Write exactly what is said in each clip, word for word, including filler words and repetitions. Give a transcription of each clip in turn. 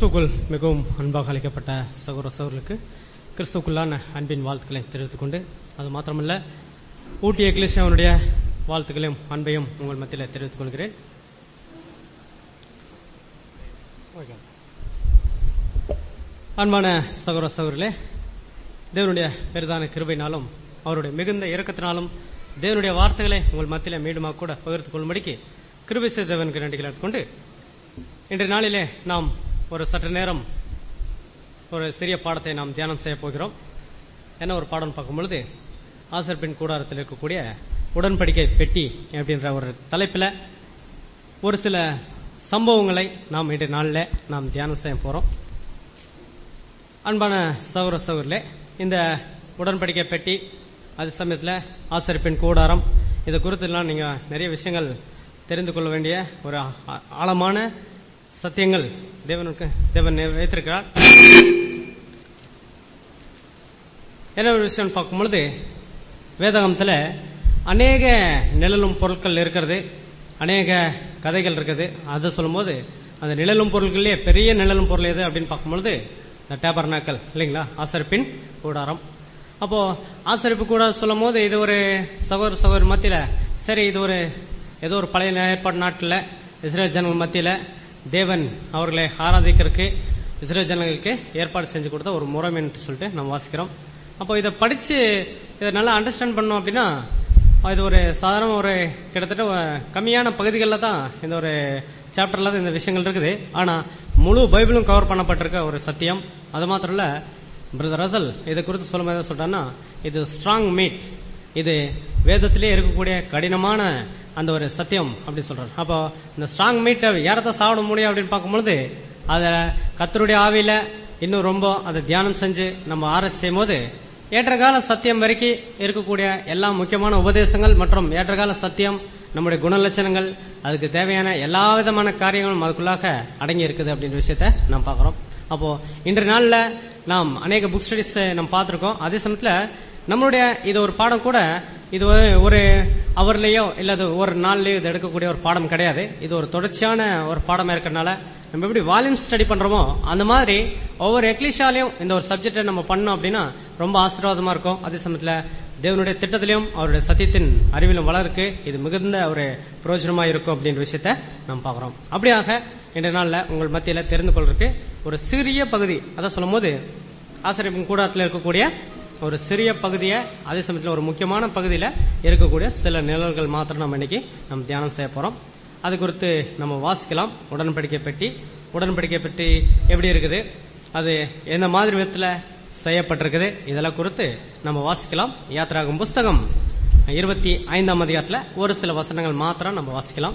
கிறிஸ்துக்குள் மிகவும் அன்பாக அழைக்கப்பட்ட சகோதர சகோதரர்களுக்கு கிறிஸ்துக்குள்ளான அன்பின் வாழ்த்துக்களை தெரிவித்துக் கொண்டு, அது மாத்திரமல்ல ஊட்டி எக்லேசியாவுடைய வாழ்த்துக்களையும் அன்பையும் உங்கள் மத்தியில் தெரிவித்துக் கொள்கிறேன். அன்பான சகோதர சகோதரர்களே, தேவனுடைய பெரிதான கிருபையினாலும் அவருடைய மிகுந்த இரக்கத்தினாலும் தேவனுடைய வார்த்தைகளை உங்கள் மத்தியில் மீண்டுமாக கூட பகிர்ந்து கொள்ளும்படிக்கு கிருபை செய்தவனுக்கு நன்றிகளை எடுத்துக்கொண்டு, இன்றைய நாளிலே நாம் ஒரு சற்று நேரம் ஒரு சிறிய பாடத்தை நாம் தியானம் செய்ய போகிறோம். என்ன ஒரு பாடம் பார்க்கும்பொழுது, ஆசர்பின் கூடாரத்தில் இருக்கக்கூடிய உடன்படிக்கை பெட்டி அப்படின்ற ஒரு தலைப்பில் ஒரு சில சம்பவங்களை நாம் இன்றைய நாளில் நாம் தியானம் செய்ய போறோம். அன்பான சகோதர சகோதரர்களே, இந்த உடன்படிக்கை பெட்டி, அதே சமயத்தில் ஆசரிப்பின் கூடாரம், இதை குறித்துலாம் நீங்க நிறைய விஷயங்கள் தெரிந்து கொள்ள வேண்டிய ஒரு ஆழமான சத்தியங்கள் தேவனுக்கு தேவன் வைத்திருக்கிறார். என்ன ஒரு விஷயம் பார்க்கும்பொழுது, வேதாகமத்தில் அநேக நிழலும் பொருட்கள் இருக்கிறது, அநேக கதைகள் இருக்குது. அதை சொல்லும் போது அந்த நிழலும் பொருட்களே பெரிய நிழலும் பொருள் எது அப்படின்னு பார்க்கும்பொழுது இந்த டேபர்னாக்கல் இல்லைங்களா, ஆசரிப்பின் கூடாரம். அப்போ ஆசரிப்பு கூடாரம் சொல்லும் போது இது ஒரு சகோதர சகோதர மத்தியில, சரி இது ஒரு ஏதோ ஒரு பழைய ஏற்பாடு நாட்டில் இஸ்ரேல் ஜனங்கள் மத்தியில தேவன் அவர்களை ஆராதிக்கிறதுக்கு இஸ்ரேல் ஜனங்களுக்கு ஏற்பாடு செஞ்சு கொடுத்த ஒரு முறை என்று சொல்லிட்டு நம்ம வாசிக்கிறோம். அப்போ இதை படிச்சு இதை நல்லா அண்டர்ஸ்டாண்ட் பண்ணோம் அப்படின்னா, இது ஒரு சாதாரண ஒரு கிட்டத்தட்ட கம்மியான பகுதிகளில் தான் இந்த ஒரு சாப்டர்ல தான் இந்த விஷயங்கள் இருக்குது. ஆனா முழு பைபிளும் கவர் பண்ணப்பட்டிருக்க ஒரு சத்தியம். அது மாத்திரம் இல்ல, பிரதர் ரசல் இதை குறித்து சொல்லும் போது சொல்றான்னா, இது ஸ்ட்ராங் மீட், இது வேதத்திலே இருக்கக்கூடிய கடினமான அந்த ஒரு சத்தியம் அப்படி சொல்றாரு. அப்போ இந்த ஸ்ட்ராங் மீட்டை யாரத்தான் சாப்பிட முடியும் அப்படின்னு பார்க்கும்பொழுது, அத கர்த்தருடைய ஆவியில இன்னும் ரொம்ப அதை தியானம் செஞ்சு நம்ம ஆராய்ச்சி செய்யும் போது ஏற்றகால சத்தியம் வரைக்கும் இருக்கக்கூடிய எல்லா முக்கியமான உபதேசங்கள் மற்றும் ஏற்றகால சத்தியம், நம்முடைய குணலட்சணங்கள், அதுக்கு தேவையான எல்லா விதமான காரியங்களும் அதுக்குள்ளாக அடங்கி இருக்குது அப்படின்ற விஷயத்த நாம் பார்க்கிறோம். அப்போ இன்றைய நாள்ல நாம் அநேக புக் ஸ்டடிஸ் நம்ம பார்த்திருக்கோம். அதே சமயத்துல நம்மளுடைய இது ஒரு பாடம் கூட, இது ஒரு அவர்லயோ இல்லது ஒரு நாள்லயோ இது எடுக்கக்கூடிய ஒரு பாடம் கிடையாது. இது ஒரு தொடர்ச்சியான ஒரு பாடமா இருக்கிறதுனால நம்ம எப்படி வால்யூம் ஸ்டடி பண்றோமோ அந்த மாதிரி ஒவ்வொரு எக்லிஷாலையும் இந்த ஒரு சப்ஜெக்டை நம்ம பண்ணோம் அப்படின்னா ரொம்ப ஆசீர்வாதமா இருக்கும். அதே சமயத்துல தேவனுடைய திட்டத்திலையும் அவருடைய சத்தியத்தின் அறிவிலும் வளருக்கு இது மிகுந்த ஒரு பிரயோஜனமா இருக்கும் அப்படின்ற விஷயத்த நாம் பார்க்கிறோம். அப்படியாக இன்றைய நாள்ல உங்கள் மத்தியில தெரிந்து கொள்றதுக்கு ஒரு சிறிய பகுதி, அதான் சொல்லும் போது ஆசரிப்பின் கூடாரத்தில் இருக்கக்கூடிய ஒரு சிறிய பகுதியை, அதே சமயத்தில் ஒரு முக்கியமான பகுதியில இருக்கக்கூடிய சில நிழல்கள் மாத்திரம் நம்ம இன்னைக்கு நம்ம தியானம் செய்ய போறோம். அது குறித்து நம்ம வாசிக்கலாம். உடன்படிக்கை பெட்டி, உடன்படிக்கை பெட்டி எப்படி இருக்குது, அது எந்த மாதிரி விதத்துல செய்யப்பட்டிருக்குது, இதெல்லாம் குறித்து நம்ம வாசிக்கலாம். யாத்திராகும் புஸ்தகம் இருபத்தி ஐந்தாம் அதிகாரத்துல ஒரு சில வசனங்கள் மாத்திரம் நம்ம வாசிக்கலாம்.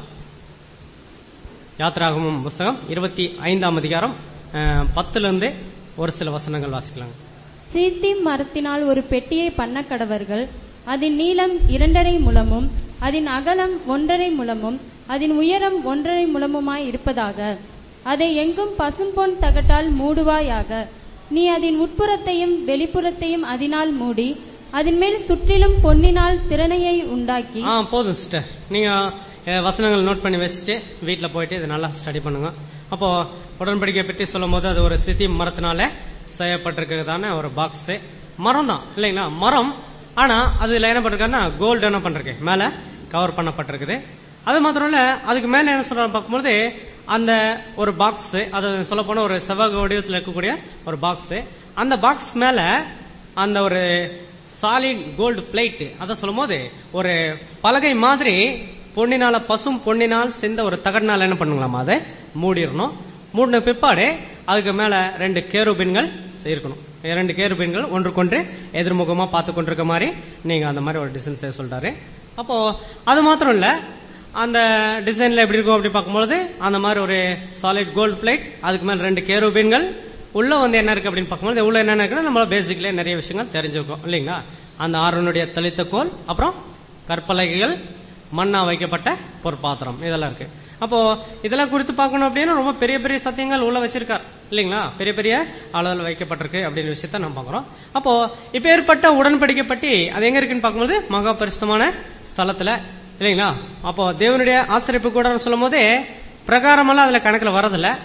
யாத்திராகமும் புஸ்தகம் இருபத்தி ஐந்தாம் அதிகாரம் பத்துல இருந்து ஒரு சில வசனங்கள் வாசிக்கலாம். சீத்திம் மரத்தினால் ஒரு பெட்டியை பண்ண கடவர்கள். அதன் நீளம் இரண்டரை முழமும் அதன் அகலம் ஒன்றரை முழமும் அதன் உயரம் ஒன்றரை முழமுமாய் இருப்பதாக. அதை எங்கும் பசும்பொன் தகட்டால் மூடுவாயாக. நீ அதன் உட்புறத்தையும் வெளிப்புறத்தையும் அதனால் மூடி அதன் மேல் சுற்றிலும் பொன்னினால் திறனையை உண்டாக்கி. போதும் சிஸ்டர், நீங்க வசனங்கள் நோட் பண்ணி வச்சுட்டு வீட்டுல போயிட்டு இதை நல்லா ஸ்டடி பண்ணுங்க. அப்போ உடன்படிக்கை பற்றி சொல்லும் போது அது ஒரு சித்தி மரத்தினால செய்யப்பட்டிருக்கிறதான ஒரு பாக்ஸ், மரம் தான் இல்லைங்களா, மரம். ஆனா அதுல என்ன பண்ணிருக்காருன்னா கோல்டு என்ன பண்றேன் மேல கவர் பண்ணப்பட்டிருக்குது. அது மாத்திரம் இல்ல, அதுக்கு மேல என்ன சொல்றாங்க பார்க்கும்போது அந்த ஒரு பாக்ஸ், அது சொல்ல போன ஒரு செவ்வக வடிவத்தில் இருக்கக்கூடிய ஒரு பாக்ஸ், அந்த பாக்ஸ் மேல அந்த ஒரு சாலிட் கோல்டு பிளேட், அதை சொல்லும் போது ஒரு பலகை மாதிரி பொன்னினால, பசும் பொன்னினால் செஞ்ச ஒரு தகடினால என்ன பண்ணுங்களாமா அதை மூடிடணும். மூடின பிற்பாடு அதுக்கு மேல ரெண்டு கேருபீன்கள் இருக்கணும். இரண்டு கேருபீன்கள் ஒன்றுக்கொன்று எதிர்முகமா பார்த்து கொண்டிருக்க மாதிரி நீங்க அந்த மாதிரி ஒரு டிசைன் செய்ய சொல்றாரு. அப்போ அது மாத்திரம் இல்ல, அந்த டிசைன்ல எப்படி இருக்கும் அப்படி பார்க்கும்போது அந்த மாதிரி ஒரு சாலிட் கோல்டு பிளேட், அதுக்கு மேல ரெண்டு கேருபீன்கள், உள்ள வந்து என்ன இருக்கு அப்படின்னு பார்க்கும்போது உள்ள என்ன இருக்குன்னா நம்மள பேசிக்கலயே நிறைய விஷயங்கள் தெரிஞ்சுக்கும் இல்லைங்களா. அந்த ஆரோனுடைய தளித்த கோல், அப்புறம் கற்பலகைகள், மண்ணா வைக்கப்பட்ட பொற்பாத்திரம், இதெல்லாம் இருக்கு. அப்போ இதெல்லாம் குறித்து பார்க்கணும் அப்படின்னா ரொம்ப பெரிய பெரிய சத்தியங்கள் உள்ள வச்சிருக்கார் இல்லைங்களா, பெரிய பெரிய அளவில் வைக்கப்பட்டிருக்கு அப்படின்னு விஷயத்த நம்ம பாக்குறோம். அப்போ இப்ப ஏற்பட்ட உடன்படிக்கை பற்றி அது எங்க இருக்குன்னு பார்க்கும்போது மகா பரிசுத்தமான ஸ்தலத்துல இல்லைங்களா. அப்போ தேவனுடைய ஆசரிப்பு கூட சொல்லும் போதே பிரகாரமெல்லாம் அதுல கணக்குல வரதில்ல.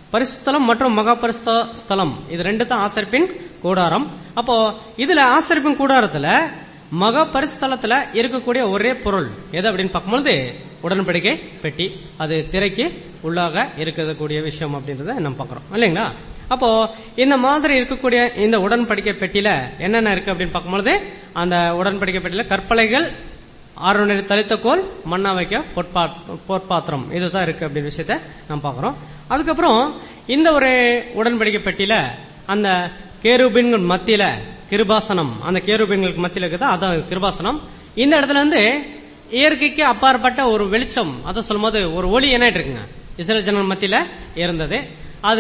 பரிசுத்தலம் மற்றும் மகா பரிசுத்த ஸ்தலம், இது ரெண்டு தான் ஆசரிப்பின் கூடாரம். அப்போ இதுல ஆசரிப்பின் கூடாரத்துல மகா பரிசுத்தலத்துல இருக்கக்கூடிய ஒரே பொருள் எது அப்படின்னு பார்க்கும்போது உடன்படிக்கை பெட்டி. அது திரைக்கு உள்ளாக இருக்கக்கூடிய விஷயம் அப்படின்றத நம்ம பாக்குறோம் இல்லைங்களா. அப்போ இந்த மாதிரி இருக்கக்கூடிய இந்த உடன்படிக்கை பெட்டியில என்னென்ன இருக்கு அப்படின்னு பார்க்கும்போது, அந்த உடன்படிக்கை பெட்டியில கற்பலைகள், ஆறுநூறு தளித்த கோல், மண்ணா வைக்க பொற்பாத்திரம், இதுதான் இருக்கு அப்படின்னு விஷயத்த நம்ம பாக்குறோம். அதுக்கப்புறம் இந்த ஒரு உடன்படிக்கை பெட்டியில அந்த கேருபீன்கள் மத்தியில கிருபாசனம், அந்த கேருபீன்களுக்கு மத்தியில இருக்குதா அதான் கிருபாசனம். இந்த இடத்துல வந்து இயற்கைக்கு அப்பாற்பட்ட ஒரு வெளிச்சம், அதை சொல்லும் போது ஒரு ஒளி என்ன இருக்குங்க இஸ்ரேல் ஜனங்கள் மத்தியில இருந்தது. அது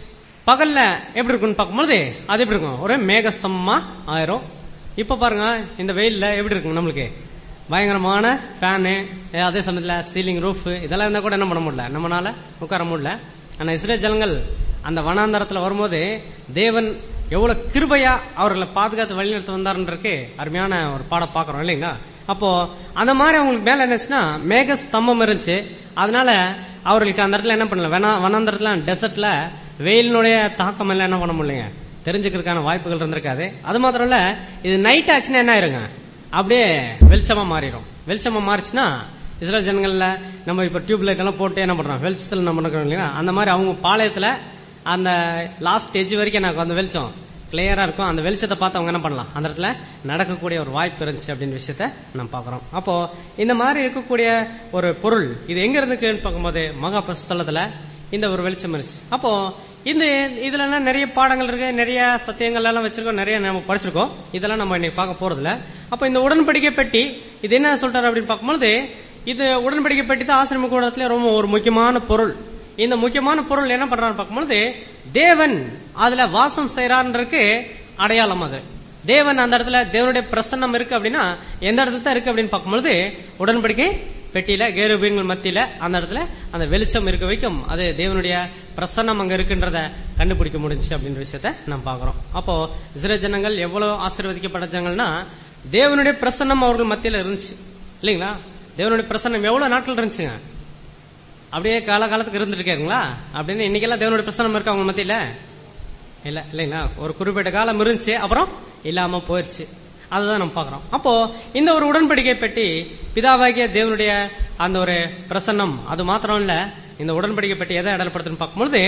பகல்ல எப்படி இருக்குன்னு பார்க்கும்போது அது எப்படி இருக்கும், ஒரு மேகஸ்தம்பமா ஆயிரும். இப்ப பாருங்க இந்த வெயில்ல எப்படி இருக்கும், நம்மளுக்கு பயங்கரமான ஃபேனு, அதே சமயத்துல சீலிங் ரூஃப் இதெல்லாம் இருந்தா கூட என்ன பண்ண முடியல, நம்மளால உட்கார முடியல. ஆனா இஸ்ரேல் ஜனங்கள் அந்த வனாந்தரத்துல வரும்போது தேவன் எவ்வளவு கிருபையா அவர்களை பாதுகாத்து வழிநடத்த வந்தாருன்றதுக்கு அருமையான ஒரு பாடம் பாக்குறோம் இல்லைங்களா. அப்போ அந்த மாதிரி அவங்களுக்கு மேல என்னச்சுன்னா மேக ஸ்தம்பம் இருந்துச்சு. அதனால அவர்களுக்கு அந்த இடத்துல என்ன பண்ணல, வனாந்தரத்துல டெசர்ட்ல வெயிலினுடைய தாக்கம் எல்லாம் என்ன பண்ண முடியலைங்க, தெரிஞ்சுக்கிறதுக்கான வாய்ப்புகள் இருந்திருக்காது. அது மாத்திரம் இல்ல, இது நைட் ஆச்சுன்னா என்ன ஆயிருங்க, அப்படியே வெளிச்சமா மாறிடும். வெளிச்சமா மாறிச்சுன்னா இஸ்ரேல் ஜனங்கள்ல நம்ம இப்ப டியூப் லைட் எல்லாம் போட்டு என்ன பண்றோம், வெளிச்சத்துல நம்ம இருக்கிறோம் இல்லையா, அந்த மாதிரி அவங்க பாளையத்துல அந்த லாஸ்ட் எட்ஜ் வரைக்கும் எனக்கு அந்த வெளிச்சம் கிளியரா இருக்கும். அந்த வெளிச்சத்தை பார்த்து அவங்க என்ன பண்ணலாம், அந்த இடத்துல நடக்கக்கூடிய ஒரு வாய்ப்பு இருந்துச்சு அப்படின்னு விஷயத்த நம்ம பாக்குறோம். அப்போ இந்த மாதிரி இருக்கக்கூடிய ஒரு பொருள் இது எங்க இருந்துக்குன்னு பார்க்கும்போது மகா பரிசுத்தலத்துல இந்த ஒரு வெளிச்சம் இருந்துச்சு. அப்போ இந்த இதுல எல்லாம் நிறைய பாடங்கள் இருக்கு, நிறைய சத்தியங்கள் எல்லாம் வச்சிருக்கோம், நிறைய நம்ம படிச்சிருக்கோம். இதெல்லாம் நம்ம இன்னைக்கு பார்க்க போறதுல. அப்ப இந்த உடன்படிக்கை பெட்டி இது என்ன சொல்றாரு அப்படின்னு பார்க்கும்போது, இது உடன்படிக்கை பெட்டி தான் ஆசிரம கூடத்துல ரொம்ப ஒரு முக்கியமான பொருள். இந்த முக்கியமான பொருள் என்ன பண்றாரு பார்க்கும்போது, தேவன் அதுல வாசம் செய்யறாருக்கு அடையாளம். அது தேவன் அந்த இடத்துல தேவனுடைய பிரசன்னம் இருக்கு அப்படின்னா எந்த இடத்துல தான் இருக்கு அப்படின்னு பார்க்கும்போது உடன்படிக்கை பெட்டியில கேருபீன்கள் மத்தியில அந்த இடத்துல அந்த வெளிச்சம் இருக்க வைக்கும். அது தேவனுடைய பிரசன்னம் அங்க இருக்குன்றத கண்டுபிடிக்க முடிஞ்சு அப்படின்ற விஷயத்த நம்ம பாக்குறோம். அப்போ இஸ்ரேல் ஜனங்கள் எவ்வளவு ஆசீர்வதிக்கப்பட்ட ஜனங்கள்னா தேவனுடைய பிரசன்னம் அவர்கள் மத்தியில இருந்துச்சு இல்லைங்களா. தேவனுடைய பிரசன்னம் எவ்வளவு நாட்கள் இருந்துச்சுங்க, அப்படியே காலகாலத்துக்கு இருந்துட்டு இருக்காருங்களா அப்படின்னு. இன்னைக்கெல்லாம் தேவனுடைய பிரசன்னம் இருக்கு அவங்க மத்தியில இல்ல இல்லைங்களா. ஒரு குறிப்பிட்ட காலம் இருந்துச்சு, அப்புறம் இல்லாம போயிருச்சு. அதுதான் நம்ம பாக்குறோம். அப்போ இந்த ஒரு உடன்படிக்கை பெட்டி பிதாவாகிய தேவனுடைய அந்த ஒரு பிரசன்னம், அது மாத்திரம் இல்ல, இந்த உடன்படிக்கை பெட்டி எதை அடல்படுத்துன்னு பார்க்கும்போது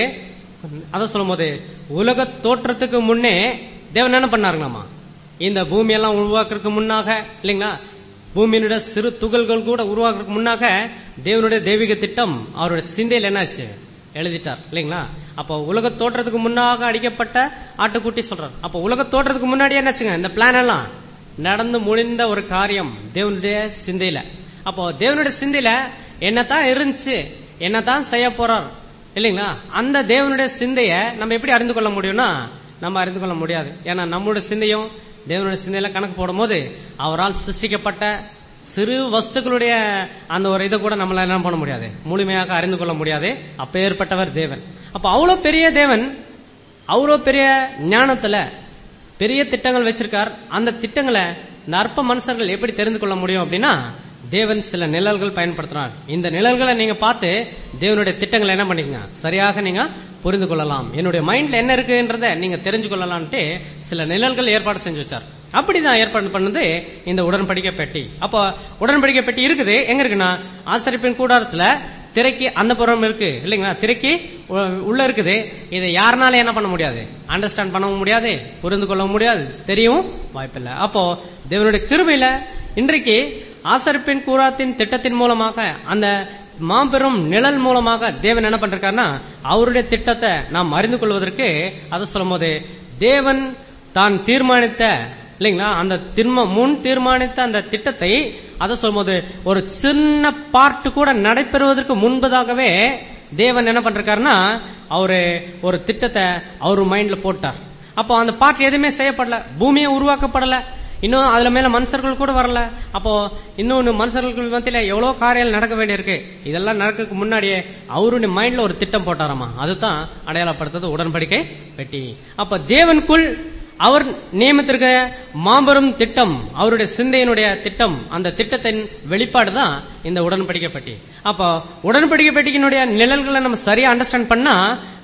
அதை சொல்லும் போது உலக தோற்றத்துக்கு முன்னே தேவன் என்ன பண்ணாருங்களாமா, இந்த பூமியெல்லாம் உருவாக்குறதுக்கு முன்னாக இல்லைங்களா, பூமியினுடைய சிறு துகள்கள் கூட உருவாக்குறதுக்கு முன்னாக தேவனுடைய தெய்வீக திட்டம் அவருடைய சிந்தையில் என்னாச்சு எழுதிட்டார் இல்லைங்களா. அப்போ உலக தோற்றத்துக்கு முன்னாக அடிக்கப்பட்ட ஆட்டுக்குட்டி சொல்றாரு. அப்போ உலக தோற்றத்துக்கு முன்னாடியே என்னாச்சுங்க, இந்த பிளான் எல்லாம் நடந்து முடிந்த ஒரு காரியம் தேவனுடைய சிந்தையில. அப்போ தேவனுடைய சிந்தையில என்னதான் இருந்துச்சு, என்னதான் செய்ய போறார் இல்லைங்களா. அந்த தேவனுடைய சிந்தைய நம்ம எப்படி அறிந்து கொள்ள முடியும்னா நம்ம அறிந்து கொள்ள முடியாது. ஏன்னா நம்மளுடைய சிந்தையும் தேவனுடைய சிந்தையில கணக்கு போடும் போது அவரால் சிருஷ்டிக்கப்பட்ட சிறு வஸ்துக்களுடைய அந்த ஒரு இதை கூட நம்மளால என்ன பண்ண முடியாது, முழுமையாக அறிந்து கொள்ள முடியாது. அப்பேற்பட்டவர் தேவன். அப்ப அவ்வளவு பெரிய தேவன் அவ்வளவு பெரிய ஞானத்துல பெரிய திட்டங்கள் வச்சிருக்கார். அந்த திட்டங்களை இந்த அற்ப மனுஷர்கள் எப்படி தெரிந்து கொள்ள முடியும் அப்படின்னா தேவன் சில நிழல்கள் பயன்படுத்தினார். இந்த நிழல்களை நீங்க பார்த்து தேவனுடைய திட்டங்களை என்ன பண்ணிக்கங்க சரியாக நீங்க புரிந்து கொள்ளலாம், என்னுடைய மைண்ட்ல என்ன இருக்குன்றத நீங்க தெரிஞ்சு கொள்ளலாம்ட்டு சில நிழல்கள் ஏற்பாடு செஞ்சு வச்சார். அப்படிதான் ஏற்பாடு பண்ணது இந்த உடன்படிக்கை பெட்டி. அப்போ உடன்படிக்கை பெட்டி இருக்குது எங்க இருக்குன்னா ஆசரிப்பின் கூடாரத்துல திரைக்கு அந்த புறம் இருக்கு இல்லைங்களா. திரைக்கு உள்ள இருக்குது. இதை யாருனால என்ன பண்ண முடியாது, அண்டர்ஸ்டாண்ட் பண்ணவும் முடியாது, புரிந்து கொள்ளவும் முடியாது, தெரியவும் வாய்ப்பில்லை. அப்போ தேவனுடைய கிருபையில இன்றைக்கு ஆசரிப்பின் கூடாரத்தின் திட்டத்தின் மூலமாக அந்த மாபெரும் நிழல் மூலமாக தேவன் என்ன பண்றாருன்னா அவருடைய திட்டத்தை நாம் அறிந்து கொள்வதற்கு அதை சொல்லும் போது தேவன் தான் தீர்மானித்த இல்லைங்களா அந்த முன் தீர்மானித்த அந்த திட்டத்தை அதை சொல்லும் போது ஒரு சின்ன பார்ட் கூட நடைபெறுவதற்கு முன்பதாகவே தேவன் என்ன பண்றாருன்னா அவரு ஒரு திட்டத்தை அவரு மைண்ட்ல போட்டார். அப்போ அந்த பார்ட் எதுவுமே செய்யப்படல, பூமியை உருவாக்கப்படல, இன்னும் அதுல மேல மனுஷர்கள் கூட வரல. அப்போ இன்னொன்னு மனுஷர்கள் மத்தியில எவ்வளவு காரியங்கள் நடக்க வேண்டியிருக்கு. இதெல்லாம் நடக்க முன்னாடியே அவருடைய மைண்ட்ல ஒரு திட்டம் போட்டாராமா. அதுதான் அடையாளப்படுத்துறது உடன்படிக்கை பெட்டி. அப்ப தேவனுக்குள் அவர் நியமித்திருக்க மாபெரும் திட்டம், அவருடைய சிந்தையினுடைய திட்டம், அந்த திட்டத்தின் வெளிப்பாடுதான் இந்த உடன்படிக்கை பெட்டி. அப்போ உடன்படிக்கை பெட்டியினுடைய நிழல்களை நம்ம சரியா அண்டர்ஸ்டாண்ட் பண்ணா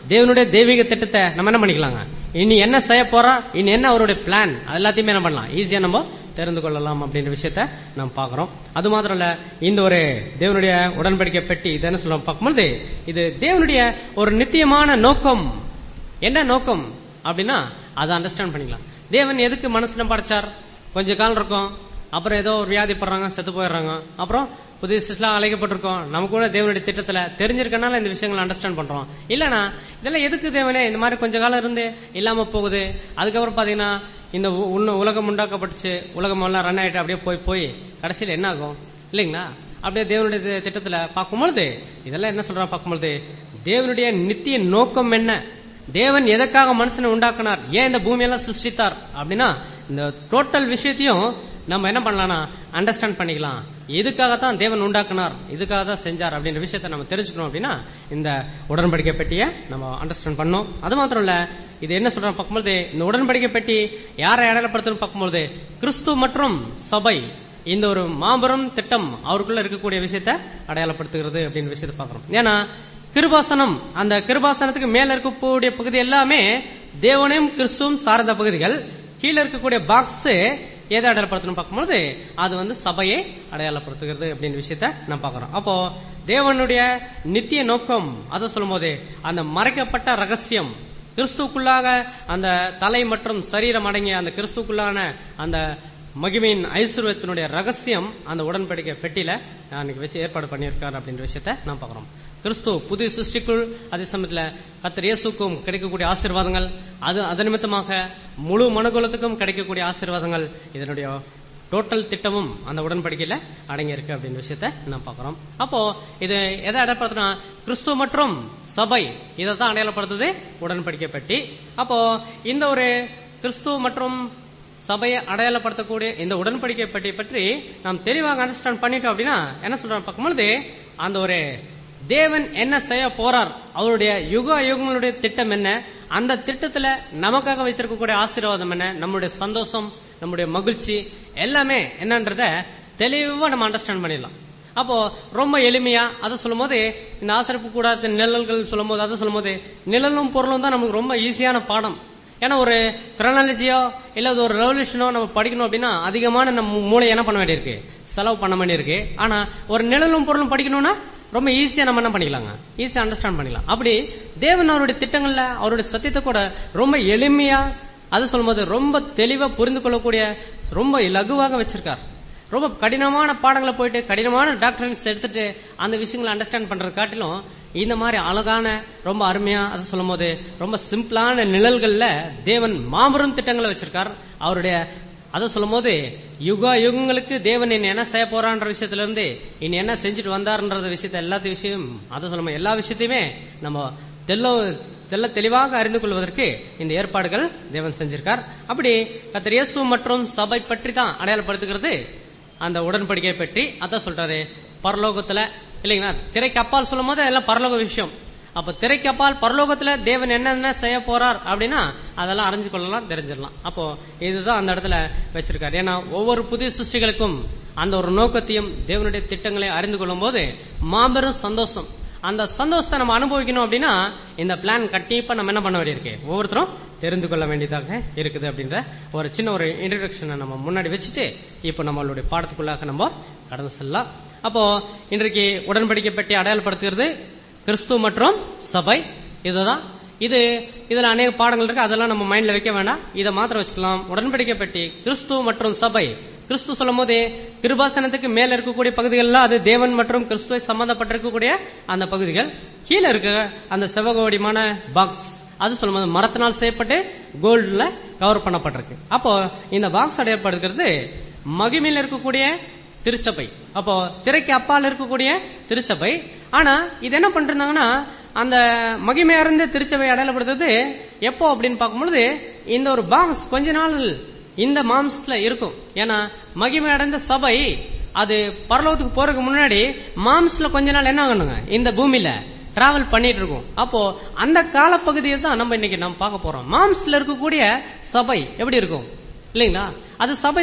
தேவனுடைய தெய்வீக திட்டத்தை நம்ம என்ன பண்ணிக்கலாங்க, இனி என்ன செய்ய போறா, இனி என்ன அவருடைய பிளான், அது எல்லாத்தையுமே என்ன பண்ணலாம், ஈஸியா நம்ம தெரிந்து கொள்ளலாம் அப்படின்ற விஷயத்த நம்ம பாக்குறோம். அது மாத்திரம் இல்ல, இந்த ஒரு தேவனுடைய உடன்படிக்கை பெட்டி இது என்ன சொல்ல பார்க்கும்போது, இது தேவனுடைய ஒரு நித்தியமான நோக்கம். என்ன நோக்கம் அப்படின்னா அதை அண்டர்ஸ்டாண்ட் பண்ணிக்கலாம். தேவன் எதுக்கு மனசுல படைச்சார்? கொஞ்ச காலம் இருக்கும், அப்புறம் ஏதோ ஒரு வியாதி படுறாங்க, செத்து போயிடுறாங்க, அப்புறம் புதுசுலாம் அழைக்கப்பட்டிருக்கோம். நம்ம கூட தேவனுடைய திட்டத்துல தெரிஞ்சிருக்கனால இந்த விஷயங்களை அண்டர்ஸ்டாண்ட் பண்றோம். இல்லனா இதெல்லாம் எதுக்கு தேவனே இந்த மாதிரி கொஞ்ச காலம் இருந்து இல்லாம போகுது, அதுக்கப்புறம் பாத்தீங்கன்னா இந்த உலகம் உண்டாக்கப்பட்டுச்சு, உலகம் எல்லாம் ரன் ஆயிட்டு அப்படியே போய் போய் கடைசியில் என்ன ஆகும் இல்லைங்களா? அப்படியே தேவனுடைய திட்டத்துல பார்க்கும்பொழுது இதெல்லாம் என்ன சொல்றா பார்க்கும்பொழுது, தேவனுடைய நித்திய நோக்கம் என்ன, தேவன் எதற்காக மனுஷனை உண்டாக்குனார், ஏன் இந்த பூமியெல்லாம் சிருஷ்டித்தார் அப்படின்னா இந்த டோட்டல் விஷயத்தையும் நம்ம என்ன பண்ணலாம்னா அண்டர்ஸ்டாண்ட் பண்ணிக்கலாம். எதுக்காகத்தான் தேவன் உண்டாக்குனார், இதுக்காக தான் செஞ்சார் அப்படின்ற விஷயத்த நம்ம தெரிஞ்சுக்கணும். அப்படின்னா இந்த உடன்படிக்கை பெட்டியை நம்ம அண்டர்ஸ்டாண்ட் பண்ணோம். அது மாத்திரம் இல்ல, இது என்ன சொல்றோம் பார்க்கும்போது, இந்த உடன்படிக்கை பெட்டி யாரை அடையாளப்படுத்தணும் பார்க்கும்போது கிறிஸ்து மற்றும் சபை, இந்த ஒரு மாபெரும் திட்டம் அவருக்குள்ள இருக்கக்கூடிய விஷயத்த அடையாளப்படுத்துகிறது அப்படின்ற விஷயத்த பாக்குறோம். ஏன்னா கிருபாசனம், அந்த கிருபாசனத்துக்கு மேல இருக்கக்கூடிய பகுதி எல்லாமே தேவனையும் கிறிஸ்துவும் சார்ந்த பகுதிகள். கீழே இருக்கக்கூடிய பாக்ஸ் எதை அடையாளப்படுத்தணும் பார்க்கும்போது அது வந்து சபையை அடையாளப்படுத்துகிறது அப்படின்ற விஷயத்த நான் பாக்குறோம். அப்போ தேவனுடைய நித்திய நோக்கம் அதை சொல்லும் போது அந்த மறைக்கப்பட்ட ரகசியம், கிறிஸ்துக்குள்ளாக அந்த தலை மற்றும் சரீரம் அடங்கிய அந்த கிறிஸ்துக்குள்ளான அந்த மகிமையின் ஐஸ்வர்யத்தினுடைய ரகசியம் அந்த உடன்படிக்கை பெட்டியில அன்னைக்கு வச்சு ஏற்பாடு பண்ணியிருக்காரு அப்படின்ற விஷயத்த நான் பாக்குறோம். கிறிஸ்து புது சிருஷ்டிக்குள், அதே சமயத்துல கர்த்தர் இயேசுக்கும் கிடைக்கக்கூடிய ஆசீர்வாதங்கள், அது அதன் நிமித்தமாக முழு மனுகுலத்துக்கும் கிடைக்கக்கூடிய ஆசீர்வாதங்கள், இதனுடைய டோட்டல் திட்டமும் அந்த உடன்படிக்கையில அடங்கி இருக்கு அப்படின்ற விஷயத்த நான் பாக்குறோம். அப்போ இது எதை அடையாளப்படுத்தினா கிறிஸ்து மற்றும் சபை, இதைத்தான் அடையாளப்படுத்துது உடன்படிக்கை பெட்டி. அப்போ இந்த ஒரு கிறிஸ்து மற்றும் சபையை அடையாளப்படுத்தக்கூடிய இந்த உடன்படிக்கை பெட்டி பற்றி நாம் தெளிவாக அண்டர்ஸ்டாண்ட் பண்ணிட்டோம் அப்படின்னா என்ன சொல்றோம் பார்க்கும்போது, அந்த ஒரு தேவன் என்ன செய்ய போறார், அவருடைய யுக யுகங்களுடைய திட்டம் என்ன, அந்த திட்டத்துல நமக்காக வைத்திருக்கக்கூடிய ஆசீர்வாதம் என்ன, நம்முடைய சந்தோஷம், நம்முடைய மகிழ்ச்சி எல்லாமே என்னன்றத தெளிவா நம்ம அண்டர்ஸ்டாண்ட் பண்ணிடலாம். அப்போ ரொம்ப எளிமையா அதை சொல்லும் போது, இந்த ஆசரிப்பு கூடாத நிழல்கள் சொல்லும் போது அதை சொல்லும் போது நிழலும் பொருளும் தான் நமக்கு ரொம்ப ஈஸியான பாடம். ஏன்னா ஒரு கிரானாலஜியோ இல்ல ஒரு ரெவல்யூஷனோ நம்ம படிக்கணும் அப்படின்னா அதிகமான நம்ம மூளை என்ன பண்ண வேண்டியிருக்கு, செலவு பண்ண வேண்டியிருக்கு. ஆனா ஒரு நிழலும் பொருளும் படிக்கணும்னா ரொம்ப ஈஸியா நம்ம என்ன பண்ணிக்கலாங்க, ஈஸியா அண்டர்ஸ்டாண்ட் பண்ணிக்கலாம். அப்படி தேவன் அவருடைய திட்டங்கள்ல அவருடைய சத்தியத்தை கூட ரொம்ப எளிமையா அது சொல்லும் போது ரொம்ப தெளிவா புரிந்து கொள்ளக்கூடிய ரொம்ப இலகுவாக வச்சிருக்கார். ரொம்ப கடினமான பாடங்களை போயிட்டு கடினமான டாக்டர்ஸ் எடுத்துட்டு அந்த விஷயங்களை அண்டர்ஸ்டாண்ட் பண்றது காட்டிலும் இந்த மாதிரி அழகான ரொம்ப அருமையா அதை சொல்லும் போது ரொம்ப சிம்பிளான நிழல்கள்ல தேவன் மாபெரும் திட்டங்களை வச்சிருக்கார். அவருடைய அதை சொல்லும் போது யுக யுகங்களுக்கு தேவன் இனி என்ன செய்ய போறான்ற விஷயத்துல இருந்து இனி என்ன செஞ்சுட்டு வந்தார்ன்ற விஷயத்த எல்லாத்த விஷயம் அதை சொல்லும் எல்லா விஷயத்தையுமே நம்ம தெல்ல தெல்ல தெளிவாக அறிந்து கொள்வதற்கு இந்த ஏற்பாடுகள் தேவன் செஞ்சிருக்கார். அப்படி கர்த்தர் இயேசு மற்றும் சபை பற்றி தான் அடையாளப்படுத்துகிறது அந்த உடன்படிக்கை பற்றி. அதான் சொல்றாரு பரலோகத்துல இல்லைங்களா, திரைக்கு அப்பால் சொல்லும் போது எல்லாம் பரலோக விஷயம். அப்ப திரைக்கு அப்பால் பரலோகத்துல தேவன் என்னென்ன செய்ய போறார் அப்படின்னா அதெல்லாம் அறிஞ்சு கொள்ளலாம், தெரிஞ்சிடலாம். அப்போ இதுதான் அந்த இடத்துல வச்சிருக்காரு. ஏன்னா ஒவ்வொரு புதிய சிருஷ்டிகளுக்கும் அந்த ஒரு நோக்கத்தையும் தேவனுடைய திட்டங்களை அறிந்து கொள்ளும் போது மாபெரும் சந்தோஷம். அந்த சந்தோஷத்தை நம்ம அனுபவிக்கணும் அப்படின்னா இந்த பிளான் கண்டிப்பா நம்ம என்ன பண்ண வேண்டியிருக்கு, ஒவ்வொருத்தரும் தெரிந்து கொள்ள வேண்டியதாக இருக்குது அப்படின்ற ஒரு சின்ன ஒரு இன்ட்ரோடக்ஷனை நம்ம முன்னாடி வச்சுட்டு இப்போ நம்மளுடைய பாடத்துக்குள்ளாக நம்ம கடந்து செல்லலாம். அப்போ இன்றைக்கு உடன்படிக்கை பற்றி அடையாளப்படுத்துகிறது கிறிஸ்து மற்றும் சபை. இதுதான் இது இதுல அநேக பாடங்கள் இருக்கு, அதெல்லாம் நம்ம மைண்ட்ல வைக்க வேண்டாம், இதை மாத்திரம் வச்சுக்கலாம். உடன்படிக்கை பற்றி கிறிஸ்து மற்றும் சபை. கிறிஸ்து சொல்லும் போது கிருபாசனத்துக்கு மேல இருக்கக்கூடிய பகுதிகள் அது தேவன் மற்றும் கிறிஸ்துவை சம்பந்தப்பட்டிருக்கக்கூடிய அந்த பகுதிகள். கீழே இருக்க அந்த செவகோடிமான பாக்ஸ் அது சொல்லும் போது மரத்தினால் செய்யப்பட்டு கோல்டுல கவர் பண்ணப்பட்டிருக்கு. அப்போ இந்த பாக்ஸ் அடையப்படுகிறது மகிமையில் இருக்கக்கூடிய திருச்சபை. அப்போ திரைக்கு அப்பால் இருக்கக்கூடிய திருச்சபை. ஆனா இது என்ன பண்றாங்கன்னா அந்த மகிமையார்ந்த திருச்சபை அடையாளப்படுத்துறது எப்போ அப்படின்னு பார்க்கும்பொழுது இந்த ஒரு பாக்ஸ் கொஞ்ச நாள் இந்த மாம்சத்துல இருக்கும். ஏன்னா மகிமை அடைந்த சபை அது பரலோகத்துக்கு போறதுக்கு முன்னாடி மாம்சத்துல கொஞ்ச நாள் என்ன ஆகணுங்க, இந்த பூமியில டிராவல் பண்ணிட்டு இருக்கும். அப்போ அந்த காலப்பகுதியை தான் நம்ம இன்னைக்கு நம்ம பார்க்க போறோம். மாம்சத்துல இருக்கக்கூடிய சபை எப்படி இருக்கும் இல்லைங்களா, அது சபை தான்.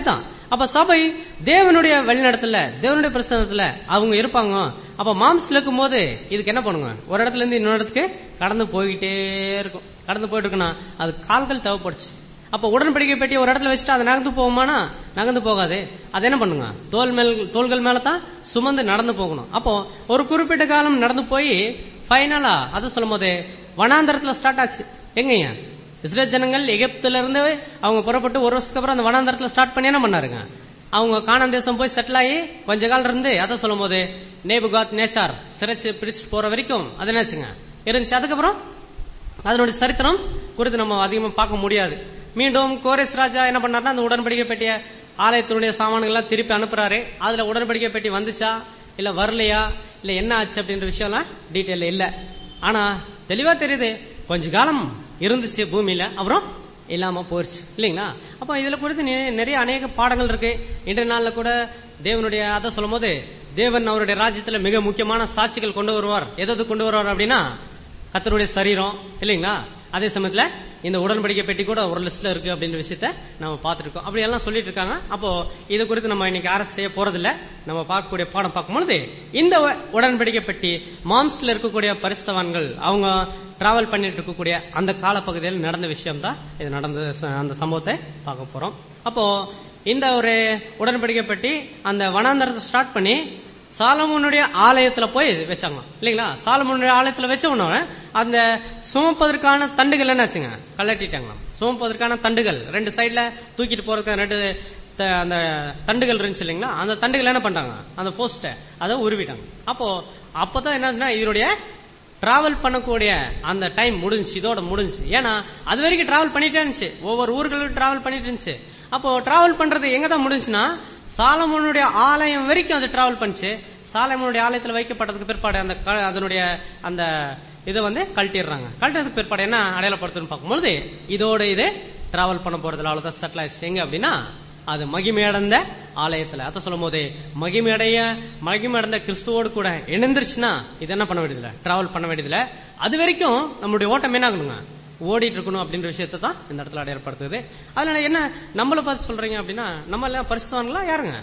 அப்ப சபை தேவனுடைய வழிநடத்தல, தேவனுடைய பிரசன்னத்துல அவங்க இருப்பாங்க. அப்ப மாம்சத்துல இருக்கும் போது இதுக்கு என்ன பண்ணுங்க, ஒரு இடத்துல இருந்து இன்னொரு இடத்துக்கு கடந்து போய்கிட்டே இருக்கும். கடந்து போயிட்டு இருக்குன்னா அது கால்கள் தேவைப்படுச்சு. அப்ப உடன்படிக்கை பெட்டி ஒரு இடத்துல வச்சுட்டு அது நகர்ந்து போகுமானா நகர்ந்து போகாது. அது என்ன பண்ணுங்க, தோல் மேல் தோள்கள் மேலதான் சுமந்து நடந்து போகணும். அப்போ ஒரு குறிப்பிட்ட காலம் நடந்து போய் பைனலா அது சொல்லும் போது வனாந்தரத்துல ஸ்டார்ட் ஆச்சு. எங்கய்யா இஸ்ரேல் ஜனங்கள் எகிப்துல இருந்து அவங்க புறப்பட்டு ஒரு வருஷத்துக்கு அப்புறம் அந்த வனாந்தரத்துல ஸ்டார்ட் பண்ணி என்ன பண்ணாருங்க, அவங்க கானான் தேசம் போய் செட்டில் ஆகி கொஞ்ச காலம் இருந்து அதை சொல்லும் போது நேபுகாத் நேச்சார் சிறைச்சு பிடிச்சிட்டு போற வரைக்கும் அது என்னாச்சுங்க இருந்துச்சு. அதுக்கப்புறம் அதனுடைய சரித்திரம் குறித்து நம்ம அதிகமா பார்க்க முடியாது. மீண்டும் கோரேஸ் ராஜா என்ன பண்ணாருன்னா அந்த உடன்படிக்கை பெட்டிய ஆலயத்தினுடைய சாமான்கள் எல்லாம் திருப்பி அனுப்புறாரு. அதுல உடன்படிக்கை பெட்டி வந்துச்சா இல்ல வரலையா இல்ல என்ன ஆச்சு அப்படின்ற விஷயம் எல்லாம் டீட்டெயில் இல்ல. ஆனா தெளிவா தெரியுது கொஞ்ச காலம் இருந்துச்சு பூமியில, அப்புறம் இல்லாம போயிருச்சு இல்லீங்களா. அப்ப இதுல குறித்து நிறைய அநேக பாடங்கள் இருக்கு. இன்றைய நாள்ல கூட தேவனுடைய அதை சொல்லும் போது தேவன் அவருடைய ராஜ்யத்துல மிக முக்கியமான சாட்சிகள் கொண்டு வருவார். எதாவது கொண்டு வருவார் அப்படின்னா கர்த்தருடைய சரீரம் இல்லீங்களா. அதே சமயத்துல இந்த உடன்படிக்கை பெட்டி கூட ஒரு லிஸ்ட்ல இருக்கு அப்படின்ற விஷயத்த நம்ம பார்த்திருக்கோம். அப்படி எல்லாம் சொல்லிட்டு இருக்காங்க. அப்போ இது குறித்து நம்ம இன்னைக்கு அரசு செய்ய போறதில்ல. நம்ம பார்க்கக்கூடிய பாடம் பார்க்கும்பொழுது இந்த உடன்படிக்கை பெட்டி மாம்ஸ்ல இருக்கக்கூடிய பரிசுத்தவான்கள் அவங்க டிராவல் பண்ணிட்டு இருக்கக்கூடிய அந்த காலப்பகுதியில் நடந்த விஷயம் தான் இது நடந்த அந்த சம்பவத்தை பார்க்க போறோம். அப்போ இந்த ஒரு உடன்படிக்கை பெட்டி அந்த வனாந்தரத்தை ஸ்டார்ட் பண்ணி சாலமோனுடைய ஆலயத்துல போய் வச்சாங்க இல்லீங்களா. சாலமோனுடைய ஆலயத்துல வச்ச உடனே அந்த சுமப்பதற்கான தண்டுகள் என்னாச்சுங்க கலட்டிட்டாங்க. சுமப்பதற்கான தண்டுகள் ரெண்டு சைட்ல தூக்கிட்டு போறதுக்கு ரெண்டு அந்த தண்டுகள் இருந்துச்சு இல்லீங்களா. அந்த தண்டுகள் என்ன பண்றாங்க, அந்த போஸ்ட அதை உருவிட்டாங்க. அப்போ அப்பதான் என்ன இதனுடைய டிராவல் பண்ணக்கூடிய அந்த டைம் முடிஞ்சு, இதோட முடிஞ்சு. ஏன்னா அது வரைக்கும் டிராவல் பண்ணிட்டே இருந்துச்சு, ஒவ்வொரு ஊர்களும் டிராவல் பண்ணிட்டு இருந்துச்சு. அப்போ டிராவல் பண்றது எங்கதான் முடிஞ்சுன்னா சாலமோனுடைய ஆலயம் வரைக்கும் அது டிராவல் பண்ணுச்சு. சாலமோனுடைய ஆலயத்தில் வைக்கப்பட்டதுக்கு பிற்பாடு அந்த அதனுடைய அந்த இதை வந்து கழட்டிடுறாங்க. கழட்டதுக்கு பிற்பாடு என்ன அடையாளப்படுத்துன்னு பார்க்கும்போது இதோட இது டிராவல் பண்ண போறதுல அவ்வளவுதான் செட்டில் ஆயிடுச்சு. எங்க அப்படின்னா அது மகிமையடைந்த ஆலயத்துல. அதை சொல்லும் போது மகிமையடைய மகிமையடைந்த கிறிஸ்துவோடு கூட இணைந்துருச்சுன்னா இது என்ன பண்ண வேண்டியதில்லை, டிராவல் பண்ண வேண்டியதில்லை. அது வரைக்கும் நம்மளுடைய ஓட்டம் என்ன ஆகணுங்க, ஓடிட்டு இருக்கணும் அப்படின்ற விஷயத்தை தான் இந்த இடத்துல அடையாளப்படுத்துது. அதனால என்ன நம்மள பார்த்து சொல்றீங்க அப்படின்னா நம்ம எல்லாம் பரிசுத்தவான்களா, யாருங்க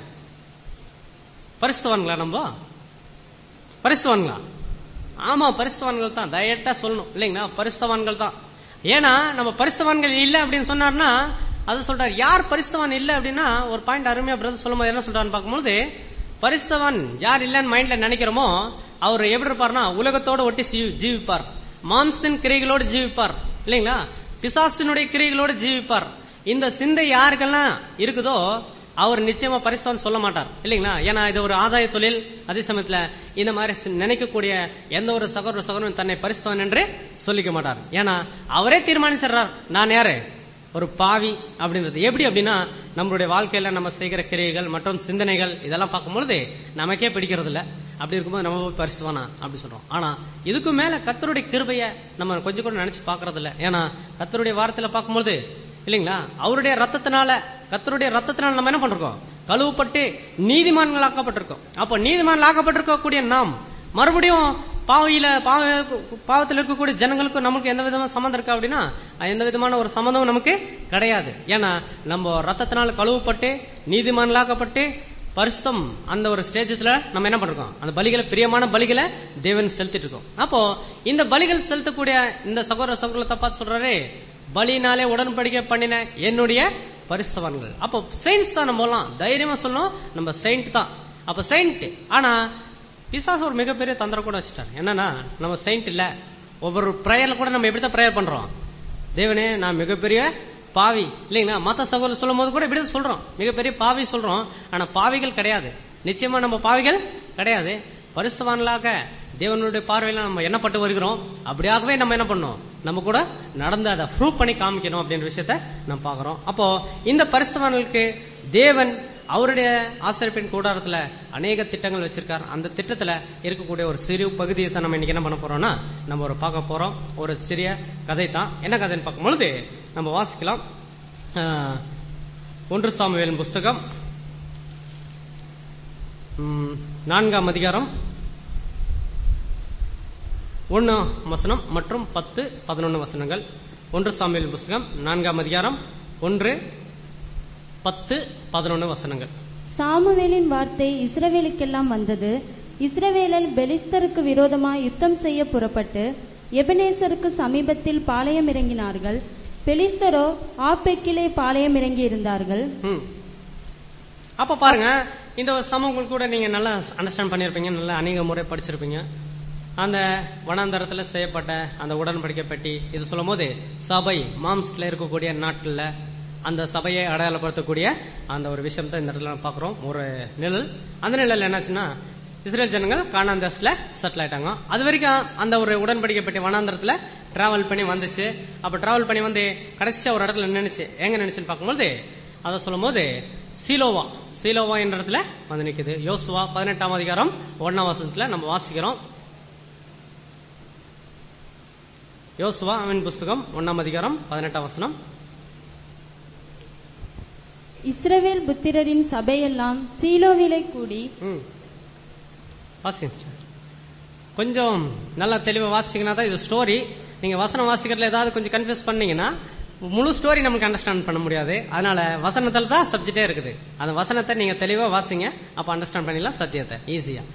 பரிசுத்தவான்களா, நம்ம பரிசுத்தவான்களா? ஆமா பரிசுத்தவான்கள் தான், டைரக்டா சொல்லணும் இல்லைங்களா, பரிசுத்தவான்கள் தான். ஏன்னா நம்ம பரிசுத்தவான்கள் இல்ல அப்படின்னு சொன்னார்னா அது சொல்றாரு. யார் பரிசுத்தவான் இல்ல அப்படின்னா ஒரு பாயிண்ட் அருமையா பிரதர் சொல்லும் போது என்ன சொல்றாருன்னு பார்க்கும்போது பரிசுத்தவான் யார் இல்லன்னு மைண்ட்ல நினைக்கிறோமோ அவர் எப்படி இருப்பார்னா உலகத்தோட ஒட்டி ஜீவிப்பார், மாம்சத்தின் கிரைகளோடு ஜீவிப்பார் இல்லைங்களா, பிசாசினுடைய கிரைகளோடு ஜீவிப்பார். இந்த சிந்தை யாருக்கெல்லாம் இருக்குதோ அவர் நிச்சயமா பரிசுத்தவான் சொல்ல மாட்டார் இல்லைங்களா. ஏன்னா இது ஒரு ஆதாய தொழில். அதே சமயத்துல இந்த மாதிரி நினைக்கக்கூடிய எந்த ஒரு சகோதர சகோதரன் தன்னை பரிசுத்தவான் என்று சொல்லிக்க மாட்டார். ஏன்னா அவரே தீர்மானிச்சிடறார் நான் யாரு, ஒரு பாவி அப்படின்றது. எப்படி அப்படின்னா நம்மளுடைய வாழ்க்கையில நம்ம செய்கிற கிரியைகள் மற்றும் சிந்தனைகள் இதெல்லாம் பார்க்கும்பொழுது நமக்கே பிடிக்கிறது இல்ல. அப்படி இருக்கும்போது நம்ம போய் பரிசுத்தவானா அப்படி சொல்றோம். ஆனா இதுக்கு மேல கர்த்தருடைய கிருபையை நம்ம கொஞ்சம் கூட நினைச்சு பாக்குறது இல்ல. ஏன்னா கர்த்தருடைய வார்த்தையில பார்க்கும்போது இல்லைங்களா அவருடைய ரத்தத்தினால கர்த்தருடைய ரத்தத்தினால நம்ம என்ன பண்றோம், கழுவப்பட்டு நீதிமான்கள் ஆக்கப்பட்டிருக்கோம். அப்போ நீதிமான்கள் ஆக்கப்பட்டிருக்க கூடிய நாம் மறுபடியும் பாவியில பாவத்தில் இருக்கக்கூடிய ஜனங்களுக்கும் நமக்கு எந்த விதமான சம்பந்தம் இருக்கா அப்படின்னா எந்த விதமான ஒரு சம்பந்தமும் நமக்கு கிடையாது. ஏன்னா நம்ம ரத்தத்தினால கழுவப்பட்டு நீதிமான்களாக்கப்பட்டு பரிசுத்தம் அந்த ஒரு ஸ்டேஜத்துல நம்ம என்ன பண்றோம், அந்த பலிகளை பிரியமான பலிகளை தேவன் செலுத்திட்டு இருக்கோம். அப்போ இந்த பலிகள் செலுத்தக்கூடிய இந்த சகோதர சகோதரத்தை பார்த்து சொல்றாரு பலினாலே உடன்படிக்கை பண்ணின என்னுடைய பரிசுத்தவான்கள். அப்போ செயின்ஸ் தான் நம்ம எல்லாம் தைரியமா சொல்லணும், நம்ம செயின்ட் தான். அப்ப செயின்ட். ஆனா பிசாசு ஒரு மிகப்பெரிய தந்திரம் கூட வச்சுட்டார். என்னன்னா நம்ம செயின்ட் இல்ல. ஒவ்வொரு பிரேயர்ல கூட நம்ம எப்படித்தான் பிரேயர் பண்றோம், தேவனே நான் மிகப்பெரிய பாவி இல்லைங்களா. மத்த சகோதரர் சொல்லும் போது கூட இப்படிதான் சொல்றோம், மிகப்பெரிய பாவி சொல்றோம். ஆனா பாவிகள் கிடையாது, நிச்சயமா நம்ம பாவிகள் கிடையாது. பரிசுத்தவான்களாக தேவனுடைய பார்வையில நம்ம எண்ணப்பட்டு வருகிறோம். அப்படியாகவே நம்ம என்ன பண்ணோம், நம்ம கூட நடந்து அதை ப்ரூவ் பண்ணி காமிக்கணும் அப்படின்ற விஷயத்த நம்ம பாக்குறோம். அப்போ இந்த பரிசுத்தவான்களுக்கு தேவன் அவருடைய ஆசரிப்பின் கூடாரத்துல அநேக திட்டங்கள் வச்சிருக்காரு. அந்த திட்டத்துல இருக்கக்கூடிய ஒரு சிறு பகுதியை தான் நம்ம இன்னைக்கு என்ன பண்ண போறோம்னா நம்ம ஒரு பார்க்க போறோம். ஒரு சிறிய கதை தான். என்ன கதைன்னு பார்க்கும்பொழுது நம்ம வாசிக்கலாம். ஒன்று சாமுவேலின் புஸ்தகம் நான்காம் அதிகாரம் ஒன்னு வசனம் மற்றும் பத்து பதினொன்னு வசனங்கள். ஒன்று சாமுவேல் புஸ்தகம் நான்காம் அதிகாரம் ஒன்று பத்து பதினொன்னு வசனங்கள். சாமுவேலின் வார்த்தை இஸ்ரவேலுக்கெல்லாம் வந்தது. இஸ்ரவேலர் பெலிஸ்தருக்கு விரோதமாய் யுத்தம் செய்ய புறப்பட்டு எபனேசருக்கு சமீபத்தில் பாளையம் இறங்கினார்கள். பெலிஸ்தரோ ஆப்பெக்கிலே பாளையம் இறங்கி இருந்தார்கள். அப்ப பாருங்க, இந்த சமூகங்கள் கூட நீங்க நல்லா அண்டர்ஸ்டாண்ட் பண்ணிருப்பீங்க, நல்லா அநேக முறை படிச்சிருப்பீங்க. அந்த வனாந்தரத்துல செய்யப்பட்ட அந்த உடன்படிக்கை பெட்டி இது சொல்லும் போது சபை மாம்ஸ்ல இருக்கக்கூடிய நாட்டுல அந்த சபையை அடையாளப்படுத்தக்கூடிய அந்த ஒரு விஷயத்தை இந்த இடத்துல பாக்குறோம். ஒரு நிழல், அந்த நிழல் என்னாச்சுன்னா இஸ்ரேல் ஜனங்கள் கானான் தேசத்துல செட்டில் ஆயிட்டாங்க. அது வரைக்கும் அந்த ஒரு உடன்படிக்கை பெட்டி வனாந்தரத்துல டிராவல் பண்ணி வந்துச்சு. அப்ப டிராவல் பண்ணி வந்து கடைசியா ஒரு இடத்துல நினைச்சு எங்க நினைச்சுன்னு பார்க்கும்போது அதை சொல்லும் போது சீலோவா சீலோவா என்ற இடத்துல வந்து நிக்குது. யோசுவா பதினெட்டாம் அதிகாரம் ஒன்னாம் வசனத்துல நம்ம வாசிக்கிறோம். யோசுவா அவன் புஸ்தகம் ஒன்னாம் அதிகாரம் பதினெட்டாம் வசனம். இஸ்ரவேல் புத்திரரின் சபையெல்லாம் சீலோவிலே கூடி. கொஞ்சம் நல்லா தெளிவா வாசிச்சீங்கன்னா தான் இது ஸ்டோரி. நீங்க வசனம் வாசிக்கிறதுல ஏதாவது கொஞ்சம் கன்ஃபியூஸ் பண்ணீங்கன்னா முழு ஸ்டோரி நமக்கு அண்டர்ஸ்டாண்ட் பண்ண முடியாது. அதனால வசனத்துல தான் சப்ஜெக்டே இருக்குது. அந்த வசனத்தை நீங்க தெளிவா வாசிங்க, அப்ப அண்டர்ஸ்டாண்ட் பண்ணிடலாம் சத்தியத்தை ஈஸியா.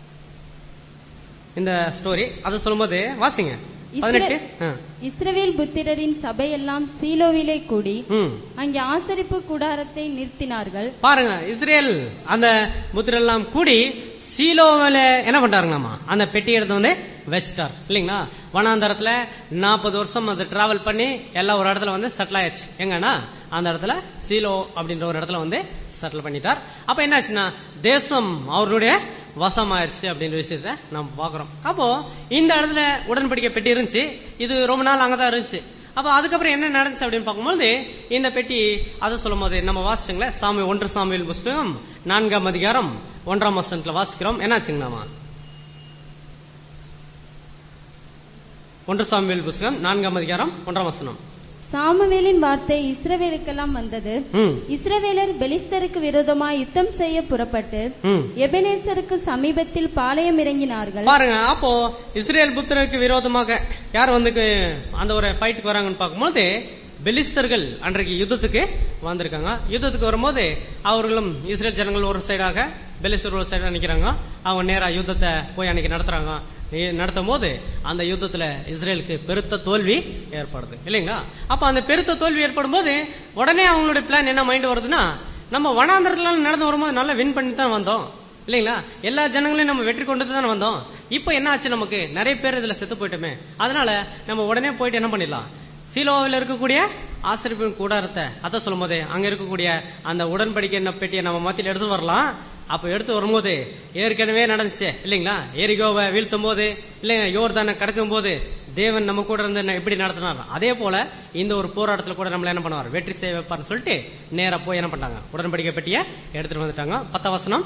இந்த ஸ்டோரி அது சொல்லும்போது வாசிங்க. இஸ்ரவேல் புத்திரரின் சபையெல்லாம் சீலோவிலே கூடி அங்கே ஆசரிப்பு கூடாரத்தை நிறுத்தினார்கள். பாருங்க, இஸ்ரேல் அந்த புத்திரெல்லாம் கூடி சீலோவில என்ன பண்றாங்களாமா, அந்த பெட்டி எடுத்து வந்து வச்சிட்டார் இல்லீங்களா. வனாந்தரத்துல நாற்பது வருஷம் அது டிராவல் பண்ணி எல்லாம் ஒரு இடத்துல வந்து செட்டில் ஆயிடுச்சு. எங்கன்னா அந்த இடத்துல சீலோ அப்படின்ற ஒரு இடத்துல வந்து செட்டில் பண்ணிட்டார். அப்ப என்ன ஆச்சுன்னா தேசம் அவருடைய வசம் ஆயிடுச்சு அப்படின்ற விஷயத்த நம்ம பாக்குறோம். அப்போ இந்த இடத்துல உடன்படிக்கை பெட்டி இருந்துச்சு. இது ரொம்ப நாள் அங்கதான் இருந்துச்சு. அப்ப அதுக்கப்புறம் என்ன நடந்துச்சு அப்படின்னு பார்க்கும்போது இந்த பெட்டி அதை சொல்லும் போது நம்ம வாசிச்சுங்களேன். சாமி ஒன்று சாமுவேல் புஸ்தகம் நான்காம் அதிகாரம் ஒன்றாம் வசனத்துல வாசிக்கிறோம். என்னாச்சுங்களாமா, ஒன்று சாமுவேல் புஸ்தகம் நான்காம் அதிகாரம் ஒன்றாம் வசனம். சாமுவேலின் வார்த்தை இஸ்ரவேலுக்கெல்லாம் வந்தது. இஸ்ரவேலர் பெலிஸ்தருக்கு விரோதமாய் யுத்தம் செய்ய புறப்பட்டு எபனேசருக்கு சமீபத்தில் பாளையம் இறங்கினார்கள். பாருங்க, அப்போ இஸ்ரேல் புத்திரருக்கு விரோதமாக யார் வந்து அந்த ஒரு ஃபைட்டுக்கு வராங்கன்னு பார்க்கும்போது பெலிஸ்தர்கள் அன்றைக்கு யுத்தத்துக்கு வந்திருக்காங்க. யுத்தத்துக்கு வரும்போது அவர்களும் இஸ்ரேல் ஜனங்கள் ஒரு சைடாக பெலிஸ்தர் ஒரு சைடாக நிக்கிறாங்க. அவங்க நேரா யுத்தத்தை போய் அன்னைக்கு நடத்துறாங்க. நடத்தும் போது அந்த யுத்தத்துல இஸ்ரேலுக்கு பெருத்த தோல்வி ஏற்படுது இல்லைங்களா. அப்ப அந்த பெருத்த தோல்வி ஏற்படும் போது உடனே அவங்களுடைய பிளான் என்ன மைண்ட் வருதுன்னா, நம்ம வனாந்தரத்துல நடந்து வரும்போது நல்லா வின் பண்ணி தான் வந்தோம் இல்லைங்களா. எல்லா ஜனங்களையும் நம்ம வெற்றி கொண்டு தான் வந்தோம். இப்ப என்ன ஆச்சு, நமக்கு நிறைய பேர் இதுல செத்து போயிட்டோமே. அதனால நம்ம உடனே போயிட்டு என்ன பண்ணிடலாம், சீலோவில் இருக்கக்கூடிய ஆசரிப்பின் கூடாரத்தை அதை சொல்லும் போது அங்க இருக்கக்கூடிய அந்த உடன்படிக்கை பெட்டியை நம்ம மத்தியில் எடுத்து வரலாம். அப்ப எடுத்து வரும்போது ஏற்கனவே நடந்துச்சு இல்லைங்களா. எரிகோவை வீழ்த்தும் போது இல்லைங்க, யோர்தானை கடக்கும் போது தேவன் நம்ம கூட இருந்து எப்படி நடத்தினார், அதே போல இந்த ஒரு போராட்டத்தில் கூட நம்மள என்ன பண்ணுவார், வெற்றி செய்ய வைப்பார்னு சொல்லிட்டு நேரா போய் என்ன பண்ணாங்க, உடன்படிக்கை பெட்டியை எடுத்துட்டு வந்துட்டாங்க. பத்தாம் வசனம்,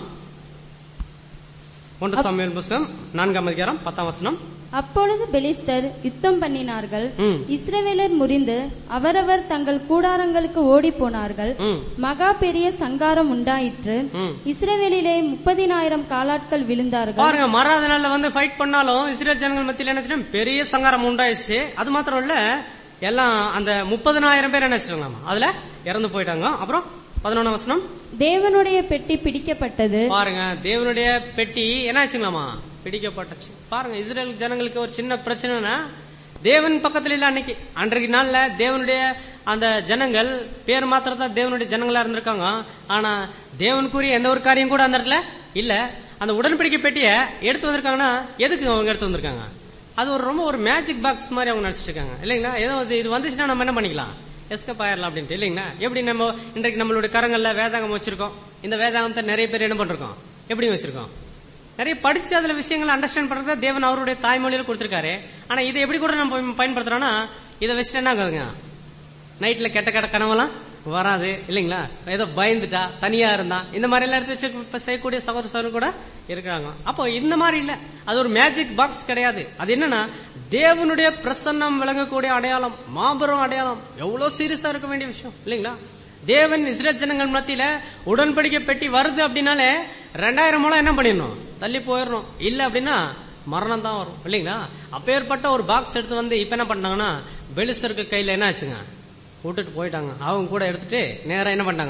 ஒன்று சாமுவேல் புஸ்தகம் நான்காம் அதிகாரம் பத்தாம் வசனம். அப்பொழுது பெலிஸ்தர் யுத்தம் பண்ணினார்கள். இஸ்ரவேலர் முறிந்து அவரவர் தங்கள் கூடாரங்களுக்கு ஓடி போனார்கள். மகா பெரிய சங்காரம் உண்டாயிற்று. இஸ்ரவேலிலே முப்பதினாயிரம் காலாட்கள் விழுந்தார்கள். பாருங்க, மறாத நாள்ல வந்து ஃபைட் பண்ணாலும் இஸ்ரேல் ஜனங்கள் மத்தியில் என்ன பெரிய சங்காரம் உண்டாயிடுச்சு. அது மாத்திரம் இல்ல, எல்லாம் அந்த முப்பதினாயிரம் பேர் என்ன வச்சிருக்காங்க, அதுல இறந்து போயிட்டாங்க. அப்புறம் பதினொன்றாம் வசனம், தேவனுடைய பெட்டி பிடிக்கப்பட்டது. பாருங்க, தேவனுடைய பெட்டி என்ன ஆச்சுங்களாமா, பிடிக்கப்பட்டுச்சு. பாருங்க, இஸ்ரேல் ஜனங்களுக்கு ஒரு சின்ன பிரச்சனைனா தேவன் பக்கத்துல இல்ல. அன்னைக்கு அன்றைக்கு நாள்ல தேவனுடைய அந்த ஜனங்கள் பேர் மாத்திரம் தான் தேவனுடைய ஜனங்களா இருந்திருக்காங்க. ஆனா தேவனுக்குரிய எந்த ஒரு காரியம் கூட அந்த இடத்துல இல்ல. அந்த உடன்படிக்கை பெட்டியை எடுத்து வந்திருக்காங்கன்னா எதுக்கு அவங்க எடுத்து வந்திருக்காங்க, அது ஒரு ரொம்ப ஒரு மேஜிக் பாக்ஸ் மாதிரி அவங்க நடிச்சிட்டு இருக்காங்க இல்லைங்களா. ஏதோ இது வந்துச்சுன்னா நம்ம என்ன பண்ணிக்கலாம், எஸ்கேப் ஆயிரலாம் அப்படின்ட்டு இல்லைங்களா. எப்படி நம்ம இன்றைக்கு நம்மளுடைய கரங்கள்ல வேதாகம் வச்சிருக்கோம். இந்த வேதாகத்தை நிறைய பேர் என்ன பண்றோம், எப்படி வச்சிருக்கோம், நிறைய படிச்சு அதுல விஷயங்களை அண்டர்ஸ்டாண்ட் பண்றத தேவன் அவருடைய தாய்மொழியில கொடுத்திருக்காரு. ஆனா இதை எப்படி கூட நம்ம பயன்படுத்துறோம்னா, இதை வச்சுட்டு என்ன ஆகுதுங்க, நைட்ல கெட்ட கெட்ட கனவெல்லாம் வராது இல்லைங்களா. ஏதோ பயந்துட்டா தனியா இருந்தா இந்த மாதிரி எல்லாம் எடுத்து வச்சு செய்யக்கூடிய சகோதர சகோதரர் கூட இருக்கிறாங்க. அப்போ இந்த மாதிரி இல்ல, அது ஒரு மேஜிக் பாக்ஸ் கிடையாது. அது என்னன்னா தேவனுடைய பிரசன்னம் விளங்கக்கூடிய அடையாளம், மாபெரும் அடையாளம். எவ்வளவு சீரியஸா இருக்க வேண்டிய விஷயம் இல்லைங்களா. தேவன் இஸ்ரேல் ஜனங்கள் மத்தியில உடன்படிக்கை பெட்டி வருது அப்படின்னாலே ரெண்டாயிரம் மூலம் என்ன பண்ணிடணும், தள்ளி போயிடணும். இல்ல அப்படின்னா மரணம் தான் வரும் இல்லைங்களா. அப்பேற்பட்ட ஒரு பாக்ஸ் எடுத்து வந்து இப்ப என்ன பண்ணாங்கன்னா பெலிஸ்தருக்கு கையில என்ன ஆச்சுங்க, விட்டுட்டு போயிட்டாங்க. அவங்க கூட எடுத்துட்டு நேரம் என்ன பண்ணாங்க,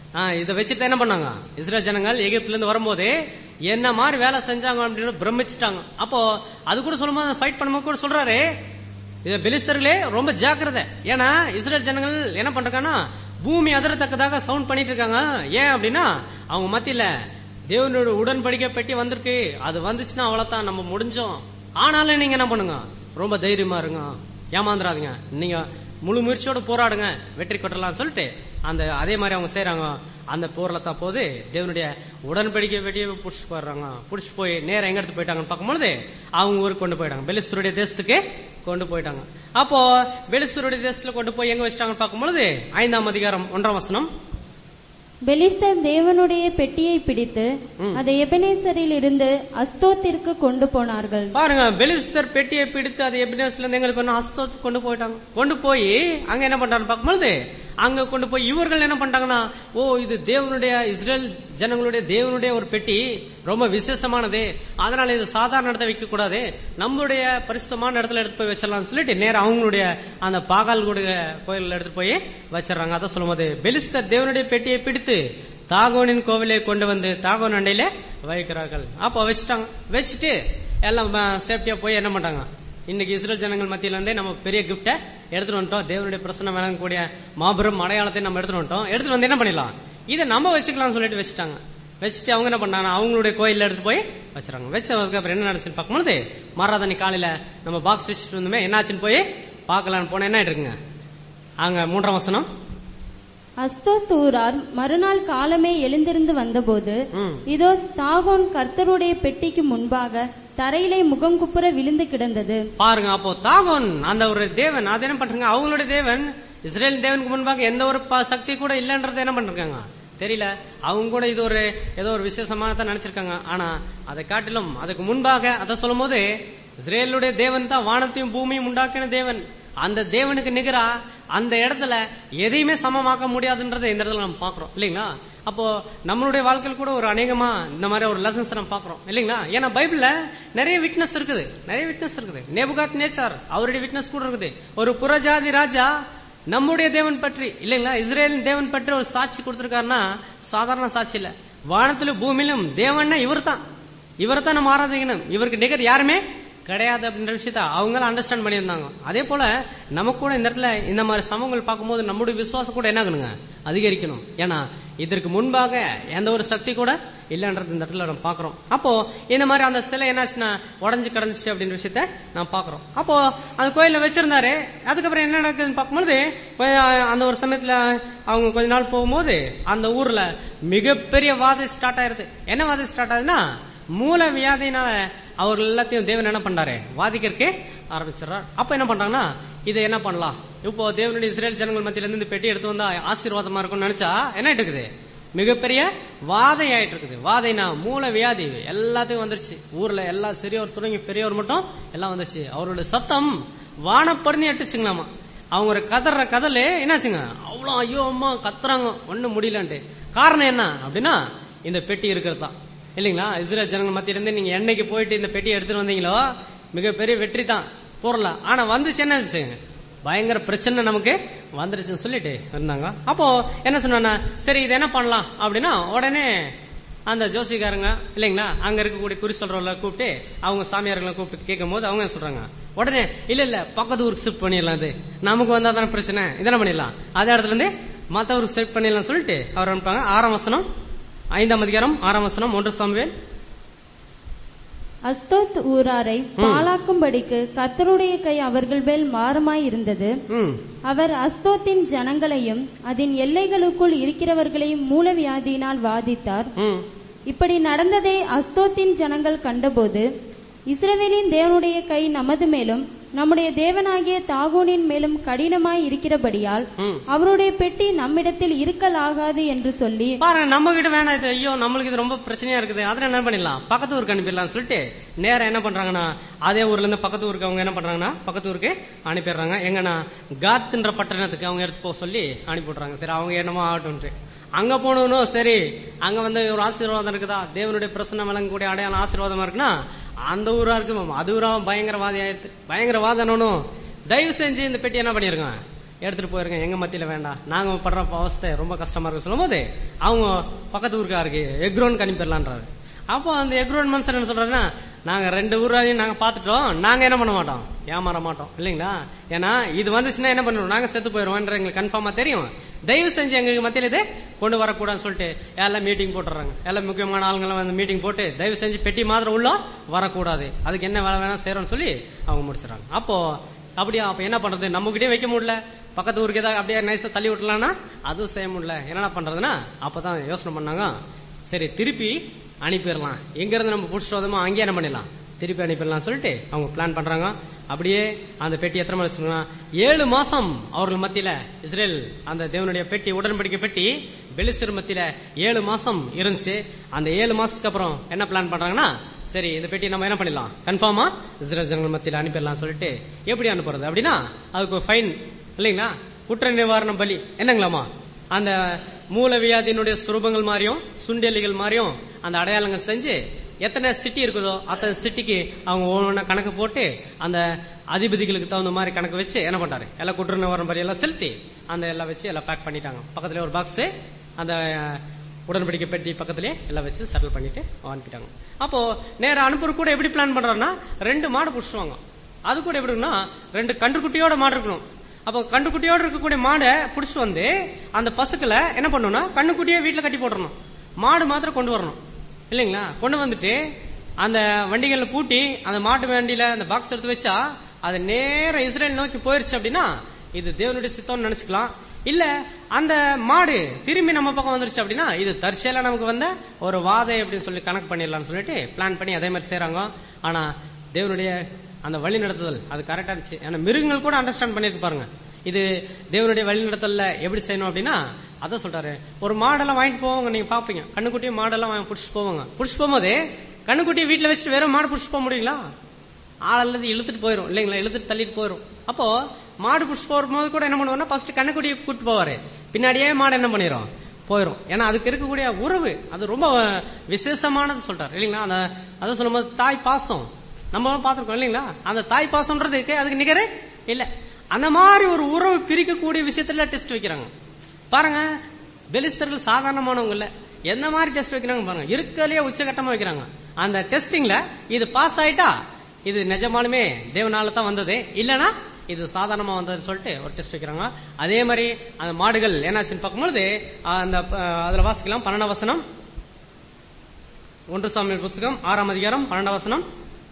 இதை வச்சுட்டு என்ன பண்ணாங்க, இஸ்ரேல் ஜனங்கள் எகிப்துல இருந்து வரும்போது என்ன மாதிரி வேலை செஞ்சாங்க அப்படின்னு பிரமிச்சுட்டாங்க. அப்போ அது கூட சொல்லும்போது ஃபைட் பண்ணும்போது கூட சொல்றாரு, இது பெலிஸ்தர்களே ரொம்ப ஜாக்கிரதை. ஏன்னா இஸ்ரேல் ஜனங்கள் என்ன பண்றாங்கன்னா பூமி அதிரத்தக்கதாக சவுண்ட் பண்ணிட்டு இருக்காங்க. ஏன் அப்படின்னா அவங்க மத்தியில தேவனோட உடன்படிக்கை பெட்டி வந்திருக்கு. அது வந்துச்சுன்னா அவ்வளவுதான், நம்ம முடிஞ்சோம். ஆனாலும் நீங்க என்ன பண்ணுங்க, ரொம்ப தைரியமா இருங்க, ஏமாந்துடாதீங்க, நீங்க முழு முயற்சியோட போராடுங்க, வெற்றி கொட்டலாம் சொல்லிட்டு அந்த அதே மாதிரி அவங்க செய்யறாங்க. அந்த போர்ல தான் போது தேவனுடைய உடன்படிக்கை வெட்டியை புடிச்சு போடுறாங்க. புடிச்சு போய் நேரம் எங்க எடுத்து போயிட்டாங்கன்னு பார்க்கும்போது அவங்க ஊருக்கு கொண்டு போயிட்டாங்க, பெலிஸ்தருடைய தேசத்துக்கு கொண்டு போயிட்டாங்க. அப்போ பெலிஸ்தருடைய தேசத்துல கொண்டு போய் எங்க வச்சிட்டாங்கன்னு பார்க்கும்போது ஐந்தாம் அதிகாரம் ஒன்றாம் வசனம், பெலிஸ்தர் தேவனுடைய பெட்டியை பிடித்து அதை எபெனேசரில் இருந்து அஸ்தோத்திற்கு கொண்டு போனார்கள். பாருங்க, பெலிஸ்தர் பெட்டியை பிடித்து அதை எபெனேசர்ல இருந்து எங்களுக்கு அஸ்தோத்துக்கு கொண்டு போயிட்டாங்க. கொண்டு போய் அங்க என்ன பண்றாங்க பார்க்கும்போது அங்க கொண்டு போய் இவர்கள் என்ன பண்றாங்கன்னா, ஓ இது தேவனுடைய இஸ்ரேல் ஜனங்களுடைய தேவனுடைய ஒரு பெட்டி, ரொம்ப விசேஷமானது, அதனால இது சாதாரண இடத்தை வைக்க கூடாது, நம்மளுடைய பரிசுத்தமான இடத்துல எடுத்து போய் வச்சிடலாம்னு சொல்லிட்டு நேரம் அவங்களுடைய அந்த பாகால்குடைய கோயில்ல எடுத்து போய் வச்சிடறாங்க. அதை சொல்லும் போது பெலிஸ்தர் தேவனுடைய பெட்டியை பிடித்து தாகோனின் கோவிலை கொண்டு வந்து தாகோன் அண்டையில வைக்கிறார்கள். அப்போ வச்சுட்டாங்க. வச்சுட்டு எல்லாம் சேஃப்டியா போய் என்ன பண்றாங்க, இன்னைக்கு இஸ்ரேல் ஜனங்கள் மத்தியில இருந்தே நம்ம பெரிய கிஃப்ட எடுத்துட்டு வந்துட்டோம், தேவனுடைய பிரசன்னம் வழங்கக்கூடிய மாபெரும் அடையாளத்தை நம்ம எடுத்துட்டு வந்துட்டோம், எடுத்துட்டு வந்து என்ன பண்ணிடலாம், இதை நம்ம வச்சுக்கலாம் சொல்லிட்டு வச்சுட்டாங்க. வச்சுட்டு அவங்க என்ன பண்ணாங்க, அவங்களுடைய கோயில்ல எடுத்து போய் வச்சுறாங்க. வச்சதுக்கு அப்புறம் என்ன நடந்துச்சுன்னு பார்க்கும்போது மாராதனி காலையில நம்ம பாக்ஸ் வச்சுட்டு இருந்தோமே, என்னாச்சுன்னு போய் பார்க்கலான்னு போன என்ன இருக்குங்க, அங்க மூன்றாம் வசனம், அஸ்தோத் ஊரார் மறுநாள் காலமே எழுந்திருந்து வந்தபோது இதோ தாகோன் கர்த்தருடைய பெட்டிக்கு முன்பாக தரையிலே முகங்குப்புற விழுந்து கிடந்தது. பாருங்க, அப்போ தாகோன் அந்த ஒரு தேவன், அது என்ன பண்றாங்க, அவங்களுடைய தேவன் இஸ்ரேல் தேவனுக்கு முன்பாக எந்த ஒரு சக்தி கூட இல்லன்றத என்ன பண்றாங்க தெரியல. அவங்க கூட இது ஒரு ஏதோ ஒரு விசேஷமானதான் நினைச்சிருக்காங்க. ஆனா அதை காட்டிலும் அதுக்கு முன்பாக அதை சொல்லும் போது இஸ்ரேலுடைய தேவன் தான் வானத்தையும் பூமியும் உண்டாக்கின தேவன். அந்த தேவனுக்கு நிகரா அந்த இடத்துல எதையுமே சமமாக்க முடியாதுன்றதை இந்த இடத்துல நம்ம பாக்குறோம் இல்லீங்களா. அப்போ நம்மளுடைய வாழ்க்கையில் கூட ஒரு அநேகமா இந்த மாதிரி ஒரு லெசன்ஸ் நம்ம பாக்குறோம் இல்லீங்களா. ஏன்னா பைபிள்ல நிறைய விட்னஸ் இருக்குது, நிறைய விட்னஸ் இருக்குது. நேபுகாத் நேச்சார் அவருடைய விட்னஸ் கூட இருக்குது. ஒரு புறஜாதி ராஜா நம்முடைய தேவன் பற்றி இல்லீங்களா, இஸ்ரேலின் தேவன் பற்றி ஒரு சாட்சி கொடுத்திருக்காருன்னா சாதாரண சாட்சி இல்ல. வானத்திலும் பூமியிலும் தேவன்னா இவர் தான், இவரை தான் நம்ம ஆராதிக்கணும், இவருக்கு நிகர் யாருமே கிடையாது அப்படின்ற விஷயத்த அவங்க அண்டர்ஸ்டாண்ட் பண்ணியிருந்தாங்க. அதே போல நமக்கு கூட இந்த இடத்துல இந்த மாதிரி சமூகங்கள் பார்க்கும்போது நம்முடைய விசுவாசம் கூட என்ன ஆகணுங்க, அதிகரிக்கணும். ஏன்னா இதற்கு முன்பாக எந்த ஒரு சக்தி கூட இல்லன்றது இந்த இடத்துல நம்ம பாக்குறோம். அப்போ இந்த மாதிரி அந்த சிலை என்னாச்சுன்னா உடஞ்சு கிடந்துச்சு அப்படின்ற விஷயத்த நான் பாக்குறோம். அப்போ அந்த கோயில வச்சிருந்தாரு. அதுக்கப்புறம் என்ன நடக்குதுன்னு பார்க்கும்போது அந்த ஒரு சமயத்துல அவங்க கொஞ்ச நாள் போகும்போது அந்த ஊர்ல மிகப்பெரிய வாதை ஸ்டார்ட் ஆயிருது. என்ன வாதை ஸ்டார்ட் ஆகுதுன்னா, மூல வியாதினால அவர்கள் எல்லாத்தையும் தேவன் என்ன பண்றாரு, வாதிக்கிறதுக்கு ஆரம்பிச்சிடறார். அப்ப என்ன பண்றாங்கன்னா, இதை என்ன பண்ணலாம், இப்போ தேவனுடைய இஸ்ரேல் ஜனங்கள் மத்தியில இருந்து இந்த பெட்டி எடுத்து வந்தா ஆசீர்வாதமா இருக்கும்னு நினைச்சா என்ன இருக்குது, மிகப்பெரிய வாதை ஆயிட்டு இருக்குது. வாதைனா மூல வியாதி எல்லாத்தையும் வந்துருச்சு. ஊர்ல எல்லா சிறியோர் சுரங்கி பெரியவர் மட்டும் எல்லாம் வந்துருச்சு. அவருடைய சத்தம் வானப்பறந்து எட்டுச்சுங்களாமா. அவங்க ஒரு கதற கதல என்னாச்சுங்க, அவ்வளவு ஐயோ அம்மா கத்துறாங்க, ஒண்ணும் முடியலன்ட்டு. காரணம் என்ன அப்படின்னா, இந்த பெட்டி இருக்கிறது தான் இல்லீங்களா. இஸ்ரேல் ஜனங்கள் மத்தியில இருந்து நீங்க என்னைக்கு போயிட்டு இந்த பெட்டியை எடுத்துட்டு வந்தீங்களோ மிகப்பெரிய வெற்றி தான் போறல. ஆனா வந்துச்சு என்ன ஆச்சு, பயங்கர பிரச்சனை நமக்கு வந்துருச்சுன்னு சொல்லிட்டு இருந்தாங்க. அப்போ என்ன சொன்னா, சரி இது என்ன பண்ணலாம் அப்படின்னா உடனே அந்த ஜோசிக்காரங்க இல்லைங்களா, அங்க இருக்கக்கூடிய குறி சொல்றவங்கள கூப்பிட்டு அவங்க சாமியார்களை கூப்பிட்டு கேட்கும் போது அவங்க என்ன சொல்றாங்க, உடனே இல்ல இல்ல பக்கத்து ஊருக்கு ஷிஃப்ட் பண்ணிடலாம், இது நமக்கு வந்தா தானே பிரச்சனை, இதெல்லாம் பண்ணிடலாம், அதே இடத்துல இருந்து மத்த ஊருக்கு ஷிஃப்ட் பண்ணிடலாம் சொல்லிட்டு அவர் அனுப்பாங்க. ஆறாம் வசனம், ஐந்தாம் அதிகாரம் ஆறாம் வசனம், ஒன்று சாமுவேல். அஸ்தோத் ஊராரை பாழாக்கும்படிக்கு கர்த்தருடைய கை அவர்கள் மேல் மாறமாய் இருந்தது. அவர் அஸ்தோத்தின் ஜனங்களையும் அதன் எல்லைகளுக்குள் இருக்கிறவர்களையும் மூலவியாதியினால் வாதித்தார். இப்படி நடந்ததை அஸ்தோத்தின் ஜனங்கள் கண்டபோது, இஸ்ரவேலின் தேவனுடைய கை நமது மேலும் நம்முடைய தேவனாகிய தாகோனின் மேலும் கடினமாய் இருக்கிறபடியால் அவருடைய பெட்டி நம்மிடத்தில் இருக்கலாகாது என்று சொல்லி, பாருங்க நம்ம கிட்ட வேணாம் இது, ஐயோ நம்மளுக்கு இது ரொம்ப பிரச்சனையா இருக்குது, அதனால என்ன பண்ணிடலாம் பக்கத்து ஊருக்கு அனுப்பிடலாம் சொல்லிட்டு நேரம் என்ன பண்றாங்கன்னா, அதே ஊர்ல இருந்து பக்கத்து ஊருக்கு அவங்க என்ன பண்றாங்கன்னா பக்கத்து ஊருக்கு அனுப்பிடுறாங்க. எங்கன்னா காத்ன்ற பட்டணத்துக்கு அவங்க எடுத்து போக சொல்லி அனுப்பிவிடுறாங்க. சரி அவங்க என்னமோ ஆகட்டும். அங்க போனோம், சரி அங்க வந்து ஒரு ஆசீர்வாதம் இருக்குதா, தேவனுடைய பிரசன்னம் வழங்கக்கூடிய அடையாள ஆசீர்வாதமா இருக்குன்னா அந்த ஊரா இருக்கு, அது ஊரா பயங்கரவாதி ஆயிடுது. பயங்கரவாதனும் தயவு செஞ்சு இந்த பெட்டி என்ன பண்ணிருங்க எடுத்துட்டு போயிருங்க, எங்க மத்தியில வேண்டாம், நாங்க படுற அவஸ்தை ரொம்ப கஷ்டமா இருக்கு சொல்லும் போது அவங்க பக்கத்து ஊருக்காருக்கு எக்ரோன் அனுப்பிடலான்றாரு. அப்போ அந்த எக்ரோன் மனுஷன் என்ன சொல்றாருன்னா, நாங்க ரெண்டு ஊரையும் நாங்க பாத்துட்டோம், நாங்க என்ன பண்ண மாட்டோம், ஏமாற மாட்டோம் இல்லீங்களா, ஏன்னா இது வந்துச்சுன்னா என்ன பண்ணுவோம், நாங்க செத்து போயிருவோம் எங்களுக்கு கன்ஃபார்மா தெரியும், தயவு செஞ்சு எங்களுக்கு மத்தியில இது கொண்டு வரக்கூடாதுன்னு சொல்லிட்டு எல்லாம் மீட்டிங் போட்டுறாங்க. எல்லாம் முக்கியமான ஆளுங்களும் வந்து மீட்டிங் போட்டு தயவு செஞ்சு பெட்டி மாதிரி உள்ள வரக்கூடாது, அதுக்கு என்ன வேலை வேணா செய்யறோம்னு சொல்லி அவங்க முடிச்சிடறாங்க. அப்போ அப்படியா, அப்ப என்ன பண்றது, நம்ம கிட்டே வைக்க முடியல, பக்கத்து ஊருக்கு ஏதாவது அப்படியே நைஸா தள்ளி விட்டலாம்னா அதுவும் செய்ய முடியல, என்னடா பண்றதுன்னா அப்பதான் யோசனை பண்ணாங்க, சரி திருப்பி அனுப்பிடலாம், எங்க இருந்து நம்ம புடிச்சிட்டு வந்தோமோ அங்கேயே என்ன பண்ணிடலாம், திருப்பி அனுப்பிடலாம் சொல்லிட்டு அவங்க பிளான் பண்றாங்க. அப்படியே அந்த பெட்டி எத்தனை மாசம், ஏழு மாசம் அவர்கள் மத்தியில இஸ்ரேல் அந்த தேவனுடைய பெட்டி உடன்படிக்கை பெட்டி பெலிஸ்தர் மத்தியில ஏழு மாசம் இருந்துச்சு. அந்த ஏழு மாசத்துக்கு அப்புறம் என்ன பிளான் பண்றாங்கன்னா, சரி இந்த பெட்டி நம்ம என்ன பண்ணிடலாம், கன்ஃபார்மா இஸ்ரேல் ஜனங்கள் மத்தியில அனுப்பிடலாம் சொல்லிட்டு எப்படி அனுப்புறது அப்படின்னா, அதுக்கு ஒரு ஃபைன் இல்லைங்களா, குற்ற நிவாரண பலி என்னங்களாமா, அந்த மூலவியாதியினுடைய சுரூபங்கள் மாதிரியும் சுண்டெலிகள் மாதிரியும் அந்த அடையாளங்கள் செஞ்சு எத்தனை சிட்டி இருக்குதோ அத்தனை சிட்டிக்கு அவங்க ஒவ்வொன்னா கணக்கு போட்டு அந்த அதிபதிகளுக்கு தகுந்த மாதிரி கணக்கு வச்சு என்ன பண்றாரு, எல்லாம் குற்ற நிவாரண பலி எல்லாம் செலுத்தி அந்த எல்லாம் வச்சு எல்லாம் பேக் பண்ணிட்டாங்க. பக்கத்துல ஒரு பாக்ஸ் அந்த உடன்படிக்கை பெட்டி பக்கத்திலே எல்லாம் வச்சு செட்டில் பண்ணிட்டு அனுப்பிட்டாங்க. அப்போ நேரம் அனுப்புற கூட எப்படி பிளான் பண்றாருன்னா, ரெண்டு மாடு புடிச்சுவாங்க, அது கூட எப்படி இருக்குன்னா ரெண்டு கன்றுக்குட்டியோட மாடு இருக்கணும். அப்போ கண்டுக்குட்டியோட இருக்கக்கூடிய மாடை புடிச்சு வந்து அந்த பசுக்களை என்ன பண்ணணும்னா கண்ணுக்குட்டியே வீட்டுல கட்டி போட்டுறணும், மாடு மாத்திரம் கொண்டு வரணும் இல்லைங்களா. கொண்டு வந்துட்டு அந்த வண்டிகள்ல பூட்டி அந்த மாட்டு வண்டியில அந்த பாக்ஸ் எடுத்து வச்சா அது நேர இஸ்ரேல் நோக்கி போயிருச்சு அப்படின்னா இது தேவனுடைய சித்தம்னு நினைச்சுக்கலாம். இல்ல அந்த மாடு திரும்பி நம்ம பக்கம் வந்துருச்சு அப்படின்னா இது தற்செயலா நமக்கு வந்த ஒரு வாதை அப்படின்னு சொல்லி கணக்கு பண்ணிடலாம்னு சொல்லிட்டு பிளான் பண்ணி அதே மாதிரி செய்யறாங்க. ஆனா தேவனுடைய அந்த வழி நடத்துதல் அது கரெக்டா இருந்துச்சு. ஏன்னா மிருகங்கள் கூட அண்டர்ஸ்டாண்ட் பண்ணிருக்கு பாருங்க, இது தேவனுடைய வழி நடத்தல எப்படி செய்யணும் அப்படின்னா, அதான் சொல்றாரு, ஒரு மாடெல்லாம் வாங்கிட்டு போவாங்க, நீங்க பாப்பீங்க கண்ணுக்குட்டியும் மாடெல்லாம் வாங்கி புடிச்சு போவாங்க. புடிச்சு போகும்போது கண்ணுக்குட்டியை வீட்டுல வச்சுட்டு வேற மாடு புடிச்சு போக முடியுங்களா, ஆளல்லது இழுத்துட்டு போயிரும் இல்லைங்களா, இழுத்துட்டு தள்ளிட்டு போயிரும். அப்போ மாடு புடிச்சு போகும்போது கூட என்ன பண்ணுவோம்னா ஃபர்ஸ்ட் கண்ணுக்குட்டியை கூட்டு போவாரு, பின்னாடியே மாடு என்ன பண்ணிரும் போயிரும். ஏன்னா அதுக்கு இருக்கக்கூடிய உறவு அது ரொம்ப விசேஷமானது சொல்றாரு இல்லைங்களா. அந்த அதை சொல்லும் போது தாய் பாசம் நம்ம பாத்துருக்கோம் இல்லைங்களா, அந்த தாய் பாசம்ன்றதுக்கு அதுக்கு நிகரே இல்ல. அந்த மாதிரி ஒரு உறவு பிரிக்கக்கூடிய விஷயத்துல டெஸ்ட் வைக்கிறாங்க பாருங்க. பெலிஸ்தர்கள் சாதாரணமானவங்க இல்ல, எந்த மாதிரி டெஸ்ட் வைக்கிறாங்க பாருங்க, இருக்கலையே உச்சகட்டமா வைக்கிறாங்க. அந்த டெஸ்டிங்ல இது பாஸ் ஆயிட்டா இது நிஜமாலுமே தேவனால தான் வந்தது, இல்லனா இது சாதாரணமா வந்ததுன்னு சொல்லிட்டு ஒரு டெஸ்ட் வைக்கிறாங்க. அதே மாதிரி அந்த மாடுகள் என்னாச்சுன்னு பார்க்கும்போது அந்த அதுல வாசிக்கலாம் பன்னெண்டாம் வசனம், ஒன்று சாமுவேல் புஸ்தகம் ஆறாம் அதிகாரம் பன்னெண்டாம் வசனம்.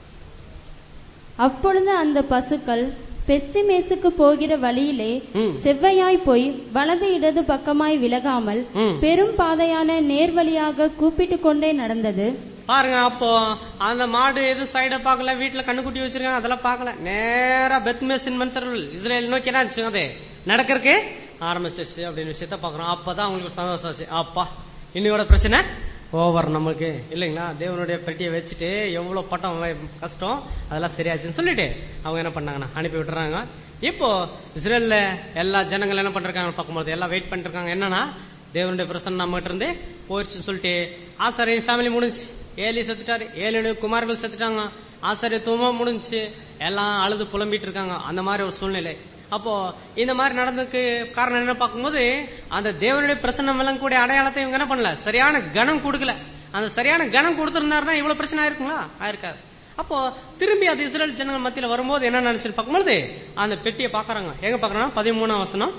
அப்பொழுது அந்த பசுக்கள் பெஸ்ஸிமேசுக்கு போகிற வழியிலே செவ்வையாய் போய் வலது இடது பக்கமாய் விலகாமல் பெரும் பாதையான நேர்வழியாக கூப்பிட்டு கொண்டே நடந்தது. பாருங்க, அப்போ அந்த மாடு எது சைட பாக்கல, வீட்டுல கண்ணுக்குட்டி வச்சிருக்காங்க அதெல்லாம் பாக்கல, நேரா பெத்மேசின் மனுஷர்கள் இஸ்ரேல் நோக்கி என்னாச்சு அது நடக்கிறதுக்கு ஆரம்பிச்சிருச்சு அப்படின்னு விஷயத்த பாக்குறோம். அப்பதான் அவங்களுக்கு சந்தோஷம் ஆச்சு, அப்பா இன்னையோட பிரச்சனை ஓவர் நமக்கு இல்லைங்களா, தேவனுடைய பெட்டியை வச்சுட்டு எவ்வளவு பட்டம் கஷ்டம் அதெல்லாம் சரியாச்சுன்னு சொல்லிட்டு அவங்க என்ன பண்ணாங்கன்னா அனுப்பி விட்டுறாங்க. இப்போ இஸ்ரேல்ல எல்லா ஜனங்கள் என்ன பண்றாங்க பார்க்கும்போது எல்லாம் வெயிட் பண்ணிட்டு இருக்காங்க, என்னன்னா தேவனுடைய பிரசன்னம் நம்ம கிட்ட இருந்து போயிடுச்சுன்னு சொல்லிட்டு. ஆசாரிய ஃபேமிலி முடிஞ்சு, ஏலி செத்துட்டாரு, ஏலியுடைய குமார்கள் செத்துட்டாங்க, ஆசாரியத்துவமும் முடிஞ்சு, எல்லாம் அழுது புலம்பிட்டு இருக்காங்க. அந்த மாதிரி ஒரு சூழ்நிலை. அப்போ இந்த மாதிரி நடந்ததுக்கு காரணம் என்ன பார்க்கும்போது அந்த தேவனுடைய பிரசன்னம் விளங்கக்கூடிய அடையாளத்தை இவங்க என்ன பண்ணல, சரியான கணம் கொடுக்கல. அந்த சரியான கணம் கொடுத்திருந்தாருன்னா இவ்வளவு பிரச்சனை ஆயிருக்குங்களா, ஆயிருக்காது. அப்போ திரும்பி அது இஸ்ரேல் ஜனங்கள் மத்தியில வரும்போது என்ன நினைச்சு பார்க்கும்போது அந்த பெட்டியை பாக்குறாங்க. எங்க பாக்குறாங்க, பதிமூணாம் வசனம்.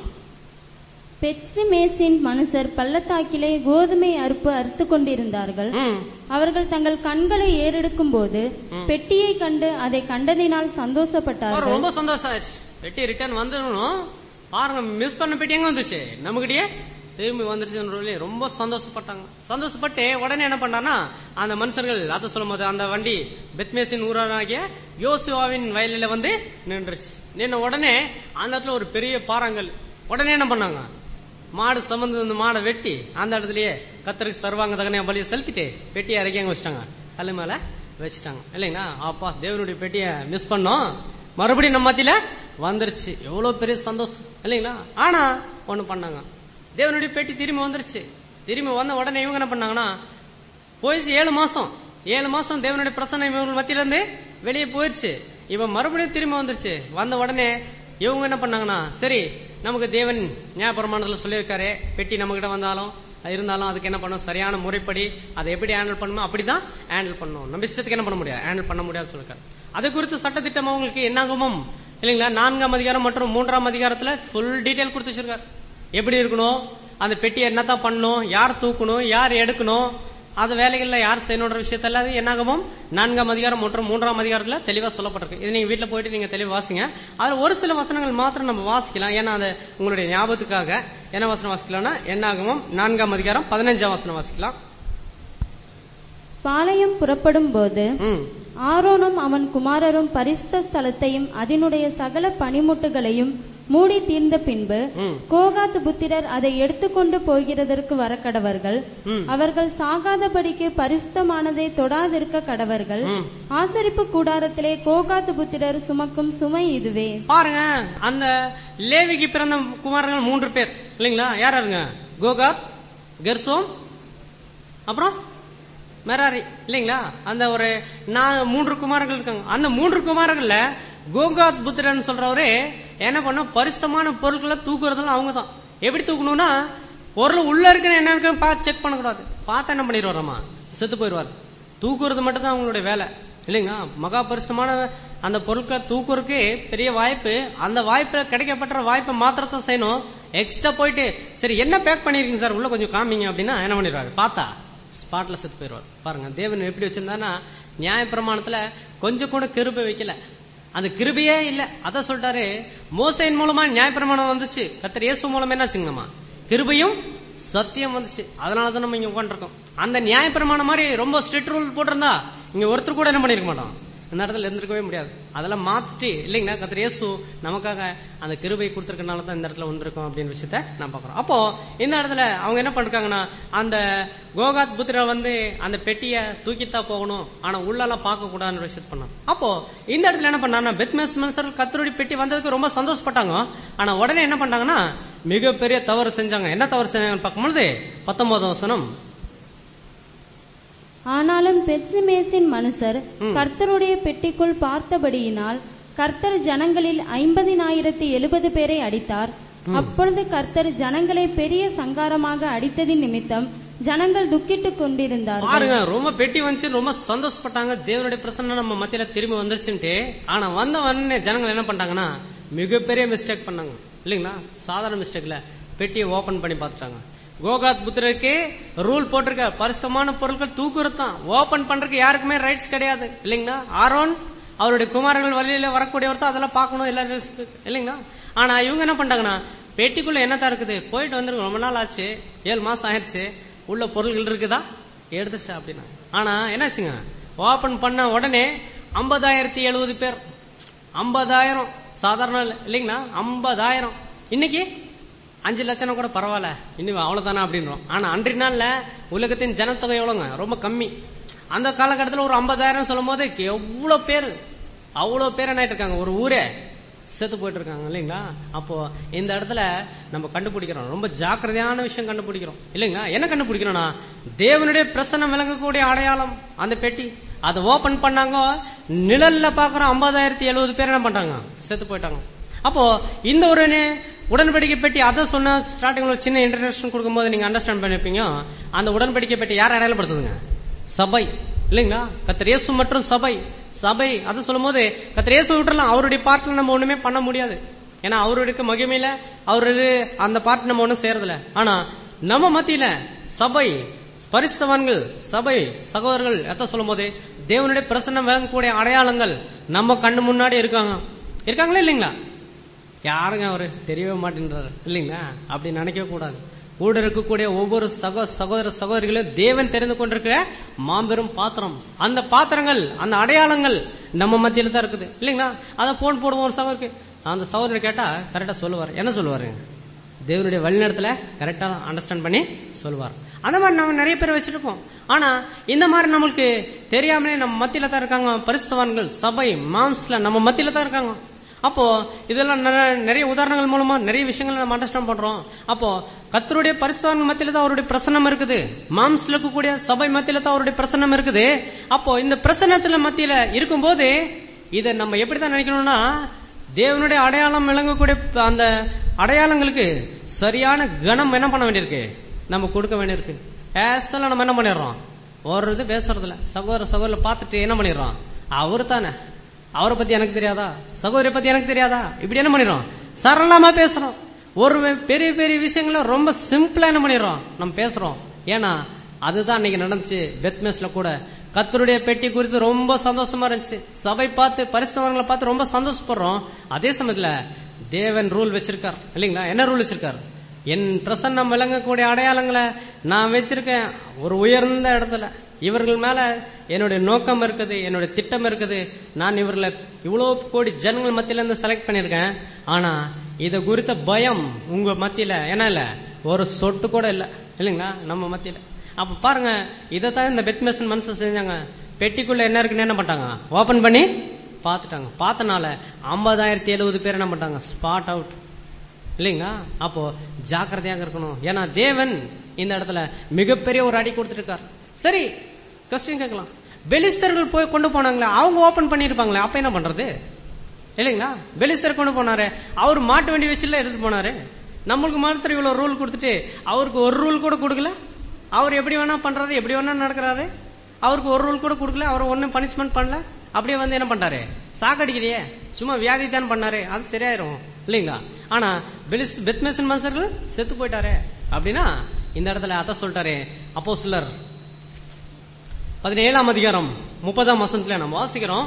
பெத்சிமேசின் மனுஷர் பள்ளத்தாக்கிலே கோதுமை அறுப்பு அறுத்து கொண்டிருந்தார்கள். அவர்கள் தங்கள் கண்களை ஏறெடுக்கும் போது பெட்டியை கண்டு அதை கண்டதினால் சந்தோஷப்பட்டார்கள். ரொம்ப சந்தோஷம் ஆச்சு, பெட்டி ரிட்டர்ன் வந்துடணும். பாருங்க, மிஸ் பண்ண பெட்டி எங்க வந்துச்சு, நம்மகிட்டயே திரும்பி வந்துருச்சு. ரொம்ப சந்தோஷப்பட்டாங்க. சந்தோஷப்பட்டு உடனே என்ன பண்ணான்னா அந்த மனுஷர்கள் அதை சொல்லும் போது அந்த வண்டி பெத்மேசின் ஊராகிய யோசுவாவின் வயலில வந்து நின்றுச்சு. நின்ன உடனே அந்த இடத்துல ஒரு பெரிய பாறாங்கல். உடனே என்ன பண்ணாங்க, மாடு சம்பந்து அந்த மாடை வெட்டி அந்த இடத்துலயே கத்தருக்கு சர்வாங்க தகனையா பலியை செலுத்திட்டு பெட்டியை இறக்கி அங்க வச்சுட்டாங்க, கல்லு மேல வச்சுட்டாங்க இல்லைங்களா. அப்பா தேவனுடைய பெட்டியை மிஸ் பண்ணோம், மறுபடியும் நம்ம மத்தியில வந்துருச்சு, எவ்வளவு பெரிய சந்தோஷம் இல்லைங்களா. ஆனா ஒண்ணு பண்ணாங்க, தேவனுடைய பெட்டி திரும்பி வந்துருச்சு. திரும்பி வந்த உடனே இவங்க என்ன பண்ணாங்கன்னா போயிடுச்சு, ஏழு மாசம் ஏழு மாசம் தேவனுடைய பிரசன்னம் இவங்க மத்தியில இருந்து வெளியே போயிருச்சு. இவன் மறுபடியும் திரும்பி வந்துருச்சு. வந்த உடனே இவங்க என்ன பண்ணாங்கன்னா, சரி நமக்கு தேவன் நியாயப்பிரமாணத்துல சொல்லியிருக்காரு, பெட்டி நம்ம கிட்ட வந்தாலும் இருந்தாலும் அதுக்கு என்ன பண்ணும், சரியான முறைப்படி அதை எப்படி ஹேண்டில் பண்ணணும் அப்படிதான் ஹேண்டில் பண்ணணும். நம்ம இஷ்டத்துக்கு என்ன பண்ண முடியாது, ஹேண்டில் பண்ண முடியாது சொல்லிருக்காரு. அது குறித்து சட்டத்திட்டம் அவங்களுக்கு என்னாகுமோ இல்லைங்களா, நான்காம் அதிகாரம் மற்றும் மூன்றாம் அதிகாரத்துல ஃபுல் டீடைல் கொடுத்து வச்சிருக்காரு. எப்படி இருக்கணும், அந்த பெட்டியை என்னத்தான் பண்ணணும், யார் தூக்கணும், யார் எடுக்கணும், அது வேலைகள்ல யார் செய்யணுன்ற விஷயத்த என்னாகவும் நான்காம் அதிகாரம் மற்றும் மூன்றாம் அதிகாரத்துல தெளிவா சொல்லப்பட்டிருக்கு. இது நீங்க வீட்டுல போயிட்டு நீங்க தெளிவா வாசிங்க. அதுல ஒரு சில வசனங்கள் மாத்திரம் நம்ம வாசிக்கலாம், ஏன்னா அது உங்களுடைய ஞாபகத்துக்காக. என்ன வசனம் வாசிக்கலாம்னா என்னாகவும் நான்காம் அதிகாரம் பதினஞ்சாம் வசனம் வாசிக்கலாம். பாளையம் புறப்படும் போது ம் ஆரோனும் அவன் குமாரரும் பரிசுத்த ஸ்தலத்தையும் அதனுடைய சகல பனிமுட்டுகளையும் மூடி தீர்ந்த பின்பு கோகாத் புத்திரர் அதை எடுத்துக்கொண்டு போகிறதற்கு வர கடவர்கள். அவர்கள் சாகாதபடிக்கு பரிசுத்தமானதை தொடாதிருக்க கடவர்கள். ஆசரிப்பு கூடாரத்திலே கோகாத் புத்திரர் சுமக்கும் சுமை இதுவே. பாருங்க, அந்த லேவிக்கு பிறந்த குமாரர்கள் மூன்று பேர் இல்லைங்களா, யாருங்க, கோகாத், கெர்சோம், அப்புறம் மெராரி இல்லைங்களா. அந்த ஒரு மூன்று குமாரர்கள் இருக்காங்க. அந்த மூன்று குமாரர்கள்ல கோகாத் புத்திரன் சொல்றவரு என்ன பண்ண, பரிசுத்தமான பொருட்களை தூக்குறதுல அவங்க தான். எப்படி தூக்கணும்னா, பொருள் உள்ள இருக்கு என்ன இருக்கு பார்த்து செக் பண்ணக்கூடாது. பார்த்தா என்ன பண்ணிடுவாரம்மா, செத்து போயிடுவார். தூக்குறது மட்டும் தான் அவங்களுடைய வேலை இல்லைங்களா. மகா பரிசுத்தமான அந்த பொருட்களை தூக்குறதுக்கு பெரிய வாய்ப்பு. அந்த வாய்ப்பு கிடைக்கப்பட்ட வாய்ப்பை மாத்திரத்தான் செய்யணும். எக்ஸ்ட்ரா போயிட்டு சரி என்ன பேக் பண்ணிருக்கீங்க சார், உள்ள கொஞ்சம் காமிங்க அப்படின்னா என்ன பண்ணிடுவாரு, பார்த்தா ஸ்பாட்ல செத்து போயிடுவார். பாருங்க தேவன் எப்படி வச்சிருந்தாருன்னா, நியாய பிரமாணத்துல கொஞ்சம் கூட கிருபை வைக்கல, அந்த கிருபையே இல்ல. அத சொல்லிட்டாரு, மோசையின் மூலமா நியாய பிரமாணம் வந்துச்சு, கர்த்தர் இயேசு மூலமா என்னாச்சுங்கம்மா, கிருபையும் சத்தியம் வந்துச்சு. அதனாலதான் நம்ம இங்க உட்காந்துருக்கோம். அந்த நியாய பிரமாணம் மாதிரி ரொம்ப ஸ்ட்ரிக்ட் ரூல் போட்டிருந்தா இங்க ஒருத்தர் கூட என்ன பண்ணிருக்க மாட்டோம், இந்த இடத்துல இருந்திருக்கவே முடியாது. அதெல்லாம் மாத்திட்டு இல்லைங்களா, கர்த்தர் இயேசு நமக்காக அந்த கிருபை கொடுத்திருக்கனால தான் இந்த இடத்துல வந்திருக்கோம் அப்படின்னு விஷயத்த நான் பாக்குறோம். அப்போ இந்த இடத்துல அவங்க என்ன பண்ணிருக்காங்கன்னா, அந்த கோகாத் புத்திர வந்து அந்த பெட்டியை தூக்கித்தான் போகணும், ஆனா உள்ளெல்லாம் பார்க்க கூடாதுன்னு விஷயத்த பண்ணாங்க. அப்போ இந்த இடத்துல என்ன பண்ணாங்கன்னா, பெத்மெஸ்மன்சர் கர்த்தருடைய பெட்டி வந்ததுக்கு ரொம்ப சந்தோஷப்பட்டாங்க. ஆனா உடனே என்ன பண்ணாங்கன்னா, மிகப்பெரிய தவறு செஞ்சாங்க. என்ன தவறு செஞ்சாங்கன்னு பார்க்கும்போது பத்தொன்பதாம் வசனம், ஆனாலும் பெத்சிமேசின் மனுஷர் கர்த்தருடைய பெட்டிக்குள் பார்த்தபடியினால் கர்த்தர் ஜனங்களில் ஐம்பதினாயிரத்தி எழுபது பேரை அடித்தார். அப்பொழுது கர்த்தர் ஜனங்களை பெரிய சங்காரமாக அடித்ததின் நிமித்தம் ஜனங்கள் துக்கிட்டுக் கொண்டிருந்தார்கள். பாருங்க, ரொம்ப பெட்டி வந்துச்சு, ரொம்ப சந்தோஷப்பட்டாங்க, தேவனுடைய பிரசன்னம் நம்ம மத்தியில திரும்பி வந்துருச்சுட்டு. ஆனா வந்த உடனே ஜனங்கள் என்ன பண்ணாங்கன்னா, மிகப்பெரிய மிஸ்டேக் பண்ணாங்க இல்லைங்களா. சாதாரண மிஸ்டேக்ல பெட்டியை ஓபன் பண்ணி பார்த்துட்டாங்க. கோகாத் புத்திரருக்கு ரூல் போட்டிருக்க, பரிசுத்தமான பொருட்கள் தூக்குறது தான், ஓபன் பண்றதுக்கு யாருக்குமே ரைட்ஸ் கிடையாது இல்லைங்களா. ஆரோன் அவருடைய குமாரர்கள் வழியில வரக்கூடியவர் தான் அதெல்லாம் பார்க்கணும் எல்லாரும் இல்லைங்களா. ஆனா இவங்க என்ன பண்றாங்கன்னா, பெட்டிக்குள்ள என்னதான் இருக்குது, போயிட்டு வந்து ரொம்ப நாள் ஆச்சு, ஏழு மாசம் ஆயிடுச்சு, உள்ள பொருள்கள் இருக்குதா, எடுத்துச்சா அப்படின்னா. ஆனா என்னாச்சுங்க, ஓபன் பண்ண உடனே ஐம்பதாயிரத்தி எழுபது பேர், ஐம்பதாயிரம் சாதாரண இல்லைங்களா, ஐம்பதாயிரம். இன்னைக்கு அஞ்சு லட்சம் கூட பரவாயில்ல, இன்னும் அவ்வளவுதானா அப்படின்றோம். ஆனா அன்றைய நாள்ல உலகத்தின் ஜனத்தொகை எவ்வளவுங்க, ரொம்ப கம்மி. அந்த காலகட்டத்தில் ஒரு ஐம்பதாயிரம் சொல்லும் போது எவ்வளவு பேர், அவ்வளவு பேர் என்ன இருக்காங்க, ஒரு ஊரே செத்து போயிட்டு இருக்காங்க இல்லைங்களா. அப்போ இந்த இடத்துல நம்ம கண்டுபிடிக்கிறோம், ரொம்ப ஜாக்கிரதையான விஷயம் கண்டுபிடிக்கிறோம் இல்லைங்களா. என்ன கண்டுபிடிக்கிறோம்னா, தேவனுடைய பிரசன்னம் விளங்கக்கூடிய அடையாளம் அந்த பெட்டி. அதை ஓபன் பண்ணாங்க, நிழல்ல பாக்குறோம் ஐம்பதாயிரத்தி எழுபது பேர் என்ன பண்றாங்க, செத்து போயிட்டாங்க. அப்போ இந்த ஒரு உடன்படிக்கை பெட்டி, அதை சொன்ன ஸ்டார்டிங்ல ஒரு சின்ன இன்ட்ரடக்ஷன் கொடுக்கும்போது நீங்க அண்டர்ஸ்டாண்ட் பண்ணிருப்பீங்க. அந்த உடன்படிக்கை பெட்டி யார் அடையாளப்படுத்துதுங்க, சபை இல்லைங்களா. கர்த்தர் இயேசு மற்றும் சபை, சபை அதை சொல்லும் போது கர்த்தர் இயேசு விட்டுறலாம், அவருடைய பார்ட்ல நம்ம ஒண்ணுமே பண்ண முடியாது, ஏன்னா அவருடைய மகிமையில அவரு அந்த பார்ட் நம்ம ஒண்ணும் செய்யறதில்ல. ஆனா நம்ம மத்தியில சபை, பரிசுத்தவான்கள், சபை சகோதரர்கள் எத்த சொல்லும் போது தேவனுடைய பிரசன்னம் விளங்கக்கூடிய அடையாளங்கள் நம்ம கண்ணு முன்னாடி இருக்காங்க. இருக்காங்களா இல்லைங்களா? யாருங்க அவரு தெரியவே மாட்டேன்றாரு இல்லைங்களா. அப்படி நினைக்க கூடாது. கூட இருக்கக்கூடிய ஒவ்வொரு சகோ சகோதர சகோதரிகளும் தேவன் தெரிந்து கொண்டிருக்கிற மாபெரும் பாத்திரம். அந்த பாத்திரங்கள், அந்த அடையாளங்கள் நம்ம மத்தியில தான் இருக்குது இல்லைங்களா. அதை போன் போடுவோம் ஒரு சகோதரிக்கு, அந்த சகோதரனை கேட்டா கரெக்டா சொல்லுவார். என்ன சொல்லுவாரு, தேவனுடைய வழிநடத்துல கரெக்டா அண்டர்ஸ்டாண்ட் பண்ணி சொல்லுவார். அந்த மாதிரி நம்ம நிறைய பேர் வச்சிருப்போம். ஆனா இந்த மாதிரி நம்மளுக்கு தெரியாமலே நம்ம மத்தியில தான் இருக்காங்க பரிசுத்தவான்கள், சபை மாம்ஸ்ல நம்ம மத்தியில தான் இருக்காங்க. அப்போ இதெல்லாம் நிறைய உதாரணங்கள் மூலமா நிறைய விஷயங்கள் நம்ம அண்டர்ஸ்டாண்ட் பண்றோம். அப்போ கர்த்தருடைய பரிசுத்தவான்கள் மத்தியில தான் அவருடைய பிரசன்னம் இருக்குது, மாம்ஸ்ல இருக்கக்கூடிய சபை மத்தியில தான் அவருடைய பிரசன்னம் இருக்குது. அப்போ இந்த பிரசன்னத்துல மத்தியில இருக்கும்போது இதை நம்ம எப்படிதான் நினைக்கணும்னா, தேவனுடைய அடையாளம் விளங்கக்கூடிய அந்த அடையாளங்களுக்கு சரியான கணம் என்ன பண்ண வேண்டியிருக்கு, நம்ம கொடுக்க வேண்டியிருக்கு. ஆக்சுவலா நம்ம என்ன பண்ணிடுறோம், ஒரு இது பேசுறதுல சகோதர சகோதர பார்த்துட்டு என்ன பண்ணிடுறோம், அவரு தானே, அவரை பத்தி எனக்கு தெரியாதா, சகோதரி பத்தி எனக்கு தெரியாதா, இப்படி என்ன பண்ணிடுறோம், சரளமா பேசுறோம். ஒரு பெரிய பெரிய விஷயங்கள ரொம்ப சிம்பிளா என்ன பண்ணிடுறோம் நம்ம பேசுறோம். ஏன்னா அதுதான் இன்னைக்கு நடந்துச்சு. பெத்மெஸ்ல கூட கர்த்தருடைய பெட்டி குறித்து ரொம்ப சந்தோஷமா இருந்துச்சு. சபை பார்த்து பரிசுத்தவான்களை பார்த்து ரொம்ப சந்தோஷப்படுறோம். அதே சமயத்துல தேவன் ரூல் வச்சிருக்கார் இல்லைங்களா? என்ன ரூல் வச்சிருக்கார், என் பிரசன்னம் விளங்கக்கூடிய அடையாளங்களை நான் வச்சிருக்கேன் ஒரு உயர்ந்த இடத்துல. இவர்கள் மேல என்னுடைய நோக்கம் இருக்குது, என்னுடைய திட்டம் இருக்குது. நான் இவர்களை இவ்வளவு கோடி ஜனங்கள் மத்தியில இருந்து செலக்ட் பண்ணிருக்கேன். ஆனா இத குறித்த பயம் உங்க மத்தியில என்ன இல்ல, ஒரு சொட்டு கூட இல்ல இல்லைங்களா நம்ம மத்தியில. அப்ப பாருங்க, இதைத்தான் இந்த பெத்மெசன் மனுஷன் செஞ்சாங்க. பெட்டிக்குள்ள என்ன இருக்குன்னு என்ன பண்ணிட்டாங்க, ஓபன் பண்ணி பாத்துட்டாங்க. பார்த்தனால ஐம்பதாயிரத்தி எழுபது பேர் என்ன பண்ணிட்டாங்க, ஸ்பாட் அவுட் இல்லைங்களா? அப்போ ஜாக்கிரதையாக இருக்கணும். ஏன்னா தேவன் இந்த இடத்துல மிகப்பெரிய ஒரு அடி கொடுத்துட்டு இருக்கார். சரி, கொஸ்டின் கேட்கலாம், பெலிஸ்தர்கள் போய் கொண்டு போனாங்களே, அவங்க ஓபன் பண்ணிருப்பாங்களே, அப்ப என்ன பண்றது இல்லைங்களா? பெலிஸ்தர் கொண்டு போனாரு, அவர் மாட்டு வண்டி வச்சுல எடுத்து போனாரு. நம்மளுக்கு மாத்திரம் இவ்வளவு ரூல் கொடுத்துட்டு அவருக்கு ஒரு ரூல் கூட கொடுக்கல. அவர் எப்படி வேணா பண்றாரு, எப்படி வேணா நடக்கிறாரு. அவருக்கு ஒரு ரூல் கூட கொடுக்கல, அவர் ஒன்னும் பனிஷ்மெண்ட் பண்ணல. அப்படியே வந்து என்ன பண்றாரு, சாக்கடிக்கிறியே, சும்மா வியாதி தான் பண்ணாரு, அது சரியாயிரும் இல்லைங்களா? ஆனா பெத்மெசன் மனுஷர்கள் செத்து போயிட்டாரு. அப்படின்னா இந்த இடத்துல அத சொல்லிட்டாரு. அப்போஸ்தலர் பதினேழாம் அதிகாரம் முப்பதாம் வசனத்துல நம்ம வாசிக்கிறோம்.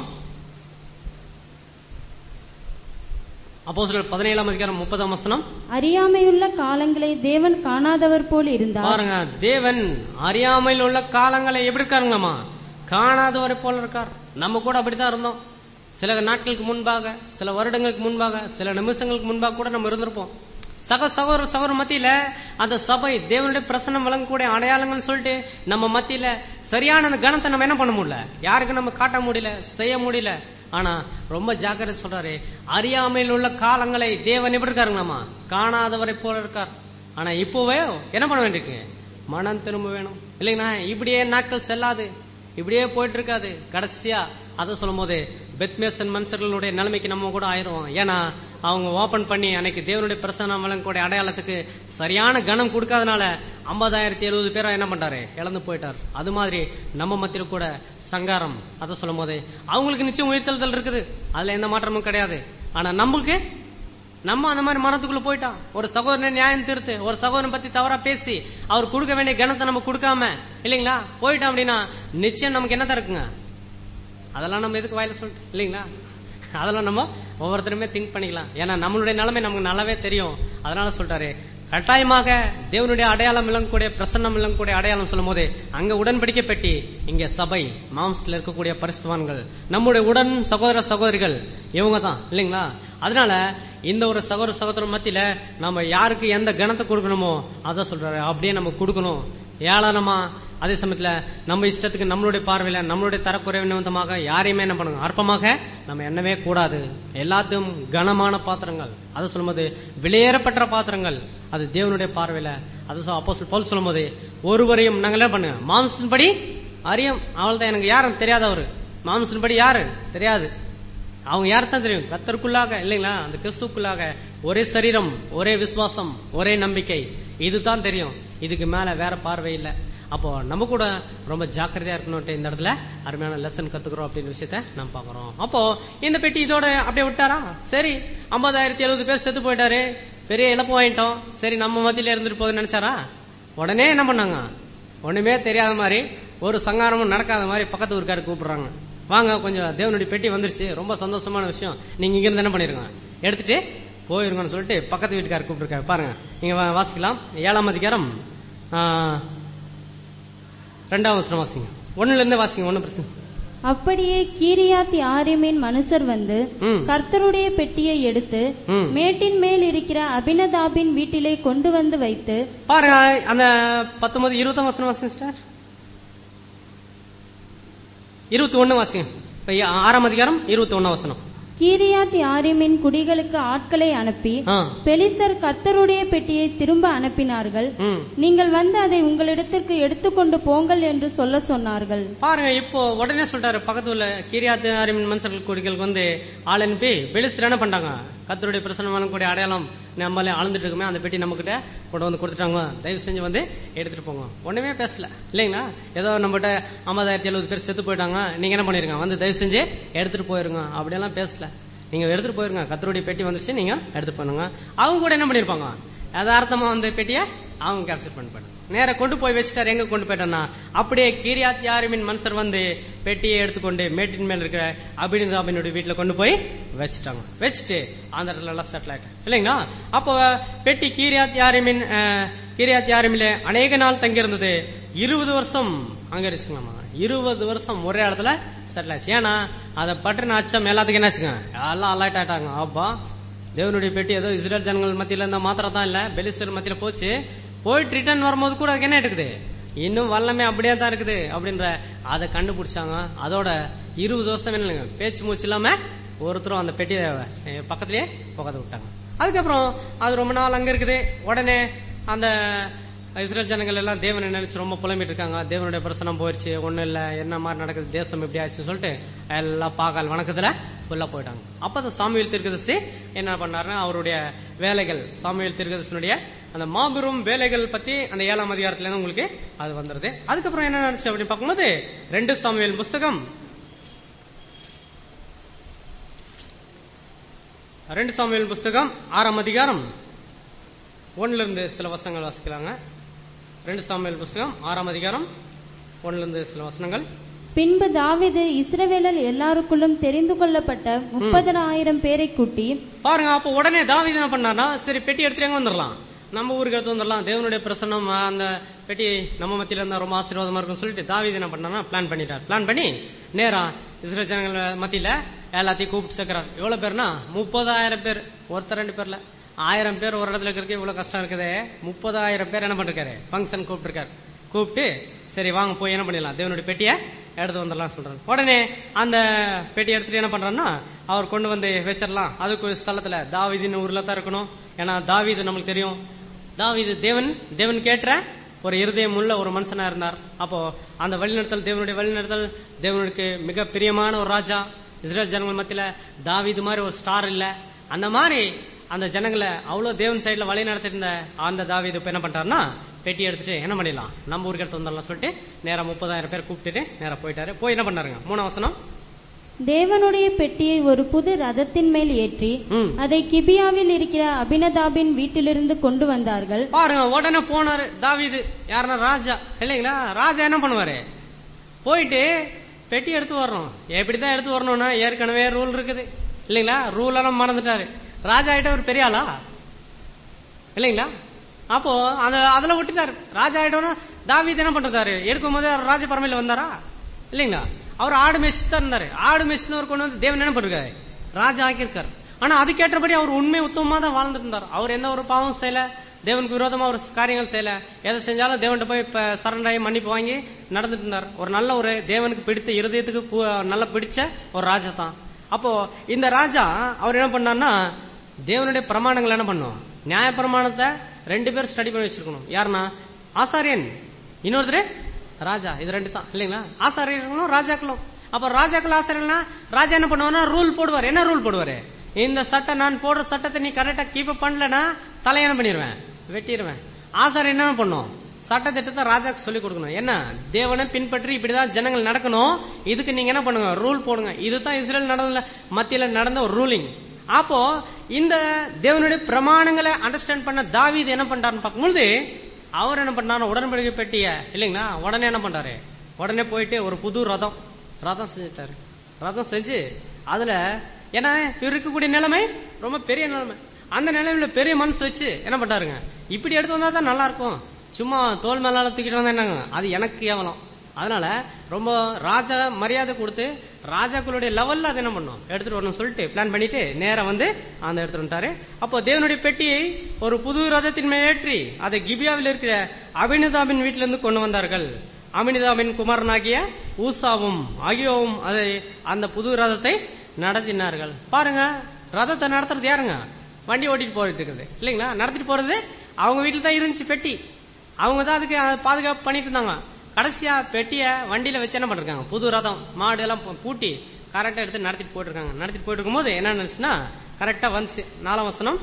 அப்போஸ்தலர் பதினேழாம் அதிகாரம் முப்பதாம் வசனம், அறியாமையுள்ள காலங்களை தேவன் காணாதவர் போல் இருந்தார். பாருங்க, தேவன் அறியாமையில் உள்ள காலங்களை எப்படி இருக்காருங்கம்மா, காணாதவரை போல இருக்கார். நம்ம கூட அப்படித்தான் இருந்தோம். சில நாட்களுக்கு முன்பாக, சில வருடங்களுக்கு முன்பாக, சில நிமிஷங்களுக்கு முன்பாக கூட நம்ம இருந்திருப்போம். சக சகோதர சகோதர மத்தியில அந்த சபை தேவனுடைய பிரசன்னம் வழங்கக்கூடிய அடையாளங்கள் சொல்லிட்டு நம்ம மத்தியில சரியான அந்த கணத்தை நம்ம என்ன பண்ண முடியல, யாருக்கு நம்ம காட்ட முடியல, செய்ய முடியல. ஆனா ரொம்ப ஜாக்கிரதை சொல்றாரு, அறியாமையில் உள்ள காலங்களை தேவன் எப்படி இருக்காருங்களாமா, காணாதவரை போல இருக்கார். ஆனா இப்போவே என்ன பண்ண வேண்டியிருக்கு, மனம் திரும்ப வேணும் இல்லைங்களா? இப்படியே நாட்கள் செல்லாது, இப்படியே போயிட்டு இருக்காது. கடைசியா அத சொல்லும் போது பெத்மெசன் மனுஷர்களுடைய நிலைமைக்கு நம்ம கூட ஆயிரும். ஏன்னா அவங்க ஓபன் பண்ணி அன்னைக்கு தேவனுடைய பிரசன்னம் வழங்கக்கூடிய அடையாளத்துக்கு சரியான கணம் கொடுக்காதனால ஐம்பதாயிரத்தி எழுபது பேரா என்ன பண்றாரு, இழந்து போயிட்டார். அது மாதிரி நம்ம மத்தியில் கூட சங்காரம் அத சொல்லும் போது அவங்களுக்கு நிச்சயம் உயிர்த்தெழுதல் இருக்குது, அதுல எந்த மாற்றமும் கிடையாது. ஆனா நம்மளுக்கு நம்ம அந்த மாதிரி மரத்துக்குள்ள போயிட்டோம். ஒரு சகோதரனை நியாயம் தீர்த்து, ஒரு சகோதரன் பத்தி தவறா பேசி அவர் கொடுக்க வேண்டிய கணத்தை நம்ம கொடுக்காம இல்லைங்களா போயிட்டோம் அப்படின்னா நிச்சயம் நமக்கு என்னதான் இருக்குங்க, அதெல்லாம் நம்ம எதுக்கு வாயில சொல்லிட்டு இல்லைங்களா? அதெல்லாம் நம்ம ஒவ்வொருத்தருமே திங்க் பண்ணிக்கலாம். ஏன்னா நம்மளுடைய நிலைமை நமக்கு நல்லாவே தெரியும். அதனால சொல்றாரு, கட்டாயமாக தேவனுடைய அடையாளம் விளங்கக்கூடிய பிரசன்னம் விளங்கக்கூடிய அடையாளம் சொல்லும் போது அங்க உடன்படிக்கை பெட்டி, இங்க சபை மாம்சத்தில் இருக்கக்கூடிய பரிசுத்தவான்கள், நம்முடைய உடன் சகோதர சகோதரிகள் இவங்க தான் இல்லைங்களா? அதனால இந்த ஒரு சகோதர சகோதரர் மத்தியில நம்ம யாருக்கு எந்த கணத்தை கொடுக்கணுமோ அதான் சொல்றாரு, அப்படியே நம்ம கொடுக்கணும். ஏளனமா அதே சமயத்துல நம்ம இஷ்டத்துக்கு நம்மளுடைய பார்வையில நம்மளுடைய தரக்குறைவு நிமித்தமாக யாரையுமே என்ன பண்ணுங்க அற்பமாக நம்ம எண்ணவே கூடாது. எல்லாத்தையும் கனமான பாத்திரங்கள், அதை சொல்லும் போது வெளியேறப்பட்ட பாத்திரங்கள், அது தேவனுடைய பார்வையில. அது அப்போஸ்தலர் பவுல் சொல்லும் போது ஒருவரையும் நாங்க என்ன பண்ணுங்க மாம்சத்தின்படி அறியும். அவள்தான் எனக்கு யாரும் தெரியாதவரு, மாம்சத்தின்படி யாரு தெரியாது, அவங்க யாருத்தான் தெரியும், கர்த்தருக்குள்ளாக இல்லைங்களா, அந்த கிறிஸ்துக்குள்ளாக ஒரே சரீரம், ஒரே விசுவாசம், ஒரே நம்பிக்கை, இதுதான் தெரியும். இதுக்கு மேல வேற பார்வை இல்ல. அப்போ நம்ம கூட ரொம்ப ஜாக்கிரதையா இருக்கணும். இந்த இடத்துல அருமையான லெசன் கத்துக்கிறோம் அப்படின்னு விஷயத்த நம்ம பாக்குறோம். அப்போ இந்த பெட்டி இதோட அப்படியே விட்டாரா, சரி ஐம்பதாயிரத்தி எழுபது பேர் செத்து போயிட்டாரு, பெரிய இழப்பு வாங்கிட்டோம், சரி நம்ம மத்தியில இருந்துட்டு போகுதுன்னு நினைச்சாரா? உடனே என்ன பண்ணாங்க, ஒண்ணுமே தெரியாத மாதிரி, ஒரு சங்காரமும் நடக்காத மாதிரி பக்கத்து ஊருக்காரு கூப்பிடுறாங்க, வாங்க கொஞ்சம் தேவனுடைய பெட்டி வந்துருச்சு, ரொம்ப சந்தோஷமான விஷயம், நீங்க இங்க இருந்து என்ன பண்ணிருங்க எடுத்துட்டு போயிருங்கன்னு சொல்லிட்டு பக்கத்து வீட்டுக்காரர் கூப்பிட்டுருக்காரு. பாருங்க, நீங்க வாசிக்கலாம். ஏழாம் அதிகாரம் ரெண்டாம் வசனம் வாசிங்க, ஒண்ணுல இருந்து வாசிங்க, ஒன்னும் பிரச்சனை. அப்படியே கீரியாத் யாரீமின் மனுஷர் வந்து கர்த்தருடைய பெட்டியை எடுத்து மேட்டின் மேல் இருக்கிற அபினதாபின் வீட்டிலே கொண்டு வந்து வைத்து, பாருங்க அந்த பத்தொன்பது இருபத்தாம் வசனம் வாசிங்க, இருபத்தி ஒண்ணு வாசிங்க. ஆறாம் அதிகாரம் இருபத்தி ஒண்ணாம் வசனம். கீரியாத் யாரீமின் குடிகளுக்கு ஆட்களை அனுப்பி ஆ. பெலிஸ்தர் கர்த்தருடைய பெட்டியை திரும்ப அனுப்பினார்கள். ம். நீங்கள் வந்து அதை உங்களிடத்திற்கு எடுத்துக்கொண்டு போங்கள் என்று சொல்ல சொன்னார்கள். பாருங்க, இப்போ உடனே சொல்றாரு, பக்கத்துல உள்ள கீரியாத் யாரீமின் மனுஷர்கள் குடிகளுக்கு வந்து ஆள் அனுப்பி பெலிஸ்தர் என்ன பண்ணாங்க, கர்த்தருடைய பிரசன்னமான கூடிய அடையாளம் நம்மளே ஆழ்ந்துட்டு இருக்குமே, அந்த பெட்டி நம்ம கிட்ட கொண்டு வந்து கொடுத்துட்டாங்க, தயவு செஞ்சு வந்து எடுத்துட்டு போங்க. ஒண்ணுமே பேசல இல்லைங்களா? ஏதோ நம்மகிட்ட ஐம்பதாயிரத்தி எழுபது பேர் செத்து போயிட்டாங்க, நீங்க என்ன பண்ணிருங்க, வந்து தயவு செஞ்சு எடுத்துட்டு போயிருங்க அப்படியெல்லாம் பேசல. நீங்க எடுத்துட்டு போயிருங்க, கர்த்தருடைய பெட்டி வந்துச்சு, நீங்க எடுத்து பண்ணுங்க. அவங்க கூட என்ன பண்ணிருப்பாங்க, யதார்த்தமா வந்து பெட்டியை அவங்க கேப்சர் பண்ணி நேர கொண்டு போய் வச்சுட்டாரு. எங்க கொண்டு போயிட்டான்னா, அப்படியே கீரியாத் யாரீமின் மனுஷர் வந்து பெட்டியை எடுத்துக்கொண்டு மேட்டின் மேல இருக்கிற அபினிதாபினுடைய வீட்டுல கொண்டு போய் வச்சுட்டாங்க. வச்சுட்டு அந்த இடத்துல எல்லாம் செட்டில் ஆயிட்டாங்க இல்லைங்களா? அப்போ பெட்டி கீரியாத் யாரீமின் கீரியாத் யாரீமிலே அநேக நாள் தங்கியிருந்தது. இருபது வருஷம் அங்க இருந்துச்சுங்களாமா. இருபது வருஷம் ஒரே இடத்துல செட்டில் ஆச்சு. ஏன்னா அதை பற்றின அச்சம் எல்லாத்துக்கும் என்னாச்சுங்க, எல்லாம் அலர்ட் ஆயிட்டாங்க. அப்பா தேவனுடைய பெட்டி ஏதோ இஸ்ரேல் ஜனங்கள் மத்தியில இருந்த மாத்திரம் தான் இல்ல, பெலிஸ்தர் மத்தியில போச்சு. போயிட்டு ரிட்டர்ன் வரும்போது கூட அதுக்கு என்ன இருக்குது, இன்னும் வல்லமே அப்படியே தான் இருக்குது அப்படின்ற அதை கண்டுபிடிச்சாங்க. அதோட இருபது வருஷம் இல்லைங்க, பேச்சு மூச்சு இல்லாம ஒருத்தரும் அந்த பெட்டியை பக்கத்திலேயே புகத விட்டாங்க. அதுக்கப்புறம் அது ரொம்ப நாள் அங்க இருக்குது. உடனே அந்த இஸ்ரேல் ஜனங்கள் எல்லாம் தேவனை நினைச்சு ரொம்ப புலம்பிட்டு இருக்காங்க. தேவனுடைய பிரசனம் போயிடுச்சு, ஒண்ணும் இல்ல, என்ன மாதிரி நடக்குது, தேசம் எப்படி ஆச்சுன்னு சொல்லிட்டு எல்லாம் பாகால் வணக்கத்துல ஃபுல்லா போயிட்டாங்க. அப்பதான் சாமுவேல் தீர்க்கதரிசி என்ன பண்ணாருன்னா, அவருடைய வேலைகள், சாமுவேல் தீர்க்கதரிசியுடைய அந்த மாபெரும் வேலைகள் பத்தி அந்த ஏழாம் அதிகாரத்துல இருந்து உங்களுக்கு அது வந்துருது. அதுக்கப்புறம் என்ன நடந்துச்சு அப்படின்னு பார்க்கும்போது, ரெண்டு சாமுவேல் புஸ்தகம் ரெண்டு சாமுவேல் புஸ்தகம் ஆறாம் அதிகாரம் ஒன்னுல இருந்து சில வசனங்கள் வாசிக்கலாங்க. ரெண்டு சாமுவேல் புஸ்தகம் ஆறாம் அதிகாரம் ஒன்னுல இருந்து சில வசனங்கள். பின்பு தாவீது இஸ்ரவேலர் எல்லாருக்குள்ளும் தெரிந்து கொள்ளப்பட்ட முப்பதாயிரம் பேரை கூட்டி பாருங்க. அப்ப உடனே தாவீது என்ன பண்ணார்னா, சரி பெட்டி எடுத்துட்டு வந்துடலாம், நம்ம ஊருக்கு எடுத்து வந்துடலாம், தேவனுடைய பிரசன்னம் அந்த பெட்டி நம்ம மத்தியில இருந்தா ரொம்ப ஆசீர்வாதமா இருக்கும் சொல்லிட்டு தாவீது என்ன பண்ணா பிளான் பண்ணிட்டார். பிளான் பண்ணி நேரா இஸ்ரேல் ஜனங்கள் மத்தியில எல்லாத்தையும் கூப்பிட்டு சேர்க்கிறார். எவ்வளவு பேர்னா முப்பதாயிரம் பேர். ஒருத்தர் ரெண்டு பேர்ல ஆயிரம் பேர் ஒரு இடத்துல இருக்கிறது இவ்வளவு கஷ்டம் இருக்குது. முப்பதாயிரம் பேர் என்ன பண்ணிருக்காரு, பங்கன் கூப்பிட்டு இருக்காரு. கூப்பிட்டு சரி வாங்க போய் என்ன பண்ணிடலாம், தேவனுடைய பெட்டியை எடுத்து வந்துடலாம் சொல்றாரு. உடனே அந்த பெட்டி எடுத்துட்டு என்ன பண்றாருன்னா, அவர் கொண்டு வந்து வச்சிடலாம். அதுக்கு ஒரு ஸ்தலத்துல தாவீதின் ஊர்ல தான் இருக்கணும். ஏன்னா தாவீது நம்மளுக்கு தெரியும், தாவீது தேவன் தேவன் கேட்ட ஒரு இருதயம் உள்ள ஒரு மனுஷனா இருந்தார். அப்போ அந்த வழிநடத்தல், தேவனுடைய வழிநடத்தல், தேவனுக்கு மிக பிரியமான ஒரு ராஜா. இஸ்ரேல் ஜனங்கள் மத்தியில தாவீது மாதிரி ஒரு ஸ்டார் இல்ல. அந்த மாதிரி அந்த ஜனங்களை அவ்வளவு தேவன் சைட்ல வழி நடத்திருந்த அந்த தாவீது இப்ப என்ன பண்றாருன்னா, பெட்டி எடுத்துட்டு என்ன பண்ணிடலாம், நம்ம ஊருக்கு எடுத்து வந்துடலாம் சொல்லிட்டு நேரம் முப்பதாயிரம் பேர் கூப்பிட்டுட்டு நேரம் போயிட்டாரு. போய் என்ன பண்ணாருங்க, மூணாம் வசனம், தேவனுடைய பெட்டியை ஒரு புது ரதத்தின் மேல் ஏற்றி அதை கிபியாவில் இருக்கிற அபினதாபின் வீட்டிலிருந்து கொண்டு வந்தார்கள். பாருங்க, உடனே போனாரு தாவீது. யாருன்னா ராஜா இல்லைங்களா? ராஜா என்ன பண்ணுவாரு, போயிட்டு பெட்டி எடுத்து வரணும். எப்படிதான் எடுத்து வரணும்னா, ஏற்கனவே ரூல் இருக்குது இல்லைங்களா? ரூல் எல்லாம் மறந்துட்டாரு. ராஜா ஆயிட்ட ஒரு பெரிய ஆளா இல்லைங்களா? அப்போ அந்த அதுல விட்டுட்டாரு. ராஜா ஆயிட்டோம்னா தாவீது என்ன பண்றாரு, எடுக்கும் போது அவர் ராஜ பரமையில வந்தாரா இல்லைங்களா? அவர் ஆடு மேய்ச்சி தான் இருந்தாரு. ஆடு மேய்ச்சினவர் கொண்டு வந்து தேவன் என்ன பண்ணிருக்காரு, ராஜா ஆக்கியிருக்காரு. ஆனா அதுக்கேற்றபடி அவர் உண்மை உத்தமமா தான் வாழ்ந்துட்டு இருந்தார். அவர் எந்த ஒரு பாவம் செய்யல, தேவனுக்கு விரோதமா ஒரு காரியங்கள் செய்யல. எதை செஞ்சாலும் தேவன்கிட்ட போய் சரண்டர் ஆகி மன்னிப்பு வாங்கி நடந்துட்டு இருந்தார். ஒரு நல்ல ஒரு தேவனுக்கு பிடித்த இருதயத்துக்கு நல்லா பிடிச்ச ஒரு ராஜா தான். அப்போ இந்த ராஜா அவர் என்ன பண்ணார்னா, தேவனுடைய பிரமாணங்கள் என்ன பண்ணும், நியாய பிரமாணத்தை ரெண்டு பேர் ஸ்டடி பண்ணி வச்சிருக்கணும். யாருன்னா ஆசாரியன், இன்னொருத்தர் ராஜா. இது ரெண்டு தான் இல்லைங்களா? ஆசாரியர்களும் ராஜாக்களும். அப்ப ராஜாக்கள் ஆசாரியர்கள்னா ராஜா என்ன பண்ணுவார்னா ரூல் போடுவார். என்ன ரூல் போடுவாரு, இந்த சட்டம் நான் போடுற சட்டத்தை நீ கரெக்டா கீப் அப் பண்ணலன்னா தலையை என்ன பண்ணிடுவேன், வெட்டிடுவேன். ஆசாரியன் என்ன பண்ணும், சட்ட திட்டத்தை ராஜாக்கு சொல்லிக் கொடுக்கணும். என்ன, தேவனை பின்பற்றி இப்படிதான் ஜனங்கள் நடக்கணும், இதுக்கு நீங்க என்ன பண்ணுங்க, ரூல் போடுங்க. இதுதான் இஸ்ரேல் நடந்த மத்தியில நடந்த ஒரு ரூலிங். அப்போ இந்த தேவனுடைய பிரமாணங்களை அண்டர்ஸ்டாண்ட் பண்ண தாவீது என்ன பண்றாருன்னு பார்க்கும்போது, அவர் என்ன பண்றாரு, உடன்படிக்கை பெட்டிய இல்லைங்களா, உடனே என்ன பண்றாரு, உடனே போயிட்டு ஒரு புது ரதம் ரதம் செஞ்சுட்டாரு. ரதம் செஞ்சு அதுல, ஏன்னா இருக்கக்கூடிய நிலைமை ரொம்ப பெரிய நிலைமை, அந்த நிலைமையில பெரிய மனசு வச்சு என்ன பண்றாருங்க, இப்படி எடுத்து வந்தா தான் நல்லா இருக்கும், சும்மா தோல் மேலால தூக்கிட்டு வந்தா என்னங்க, அது எனக்கு கேவலம். அதனால ரொம்ப ராஜா மரியாதை கொடுத்து ராஜாக்களுடைய லெவல்ல அதை என்ன பண்ணும், எடுத்துட்டு வரணும் சொல்லிட்டு பிளான் பண்ணிட்டு நேரம் வந்து அந்த எடுத்துட்டு வந்துட்டாரு. அப்போ தேவனுடைய பெட்டியை ஒரு புது ரதத்தின் மேல் ஏற்றி அதை கிபியாவில் இருக்கிற அபினதாபின் வீட்டிலிருந்து கொண்டு வந்தார்கள். அபினதாபின் குமாரனாகிய ஊசாவும் ஆகியோவும் அதை அந்த புது ரதத்தை நடத்தினார்கள். பாருங்க, ரதத்தை நடத்துறது யாருங்க? வண்டி ஓட்டிட்டு போயிட்டு இருக்குது இல்லைங்களா? நடத்திட்டு போறது அவங்க வீட்டுல தான் இருந்துச்சு பெட்டி. அவங்க தான் அதுக்கு பாதுகாப்பு பண்ணிட்டு இருந்தாங்க. கடைசியா பெட்டிய வண்டியில வச்சு என்ன பண்ணிருக்காங்க? புது ரதம் மாடு எல்லாம் பூட்டி கரெக்டா எடுத்து நடத்திட்டு போயிட்டு இருக்காங்க. நடத்திட்டு போயிட்டு இருக்கும் போது என்ன நினைச்சுன்னா, கரெக்டா வந்துச்சு. நாலாம் வசனம்,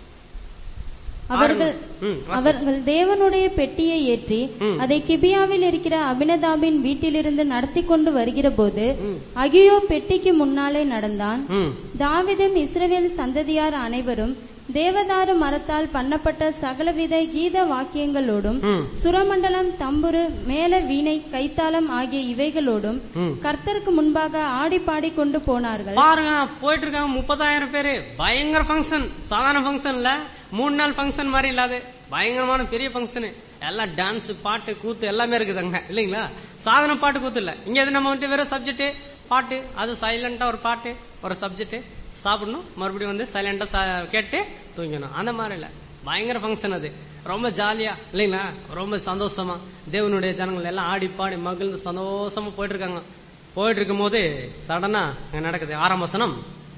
அவர்கள் அவர்கள் தேவனுடைய பெட்டியை ஏற்றி அதை கிபியாவில் இருக்கிற அபினதாபின் வீட்டிலிருந்து நடத்தி கொண்டு வருகிற போது அகியோ பெட்டிக்கு முன்னாலே நடந்தான். தாவீதும் இஸ்ரவேல் சந்ததியார் அனைவரும் தேவதாரு மரத்தால் பண்ணப்பட்ட சகலவித கீத வாக்கியங்களோடும் சுரமண்டலம், தம்புரு, மேல வீணை, கைத்தாளம் ஆகிய இவைகளோடும் கர்த்தருக்கு முன்பாக ஆடி பாடி கொண்டு போனார்கள். பாருங்க, போயிட்டு இருக்காங்க. முப்பதாயிரம் பேரு. பயங்கர பங்கன். சாதாரண பங்கன் இல்ல, மூணு நாள் பங்கன் மாதிரி இல்லாது பயங்கரமான பெரிய பங்கன். எல்லாம் டான்ஸ், பாட்டு, கூத்து எல்லாமே இருக்குதுங்க இல்லைங்களா? சாதாரண பாட்டு கூத்து இல்ல. இங்க எது நம்ம வந்துட்டு வெறும் சப்ஜெக்ட் பாட்டு, அது சைலண்டா ஒரு பாட்டு, ஒரு சப்ஜெக்ட், சாப்பிடணும், மறுபடியும் வந்து சைலண்டா கேட்டு தூங்கணும். அந்த மாதிரி இல்ல, பயங்கர பங்கன். அது ரொம்ப ஜாலியா இல்லைங்களா? ரொம்ப சந்தோஷமா தேவனுடைய ஜனங்கள் எல்லாம் ஆடி பாடி மகிழ்ந்து சந்தோஷமா போயிட்டு இருக்காங்க. போயிட்டு இருக்கும் போது சடனா நடக்குது. ஆறாம் வசனம்,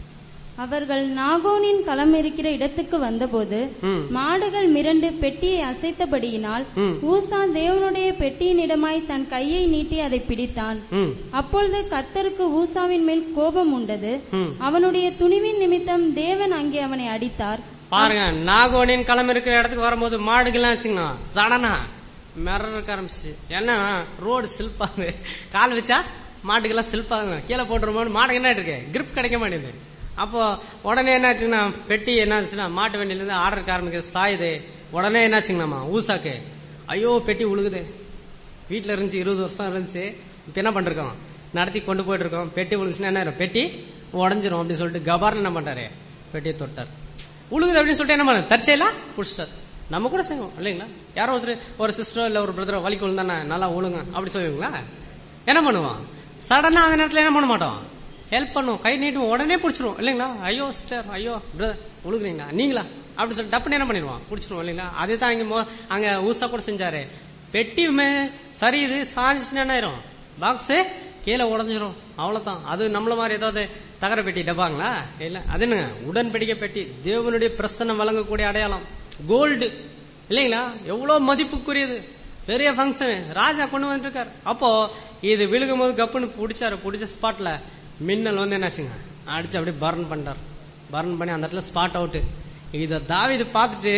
அவர்கள் நாகோனின் களம் இருக்கிற இடத்துக்கு வந்தபோது மாடுகள் மிரண்டு பெட்டியை அசைத்தபடியினால் ஊசா தேவனுடைய பெட்டியினிடமாய் தன் கையை நீட்டி அதை பிடித்தான். அப்பொழுது கர்த்தருக்கு ஊசாவின் மேல் கோபம் உண்டது. அவனுடைய துணிவின் நிமித்தம் தேவன் அங்கே அவனை அடித்தார். பாருங்க, நாகோனின் களம் இருக்கிற இடத்துக்கு வரும்போது மாடுகள்லாம் வச்சுங்க சடனா மிரக்க ஆரம்பிச்சு. ஏன்னா ரோடு சில்பாங்க, கால் வச்சா மாட்டுக்கெல்லாம் சில்பாங்க, கீழே போட்டுருமோன்னு மாடு என்ன இருக்கு, கிரிப் கிடைக்க மாட்டேங்குது. அப்போ உடனே என்னாச்சுன்னா, பெட்டி என்னாச்சுன்னா மாட்டு வண்டியில இருந்து ஆர்டர் ஆரம்பிக்க சாயுது. உடனே என்னாச்சுங்கண்ணா ஊசாக்கு, ஐயோ பெட்டி உழுகுது. வீட்டுல இருந்துச்சு, இருபது வருஷம் இருந்துச்சு. இப்ப என்ன பண்ணிருக்கோம், நடத்தி கொண்டு போயிட்டு இருக்கோம். பெட்டி உழுந்துச்சுன்னா என்ன, பெட்டி உடஞ்சிரும் அப்படின்னு சொல்லிட்டு கபார் என்ன பண்றாரு, பெட்டியை தொட்டார். உழுகுது அப்படின்னு சொல்லிட்டு என்ன பண்ண, தற்செயலா புடிச்சிட்டார். நம்ம கூட செய்வோம் இல்லைங்களா? யாரோ ஒருத்தர், ஒரு சிஸ்டரோ இல்ல ஒரு பிரதரோ வலிக்கு விழுந்தானே நல்லா உழுங்க அப்படி சொல்லுவீங்களா? என்ன பண்ணுவோம், சடனா அந்த நேரத்துல என்ன பண்ண மாட்டோம், ஹெல்ப் பண்ணுவோம், கை நீட்டும், உடனே பிடிச்சிருவோம் இல்லைங்களா? ஐயோ சிஸ்டர், ஐயோ பிரதர் உழுகுறீங்களா, நீங்களா அப்படி சொல்லிட்டு டப்புன்னு என்ன பண்ணிடுவோம், பிடிச்சிருவோம் இல்லைங்களா? அதுதான் இங்க அங்க ஊசா கூட செஞ்சாரு. பெட்டியுமே சரி, இது சாஞ்சிச்சுன்னா என்ன ஆயிரும், பாக்ஸ் கீழே உடஞ்சிரும், அவ்வளவுதான். அது நம்மள மாதிரி ஏதாவது தகர பெட்டி டப்பாங்களா? இல்ல, அது என்னங்க, உடன்படிக்கை பெட்டி, தேவனுடைய பிரசன்னம் வழங்கக்கூடிய அடையாளம், கோல்டு இல்லைங்களா? எவ்வளவு மதிப்புக்குரியது, பெரிய பங்கன், ராஜா கொண்டு வந்துட்டு இருக்காரு. அப்போ இது விழுகும் போது கப்புன்னு பிடிச்சாரு. பிடிச்ச ஸ்பாட்ல மின்னல் வந்து என்னாச்சுங்க, அடிச்சு அப்படியே பர்ன் பண்ணிட்டார். பர்ன் பண்ணி அந்த இடத்துல ஸ்பாட் அவுட். இத தாவீது பார்த்துட்டு,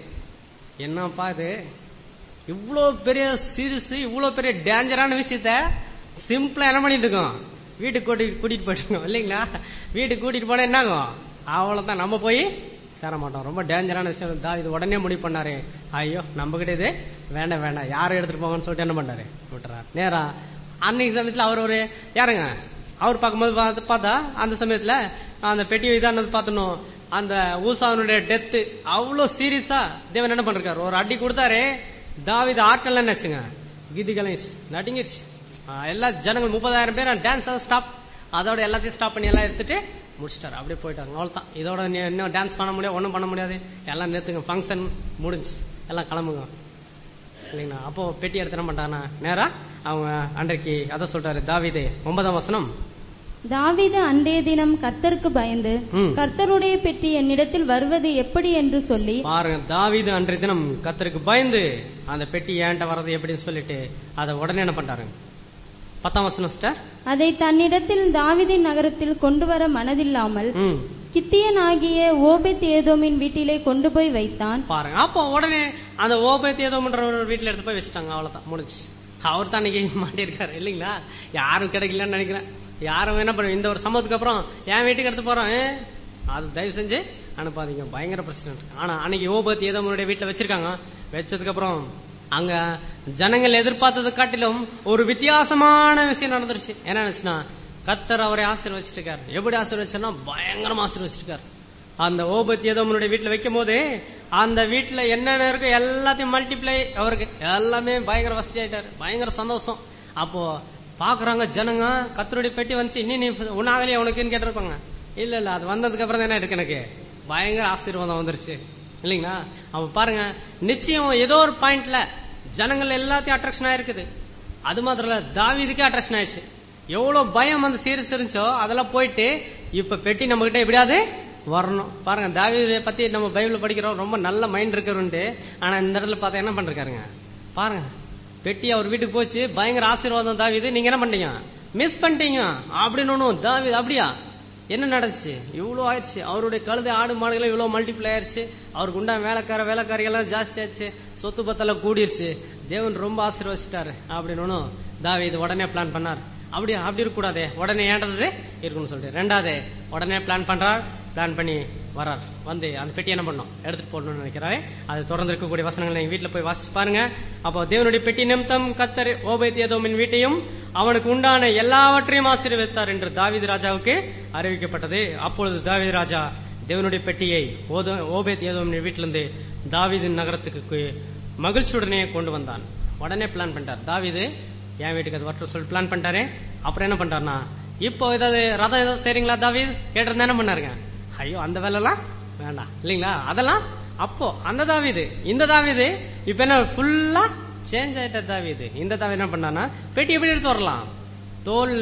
என்னப்பா இது, இவ்வளவு பெரிய சீரியஸ், இவ்வளவு பெரிய டேஞ்சரான விஷயத்த சிம்பிளா என்ன பண்ணிட்டு இருக்கோம், வீட்டுக்கு கூட்டிட்டு கூட்டிட்டு போயிட்டு இருக்கோம் இல்லைங்களா? வீட்டுக்கு கூட்டிட்டு போனா என்ன ஆகும், அவ்வளவுதான், நம்ம போய் சேர மாட்டோம். ரொம்ப டேஞ்சரான விஷயம். தாவீது உடனே முடிவு பண்ணாரு, ஐயோ நம்ம கிட்ட இது வேண்டாம் வேண்டாம், யாரும் எடுத்துட்டு போங்கன்னு சொல்லிட்டு என்ன பண்ணாரு, விட்டுறாரு. நேரா அன்னைக்கு சமயத்துல அவர் ஒரு யாருங்க, அவர் பார்க்கும்போது பார்த்தா அந்த சமயத்துல அந்த பெட்டி இதானது பார்த்தணும், அந்த ஊசாவனுடைய டெத்து அவ்வளவு சீரியஸா தேவன் என்ன பண்றாரு, ஒரு அடி கொடுத்தாரு. தாவீது ஆட்கள் என்னாச்சுங்க, கீதி கலைச்சு நடுங்கிருச்சு. எல்லா ஜனங்கள் முப்பதாயிரம் பேர் டான்ஸ் ஸ்டாப், அதோட எல்லாத்தையும் ஸ்டாப் பண்ணி எல்லாம் எடுத்துட்டு முடிச்சிட்டாரு. அப்படியே போயிட்டாங்க. அவ்வளவுதான், இதோட இன்னும் டான்ஸ் பண்ண முடியாது, ஒன்னும் பண்ண முடியாது, எல்லாம் நேத்துங்க பங்கன் முடிஞ்சு, எல்லாம் கிளம்புங்க இல்லைங்களா? அப்போ பெட்டி எடுத்து என்ன பண்றானா, நேரா அவங்க அன்றைக்கு அத சொல்றாரு தாவீது. ஒன்பதாம் வசனம், தாவீது அன்றைய தினம் கர்த்தருக்கு பயந்து கர்த்தருடைய பெட்டி என்னிடத்தில் வருவது எப்படி என்று சொல்லி, பாருங்க, தாவீது அன்றைய தினம் கர்த்தருக்கு பயந்து அந்த பெட்டி ஏன்ட்ட வர்றது எப்படின்னு சொல்லிட்டு அதை உடனே என்ன பண்றாரு. பத்தாம் வசனம் சிஸ்டர், அதை தன்னிடத்தில் தாவீதின் நகரத்தில் கொண்டு வர மனதில்லாமல் கித்தியன் ஆகிய ஓபேத் ஏதோமின் வீட்டிலே கொண்டு போய் வைத்தான். பாருங்க, அப்போ உடனே அந்த ஓபேத் ஏதோம்ன்ற வீட்டுல எடுத்து போய் வச்சுட்டாங்க. அவ்வளவுதான், முடிஞ்சு. அவர் தான் அன்னைக்கு மாட்டிருக்காரு இல்லைங்களா? யாரும் கிடைக்கலன்னு நினைக்கிறேன். யாரும் என்ன பண்ண, இந்த ஒரு சம்பவத்துக்கு அப்புறம் என் வீட்டுக்கு எடுத்து போறோம், அது தயவு செஞ்சு அனுப்பாதீங்க, பயங்கர பிரச்சனை இருக்கு. ஆனா அன்னைக்கு ஓபேத் ஏதோமுடைய வீட்டுல வச்சிருக்காங்க. வச்சதுக்கு அப்புறம் அங்க ஜனங்கள் எதிர்பார்த்தது காட்டிலும் ஒரு வித்தியாசமான விஷயம் நடந்துருச்சு. என்ன நினைச்சுன்னா, கர்த்தர் அவரை ஆசீர்வச்சிட்டு இருக்காரு. எப்படி ஆசீர்வச்சா, பயங்கரமா ஆசீர்வச்சிருக்காரு. அந்த ஓபேத் ஏதோமுடைய வீட்டுல வைக்கும் போது அந்த வீட்டுல என்னென்ன இருக்கு எல்லாத்தையும் மல்டிப்ளை, அவருக்கு எல்லாமே பயங்கர வசதி ஆயிட்டாரு, பயங்கர சந்தோஷம். அப்போ பாக்குறாங்க ஜனங்க, கர்த்தருடைய பெட்டி வந்துச்சு, இன்னும் நீ உன்னாகலையே உனக்குன்னு கேட்டிருப்பாங்க. இல்ல இல்ல, அது வந்ததுக்கு அப்புறம் தான் என்ன இருக்கு, எனக்கு பயங்கர ஆசீர்வாதம் வந்துருச்சு இல்லைங்களா? அப்ப பாருங்க, நிச்சயம் ஏதோ ஒரு பாயிண்ட்ல ஜனங்கள் எல்லாத்தையும் அட்ராக்ஷன் ஆயிருக்குது. அது மாத்திரம் இல்ல, தாவீதுக்கே அட்ராக்ஷன் ஆயிடுச்சு. எவ்வளவு பயம் அந்த சீரியஸ் இருந்துச்சோ அதெல்லாம் போயிட்டு இப்ப பெட்டி நம்ம கிட்ட எப்படியாவது வரணும். பாருங்க, தாவீதை பத்தி நம்ம பைபிள் படிக்கிறோம், ரொம்ப நல்ல மைண்ட் இருக்கிறோன்ட்டு. ஆனா இந்த இடத்துல பார்த்தா என்ன பண்றாருங்க பாருங்க, பெட்டி அவர் வீட்டுக்கு போச்சு, பயங்கர ஆசீர்வாதம் தாவீது, நீங்க என்ன பண்ணீங்க, மிஸ் பண்ணிட்டீங்க அப்படின்னு. தாவீது அப்படியா, என்ன நடந்துச்சு, இவ்வளவு ஆயிடுச்சு, அவருடைய கழுதை ஆடு மாடுகளும் இவ்வளவு மல்டிப்ளை ஆயிடுச்சு, அவருக்கு உண்டா வேலைக்கார வேலைக்காரிகள் ஜாஸ்தி ஆயிடுச்சு, சொத்து பத்தெல்லாம் கூடிருச்சு, தேவன் ரொம்ப ஆசீர்வதிச்சிட்டாரு அப்படின்னு தாவீது உடனே பிளான் பண்ணார். அப்படியா, அப்படி இருக்க கூடாதே, உடனே ஏண்டது இருக்குன்னு சொல்லிட்டு ரெண்டாவது உடனே பிளான் பண்றார். பிளான் பண்ணி வர்றார். வந்து அந்த பெட்டி என்ன பண்ணும், எடுத்துட்டு போடணும்னு நினைக்கிறாரு. அது தொடர்ந்து இருக்கக்கூடிய வசனங்களை நீங்க வீட்டுல போய் வாசிச்சு பாருங்க. அப்போ தேவனுடைய பெட்டி நிமித்தம் கர்த்தர் ஓபேத்-ஏதோமின் வீட்டையும் அவனுக்கு உண்டான எல்லாவற்றையும் ஆசீர்வதித்தார் என்று தாவீது ராஜாவுக்கு அறிவிக்கப்பட்டது. அப்பொழுது தாவீது ராஜா தேவனுடைய பெட்டியை ஓபேத்-ஏதோமின் வீட்டிலிருந்து தாவீதின் நகரத்துக்கு மகிழ்ச்சியுடனே கொண்டு வந்தான். உடனே பிளான் பண்ணிட்டார் தாவீது, என் வீட்டுக்கு அது வரட்டும் சொல்லி பிளான் பண்ணிட்டாரு. அப்புறம் என்ன பண்றாருனா, இப்போ ஏதாவது ரதம் ஏதாவது சரிங்களா தாவீது கேட்டிருந்தா என்ன பண்ணாருங்க, ஐயோ அந்த வேலை எல்லாம் வேண்டாம் இல்லீங்களா, அதெல்லாம் அப்போ அந்த தாவீது. இந்த தாவீது இப்ப என்ன ஃபுல்லா சேஞ்ச் ஆயிட்ட தாவீது. இந்த தாவீது என்ன பண்ணானா, பெட்டி எப்படி எடுத்து வரலாம், தோல்ல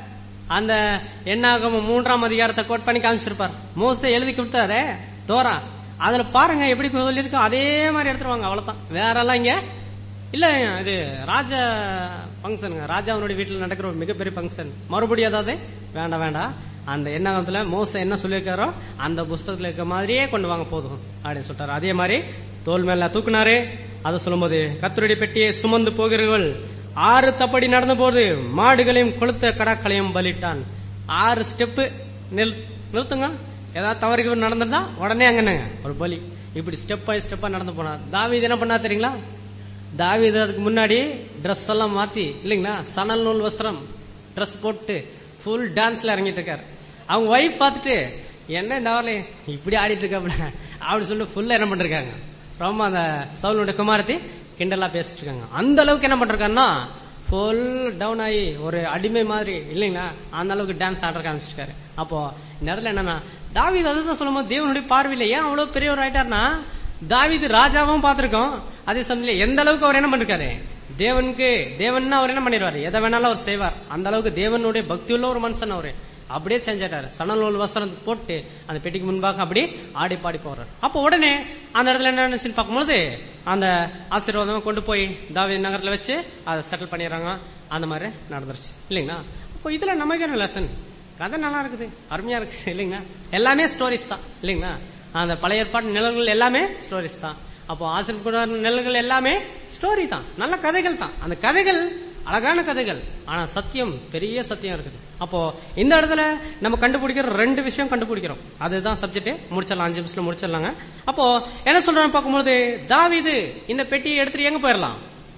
அந்த என்னாகும் மூன்றாம் அதிகாரத்தை கோட் பண்ணி காமிச்சிருப்பார். மோசே எழுதி கொடுத்தாரு தோரா, அதுல பாருங்க எப்படி சொல்லிருக்கு, அதே மாதிரி எடுத்துருவாங்க, அவ்வளவுதான். வேற எல்லாம் இங்க இல்ல. இது ராஜ பங்கனுங்க, ராஜாவுடைய வீட்டுல நடக்கிற ஒரு மிகப்பெரிய பங்கன். மறுபடியும் அதாவது வேண்டாம் வேண்டாம், அந்த எண்ணத்துல மோச என்ன சொல்லியிருக்காரோ அந்த புஸ்தகத்துல இருக்க மாதிரியே கொண்டு வாங்க போதும் அப்படின்னு சொல்லிட்டாரு. அதே மாதிரி தோல் மேல தூக்குனாரு. அதை சொல்லும் போது, கர்த்தருடைய பெட்டியை சுமந்து போகிறவர்கள் ஆறு தப்படி நடந்த போது மாடுகளையும் கொளுத்த கடாக்களையும் பலிட்டான். ஆறு ஸ்டெப்பு நிறுத்துங்க, ஏதாவது தவறுக்கு நடந்திருந்தா உடனே அங்க ஒரு பலி. இப்படி ஸ்டெப் பை ஸ்டெப்பா நடந்து போனார். தாவீது என்ன பண்ணா தெரியுங்களா, தாவீது அதுக்கு முன்னாடி டிரெஸ் எல்லாம் மாத்தி இல்லீங்களா, சணல் நூல் வஸ்திரம் டிரெஸ் போட்டு ஃபுல் டான்ஸ்ல இறங்கிட்டு இருக்காரு. அவங்க ஒய்ஃப் பார்த்துட்டு, என்ன இந்த வரல இப்படி ஆடிட்டு இருக்க அப்படி சொல்லிட்டு ஃபுல்லா என்ன பண்ணிருக்காங்க, ரொம்ப அந்த சவுலுடைய குமாரத்தை கிண்டலா பேசிட்டு இருக்காங்க. அந்த அளவுக்கு என்ன பண்றாங்கன்னா, ஃபுல் டவுன் ஆகி ஒரு அடிமை மாதிரி இல்லைங்களா, அந்த அளவுக்கு டான்ஸ் ஆட ஆரம்பிச்சிருக்காரு. அப்போ இந்த இடத்துல என்னன்னா, தாவீது அதுதான் சொல்லும் போது தேவனுடைய பார்வையில ஏன் அவ்வளவு பெரியவர் ஆயிட்டாருன்னா, தாவீது ராஜாவும் பார்த்திருக்கோம், அதே சமயத்துல எந்த அளவுக்கு அவர் என்ன பண்ணிருக்காரு, தேவனுக்கு தேவன் அவர் என்ன பண்ணிடுவாரு, எதை வேணாலும் அவர் செய்வார். அந்த அளவுக்கு தேவனுடைய பக்தி உள்ள ஒரு மனுஷன் அவரு. அப்படியே செஞ்சாரு, சணல் நூல் வஸ்திரம் போட்டு அந்த பெட்டிக்கு முன்பாக அப்படி ஆடி பாடி போறாரு. அப்ப உடனே அந்த இடத்துல என்ன பார்க்கும்போது, அந்த ஆசீர்வாதம் கொண்டு போய் தாவீது நகரத்துல வச்சு அதை செட்டில் பண்ணிடுறாங்க. அந்த மாதிரி நடந்துருச்சு இல்லைங்களா. அப்போ இதுல நமக்கு என்ன லெசன், கதை நல்லா இருக்குது, அருமையா இருக்கு இல்லைங்களா. எல்லாமே ஸ்டோரிஸ் தான் இல்லைங்களா. அந்த பழைய ஏற்பாடு நிழல்கள் எல்லாமே ஸ்டோரிஸ் தான். அப்போ ஆசீர்வாத நிழல்கள் எல்லாமே ஸ்டோரி தான், நல்ல கதைகள் தான். அந்த கதைகள் அழகான கதைகள், ஆனா சத்தியம் பெரிய சத்தியம் இருக்குது. அப்போ இந்த இடத்துல நம்ம கண்டுபிடிக்கிற ரெண்டு விஷயம் கண்டுபிடிக்கிறோம். அதுதான் சப்ஜெக்ட். முடிச்சிடலாம், அஞ்சு நிமிஷத்துல முடிச்சிடலாங்க. அப்போ என்ன சொல்றோம் பார்க்கும்போது, தாவீது இந்த பெட்டியை எடுத்துட்டு எங்க போயிடலாம்,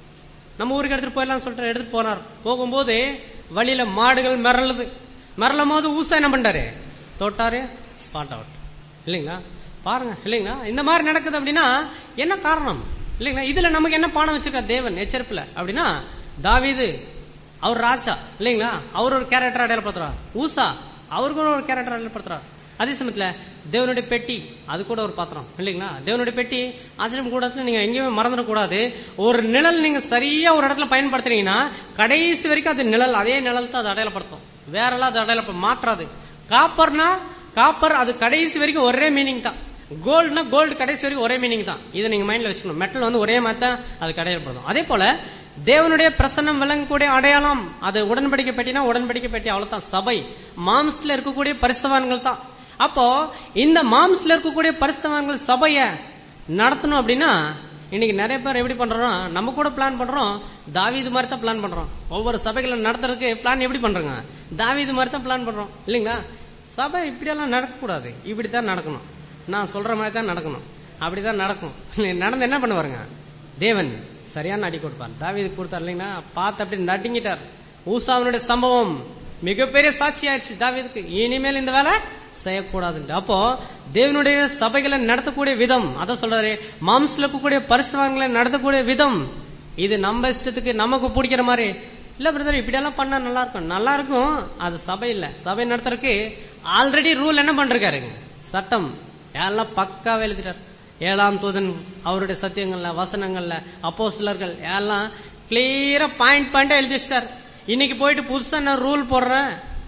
நம்ம ஊருக்கு எடுத்துட்டு போயிடலாம் சொல்லிட்டு எடுத்துட்டு போனார். போகும்போது வழியில மாடுகள் மிரளுது. மிரளும் போது ஊசா என்ன பண்றாரு, தொட்டாரு, ஸ்பாட் அவுட் இல்லைங்களா. பாருங்க இல்லைங்களா, இந்த மாதிரி நடக்குது அப்படின்னா என்ன காரணம் இல்லைங்களா. இதுல நமக்கு என்ன பாடம் வச்சிருக்காரு தேவன் எச்சரிப்புல அப்படின்னா, தாவீது அவர் ராஜா இல்லைங்களா, அவர் ஒரு கேரக்டர் அடையாளப்படுத்துறார். ஊசா அவருக்கு ஒரு கேரக்டர் அடையாளப்படுத்துறார். அதே சமயத்துல தேவனுடைய பெட்டி அது கூட ஒரு பாத்திரம் இல்லைங்களா. தேவனுடைய பெட்டி ஆசிரியம் கூடத்துல நீங்க எங்கேயுமே மறந்துடக்கூடாது. ஒரு நிழல் நீங்க சரியா ஒரு இடத்துல பயன்படுத்துறீங்கன்னா கடைசி வரைக்கும் அது நிழல், அதே நிழல் தான் அது அடையாளப்படுத்தும், வேற எல்லாம் அது அடையாள மாற்றாது. காப்பர்னா காப்பர், அது கடைசி வரைக்கும் ஒரே மீனிங் தான். கோல்டுனா கோல்டு கடைசி வரைக்கும் ஒரே மீனிங் தான். இதை நீங்க மைண்ட்ல வச்சுக்கணும். மெட்டல் வந்து ஒரே மாதிரி தான் அது அடையாளப்படுத்தும். அதே போல தேவனுடைய பிரசன்னம் விளங்கக்கூடிய அடையாளம் அது உடன்படிக்கை பெட்டினா உடன்படிக்கை பெட்டி, அவ்வளவுதான். சபை மாம்ஸ்ல இருக்கக்கூடிய பரிசுத்தவான்கள் தான். அப்போ இந்த மாம்ஸ்ல இருக்கக்கூடிய பரிசுத்தவான்கள் சபைய நடத்தணும் அப்படின்னா, இன்னைக்கு நிறைய பேர் எப்படி பண்றோம், நம்ம கூட பிளான் பண்றோம், தாவீது மாதிரி தான் பிளான் பண்றோம். ஒவ்வொரு சபைகளை நடத்துறதுக்கு பிளான் எப்படி பண்றோங்க, தாவீது மாதிரி தான் பிளான் பண்றோம் இல்லைங்களா. சபை இப்படியெல்லாம் நடக்கக்கூடாது, இப்படித்தான் நடக்கணும், நான் சொல்ற மாதிரி தான் நடக்கணும், அப்படிதான் நடக்கும். நடந்து என்ன பண்ணுவாருங்க, தேவன் சரியான அடி கொடுப்பார். தாவீது கொடுத்தார் இல்லைங்களா, பார்த்து அப்படி நடுங்கிட்டார். ஊசாவினுடைய சம்பவம் மிகப்பெரிய சாட்சி ஆயிடுச்சு தாவீதுக்கு, இனிமேல் இந்த வேலை செய்யக்கூடாது. அப்போ தேவனுடைய சபைகளை நடத்தக்கூடிய விதம், அத சொல்றாரு, மாம்ஸ்ல இருக்கக்கூடிய பரிசுத்தவான்களை நடத்தக்கூடிய விதம், இது நம்ம இஷ்டத்துக்கு நமக்கு பிடிக்கிற மாதிரி இல்ல பிரதர், இப்படி எல்லாம் பண்ணா நல்லா இருக்கும். நல்லா இருக்கும், அது சபை இல்ல. சபை நடத்துறதுக்கு ஆல்ரெடி ரூல் என்ன பண்றாருங்க, சட்டம் எல்லாம் பக்காவே எழுதிட்டார். ஏழாம் தூதன் அவருடைய சத்தியங்கள்ல வசனங்கள்ல அப்போஸ்தலர்கள் எல்லாம் கிளியரா பாயிண்ட் பாயிண்டா எழுதி வச்சிட்டார். இன்னைக்கு போயிட்டு புதுசா நான் ரூல் போடுறேன்,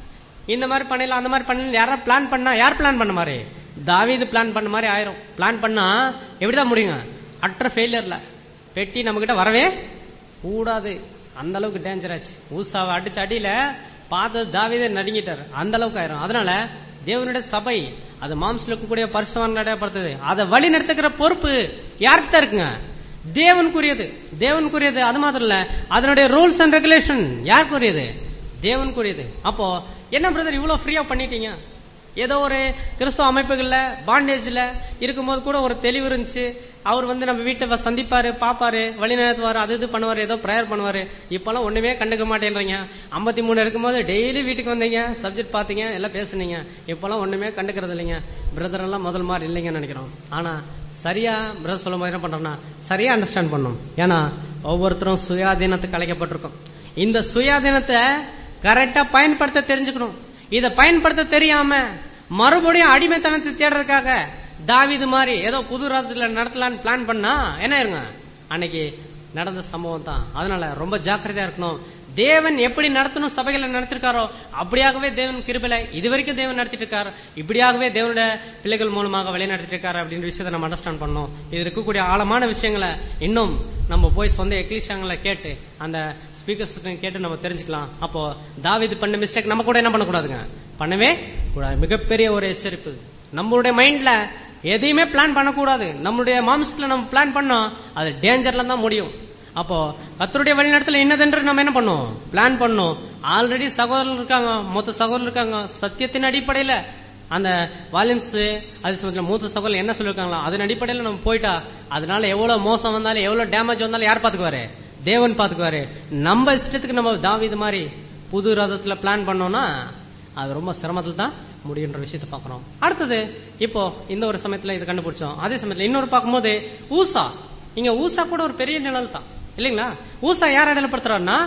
இந்த மாதிரி பண்ணல அந்த மாதிரி பண்ணல யாரா பிளான் பண்ணா யார் பிளான் பண்ண மாதிரி தாவீது பிளான் பண்ண மாதிரி ஆயிரும். பிளான் பண்ணா எப்படிதான் முடியுங்க? அட்ர ஃபெயிலியர்ல பெட்டி நம்ம கிட்ட வரவே கூடாது. அந்த அளவுக்கு டேஞ்சர் ஆச்சு. ஊசாவை அடிச்சு அடியில பார்த்து தாவீதே நடுங்கிட்டாரு. அந்த அளவுக்கு ஆயிரும். அதனால தேவனுடைய சபை அது மாம்சல இருக்கக்கூடிய பரிசுத்தவான்கள் அடையப்படுறது. அதை வழி நடத்துக்கிற பொறுப்பு யார்கிட்ட இருக்குங்க? தேவனுக்குரியது. தேவனுக்குரியது. அது மாத்திரம் இல்ல, அதனுடைய ரூல்ஸ் அண்ட் ரெகுலேஷன் யாருக்குரியது? தேவனுக்குரியது. அப்போ என்ன பிரதர் இவ்வளவு ஃப்ரீயா பண்ணிட்டீங்க? ஏதோ ஒரு கிறிஸ்தவ அமைப்புகள்ல பாண்டேஜ்ல இருக்கும்போது கூட ஒரு தெளிவு இருந்துச்சு. அவர் வந்து நம்ம வீட்டை சந்திப்பாரு, பாப்பாரு, வழி நடத்துவாரு, அது இது பண்ணுவாரு, ஏதோ பிரேயர் பண்ணுவாரு. இப்பெல்லாம் ஒண்ணுமே கண்டுக்க மாட்டேன்றீங்க. ஐம்பத்தி மூணு இருக்கும்போது டெய்லி வீட்டுக்கு வந்தீங்க, சப்ஜெக்ட் பாத்தீங்க, எல்லாம் பேசுனீங்க. இப்பெல்லாம் ஒண்ணுமே கண்டுக்கிறது இல்லைங்க. பிரதர் எல்லாம் முதல் மாதிரி இல்லைங்கன்னு நினைக்கிறோம். ஆனா சரியா பிரதர் சொல்லும் போது என்ன பண்றோம்னா சரியா அண்டர்ஸ்டாண்ட் பண்ணணும். ஏன்னா ஒவ்வொருத்தரும் சுயாதீனத்துக்கு அழைக்கப்பட்டிருக்கும். இந்த சுயாதீனத்தை கரெக்டா பயன்படுத்த தெரிஞ்சுக்கணும். இதை பயன்படுத்த தெரியாம மறுபடியும் அடிமைத்தனத்தை தேடுறதுக்காக தாவீது மாதிரி ஏதோ புது ராஜத்துல நடத்தலான்னு பிளான் பண்ணா என்ன இருங்க அன்னைக்கு நடந்த சம்பவம் தான். அதனால ரொம்ப ஜாக்கிரதையா இருக்கணும். தேவன் எப்படி நடத்தணும் சபைகளை நடத்திருக்காரோ அப்படியாகவே தேவன் கிருபையில இதுவரைக்கும் தேவன் நடத்திட்டு இருக்காரு. இப்படியாகவே தேவனுடைய பிள்ளைகள் மூலமாக வழி நடத்திட்டு இருக்காரு அப்படின்ற விஷயத்தை நம்ம அண்டர்ஸ்டாண்ட் பண்ணணும். இது இருக்கக்கூடிய ஆழமான விஷயங்களை இன்னும் நம்ம போய் சொந்த எக்லிஷாங்களை கேட்டு அந்த ஸ்பீக்கர்ஸ் கேட்டு நம்ம தெரிஞ்சுக்கலாம். அப்போ தாவீது பண்ண மிஸ்டேக் நம்ம கூட என்ன பண்ணக்கூடாதுங்க, பண்ணவே கூடாது. மிகப்பெரிய ஒரு எச்சரிப்பு. நம்மளுடைய மைண்ட்ல எதையுமே பிளான் பண்ணக்கூடாது. நம்மளுடைய மாம்சத்துல நம்ம பிளான் பண்ணோம் அது டேஞ்சர்ல தான் முடியும். அப்போ கர்த்தருடைய வழிநடத்தல என்னதென்று நம்ம என்ன பண்ணோம், பிளான் பண்ணோம். ஆல்ரெடி சகோதரர்கள் இருக்காங்க, மொத்த சகோதரர்கள் இருக்காங்க. சத்தியத்தின் அடிப்படையில அந்த வால்யூம்ஸ் அது மூத்த சகோதரர் என்ன சொல்லிருக்காங்களா அதன் அடிப்படையில நம்ம போயிட்டா அதனால எவ்வளவு மோசம் வந்தாலும் எவ்வளவு டேமேஜ் வந்தாலும் யார் பாத்துக்குவாரு? தேவன் பாத்துக்குவாரு. நம்ம இஷ்டத்துக்கு நம்ம தாவீது மாதிரி புது ரதத்துல பிளான் பண்ணோம்னா அது ரொம்ப சிரமத்தில் தான் முடியுன்ற விஷயத்தை பாக்கிறோம். அடுத்தது இப்போ இந்த ஒரு சமயத்துல இது கண்டுபிடிச்சோம். அதே சமயத்துல இன்னொரு பார்க்கும்போது ஊசா, இங்க ஊசா கூட ஒரு பெரிய நிழல் தான் இல்லைங்களா? ஊசா யார் அடையாளப்படுத்துறாருன்னா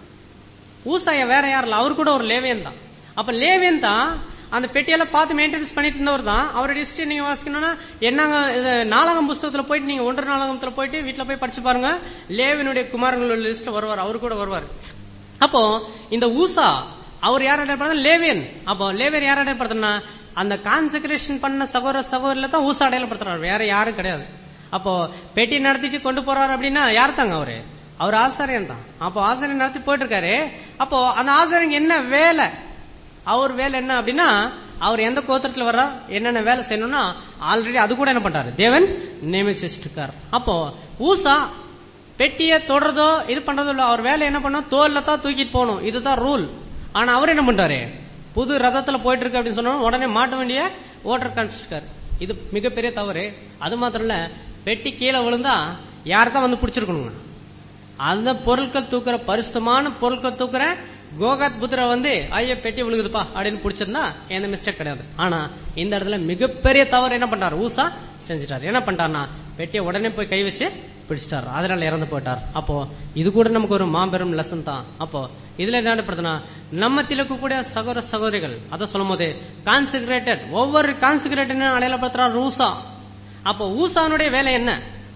ஊசாய வேற யார் இல்ல, அவரு கூட ஒரு லேவியன் தான். அப்ப லேவியன் தான் அந்த பெட்டியெல்லாம் பார்த்து மெயின்டெனன்ஸ் பண்ணிட்டு இருந்தவர் தான். அவருடைய ஹிஸ்டரி நீங்க வாசிக்கணும்னா என்னங்க நாளாகம் புஸ்தகத்துல போயிட்டு நீங்க ஒன்று நாளாகத்துல போயிட்டு வீட்டுல போய் படிச்சு பாருங்க. லேவியனுடைய குமாரங்களோட லிஸ்ட் வருவார், அவரு கூட வருவார். அப்போ இந்த ஊசா அவர் யார் அடையாளப்படுத்த? லேவியன். அப்போ லேவியன் யார் அடையாளப்படுத்தினா அந்த கான்செக்ரேஷன் பண்ண சகோதர சகோதரில தான் ஊசா அடையாளப்படுத்துறாரு, வேற யாரும் கிடையாது. அப்போ பெட்டி நடத்திட்டு கொண்டு போறாரு அப்படின்னா யார் தாங்க அவரு? அவர் ஆசாரியன் தான். அப்போ ஆசாரியன் நடத்தி போயிட்டு இருக்காரு. அப்போ அந்த ஆசாரியன் என்ன வேலை, அவர் வேலை என்ன அப்படின்னா அவர் எந்த கோத்திரத்துல வர்றார், என்னென்ன வேலை செய்யணும்னா ஆல்ரெடி அது கூட என்ன பண்றாரு, தேவன் நியமிச்சு இருக்காரு. அப்போ ஊசா பெட்டியை தொடர்றதோ இது பண்றதோ இல்ல, அவர் வேலை என்ன பண்ணா தோல்ல தான் தூக்கிட்டு போகணும், இதுதான் ரூல். ஆனா அவர் என்ன பண்றாரு, புது ரதத்துல போயிட்டு இருக்கு அப்படின்னு சொன்னா உடனே மாட்ட வேண்டிய ஓட்டர் காமிச்சிருக்காரு. இது மிகப்பெரிய தவறு. அது மாத்திரம் இல்ல, பெட்டி கீழே விழுந்தா யாருதான் வந்து பிடிச்சிருக்கணுங்க, அந்த பொருட்கள் தூக்குற பரிசுத்தமான பொருட்கள் தூக்குற கோகாத் புத்திர வந்து ஐயோ பெட்டி விழுகுதுப்பா அப்படின்னு பிடிச்சிருந்தா எந்த மிஸ்டேக் கிடையாது. ஆனா இந்த இடத்துல மிகப்பெரிய தவறு என்ன பண்றாரு, ஊசா செஞ்சுட்டாரு. என்ன பண்றாருன்னா பெட்டியை உடனே போய் கை வச்சு பிடிச்சிட்டாரு, அதனால இறந்து போயிட்டார். அப்போ இது கூட நமக்கு ஒரு மாபெரும் லெசன் தான். அப்போ இதுல என்ன படுதுன்னா நம்ம திலக்கக்கூடிய சகோதர சகோதரிகள் அதை சொல்லும் போது கான்சிகரேட்டட், ஒவ்வொரு கான்சிகரேட்டட் அடையாளப்படுத்துறாரு ஊசா. அப்போ ஊசானுடைய வேலை என்ன?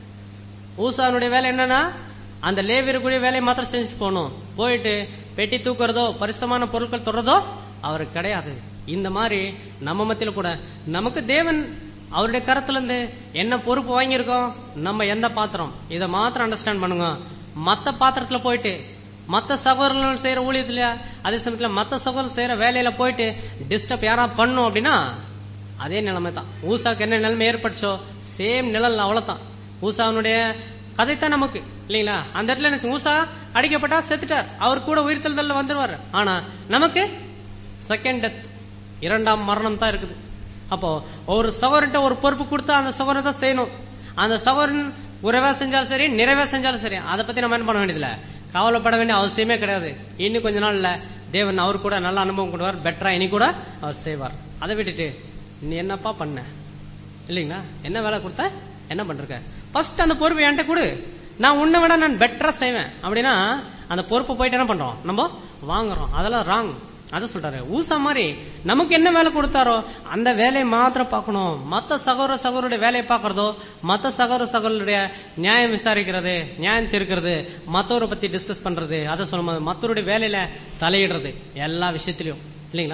ஊசானுடைய வேலை என்னன்னா அந்த லேவியருக்குரிய வேலையை மாத்திரம் செஞ்சுட்டு போகணும். போயிட்டு பெட்டி தூக்குறதோ பரிசுத்தமான பொருட்கள் தொடர்றதோ அவருக்கு கிடையாது. இந்த மாதிரி நம்ம மத்தியில கூட நமக்கு தேவன் அவருடைய கரத்துல இருந்து என்ன பொறுப்பு வாங்கியிருக்கோம், நம்ம எந்த பாத்திரம், இதை மாத்திரம் அண்டர்ஸ்டாண்ட் பண்ணுங்க. மத்த பாத்திரத்துல போயிட்டு மத்த சகோதரர்கள் செய்யற ஊழியத்துல அதே சமயத்துல மத்த சகோதரர் செய்யற வேலையில போயிட்டு டிஸ்டர்ப் யாரா பண்ணும் அப்படின்னா அதே நிலைமை தான். ஊசாக்கு என்ன நிலைமை ஏற்படுச்சோ சேம் நிழல் அவ்வளவுதான். ஊசாவுடைய கதைத்தான் நமக்கு இல்லைங்களா? அந்த இடத்துல என்ன, ஊசா அடிக்கப்பட்டா செத்துட்டார், அவர் கூட உயிர்த்தெழுதல்ல வந்துருவாரு. ஆனா நமக்கு செகண்ட் டெத், இரண்டாம் மரணம் தான் இருக்குது. அப்போ ஒரு சகோதரன்ட்ட ஒரு பொறுப்பு கொடுத்தா அந்த சகோதரன் தான் செய்யணும். அந்த சகோதரன் உறவா செஞ்சாலும் சரி நிறைவா செஞ்சாலும் சரி அதை பத்தி நம்ம என்ன பண்ண வேண்டியதில்ல, கவலைப்பட வேண்டிய அவசியமே கிடையாது. இன்னும் கொஞ்ச நாள்ல தேவன் அவர் கூட நல்ல அனுபவம் கொடுவார், பெட்டரா இனி கூட அவர் செய்வார். அதை விட்டுட்டு நீ என்னப்பா பண்ண இல்லைங்களா, என்ன வேலை கொடுத்த, என்ன பண்ற, ஃபர்ஸ்ட் அந்த பொறுப்பு என்கிட்ட கொடு, நான் உன்னை விட நான் பெட்டரா செய்வேன் அப்படின்னா அந்த பொறுப்பை போயிட்டு என்ன பண்றோம், நம்ம வாங்குறோம். அதெல்லாம் ராங். அத சொல்றாரு ஊசா மாதிரி நமக்கு என்ன வேலை கொடுத்தாரோ அந்த வேலையை மாத்திரம் பார்க்கணும். மத்த சகோதர சகோதரருடைய வேலையை பார்க்கறதோ, மத்த சகோதர சகோதரருடைய நியாயம் விசாரிக்கிறது, நியாயம் தீர்க்கிறது, மத்தவரை பத்தி டிஸ்கஸ் பண்றது, அதை சொல்லும் மத்தவருடைய வேலையில தலையிடுறது எல்லா விஷயத்திலயும் இல்லைங்களா,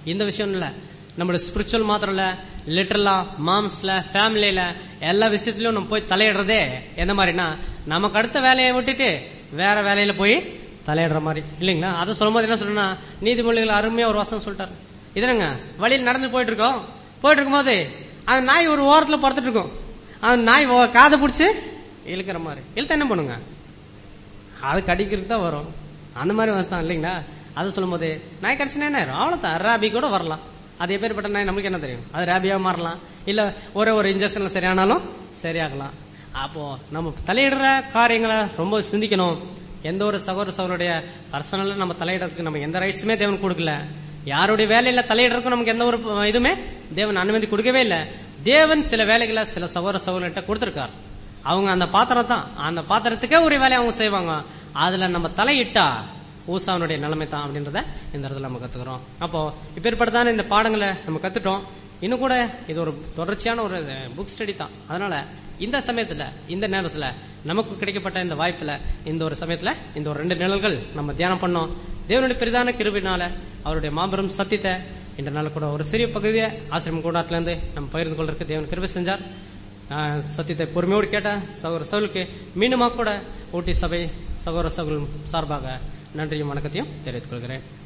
இந்த விஷயம் இல்ல, நம்மளோட ஸ்பிரிச்சுவல் மாத்திரம் இல்ல, லிட்டரலா மாம்ஸ்ல ஃபேமிலியில எல்லா விஷயத்திலயும் நம்ம போய் தலையிடுறதே எந்த மாதிரினா, நமக்கு அடுத்த வேலையை விட்டுட்டு வேற வேலையில போய் தலையிடுற மாதிரி இல்லைங்களா. அதை சொல்லும் போது என்ன சொல்றேன்னா, நீதிமொழிகள் அருமையா ஒரு வசனம் சொல்லிட்டாரு. இதுங்க வழியில் நடந்து போயிட்டு இருக்கோம், போயிட்டு இருக்கும் போது அந்த நாய் ஒரு ஓரத்துல படுத்துட்டு இருக்கும். அந்த நாய் காதை பிடிச்சு இழுக்கிற மாதிரி இழுத்த என்ன பண்ணுங்க, அது கடிக்கிறதுக்கு தான் வரும். அந்த மாதிரி வந்தான் இல்லைங்களா. அதை சொல்லும் போது நாய் கடிச்சுனா என்ன ஆயிரும், அவ்வளவுதான், ராபி கூட வரலாம். அது எப்பேற்பட்ட நாய் நம்மளுக்கு என்ன தெரியும், அது ராபியா மாறலாம், இல்ல ஒரே ஒரு இன்ஜெக்ஷன்ல சரியானாலும் சரியாகலாம். அப்போ நம்ம தலையிடுற காரியங்களை ரொம்ப சிந்திக்கணும். எந்த ஒரு சகோதர சகோதரருடைய பர்சனல்ல நம்ம தலையிடறதுக்கு நம்ம எந்த ரைட்ஸுமே தேவன் கொடுக்கல. யாருடைய வேலையில தலையிடறதுக்கும் நமக்கு எந்த ஒரு இதுவுமே தேவன் அனுமதி கொடுக்கவே இல்லை. தேவன் சில வேலைகளை சில சகோதர சகோதரர்கிட்ட கொடுத்திருக்கார். அவங்க அந்த பாத்திரம் தான், அந்த பாத்திரத்துக்கே ஒரு வேலையை அவங்க செய்வாங்க. அதுல நம்ம தலையிட்டா ஊசாவனுடைய நிலைமை தான் அப்படின்றத இந்த இடத்துல நம்ம கத்துக்கிறோம். அப்போ இப்பேற்பட்டதான இந்த பாடங்களை நம்ம கத்துட்டோம். இன்னும் கூட இது ஒரு தொடர்ச்சியான ஒரு புக் ஸ்டடி தான். அதனால இந்த சமயத்துல இந்த நேரத்துல நமக்கு கிடைக்கப்பட்ட இந்த வாய்ப்புல இந்த ஒரு சமயத்துல இந்த ஒரு ரெண்டு நிழல்கள் நம்ம தியானம் பண்ணோம். தேவனுடைய பெரிதான கிருபையினால அவருடைய மாபெரும் சத்தியத்தை இந்த நாள் கூட ஒரு சிறிய பகுதியை ஆசிரமம் கூடாரத்துல இருந்து நம்ம பகிர்ந்து கொள்றதுக்கு தேவன் கிருபை செஞ்சார். சத்தியத்தை பொறுமையோடு கேட்ட சகோதர சகோதரருக்கு மீண்டுமா கூட ஊட்டி சபை சகோதர சகோதரன் சார்பாக நன்றியும் வணக்கத்தையும் தெரிவித்துக் கொள்கிறேன்.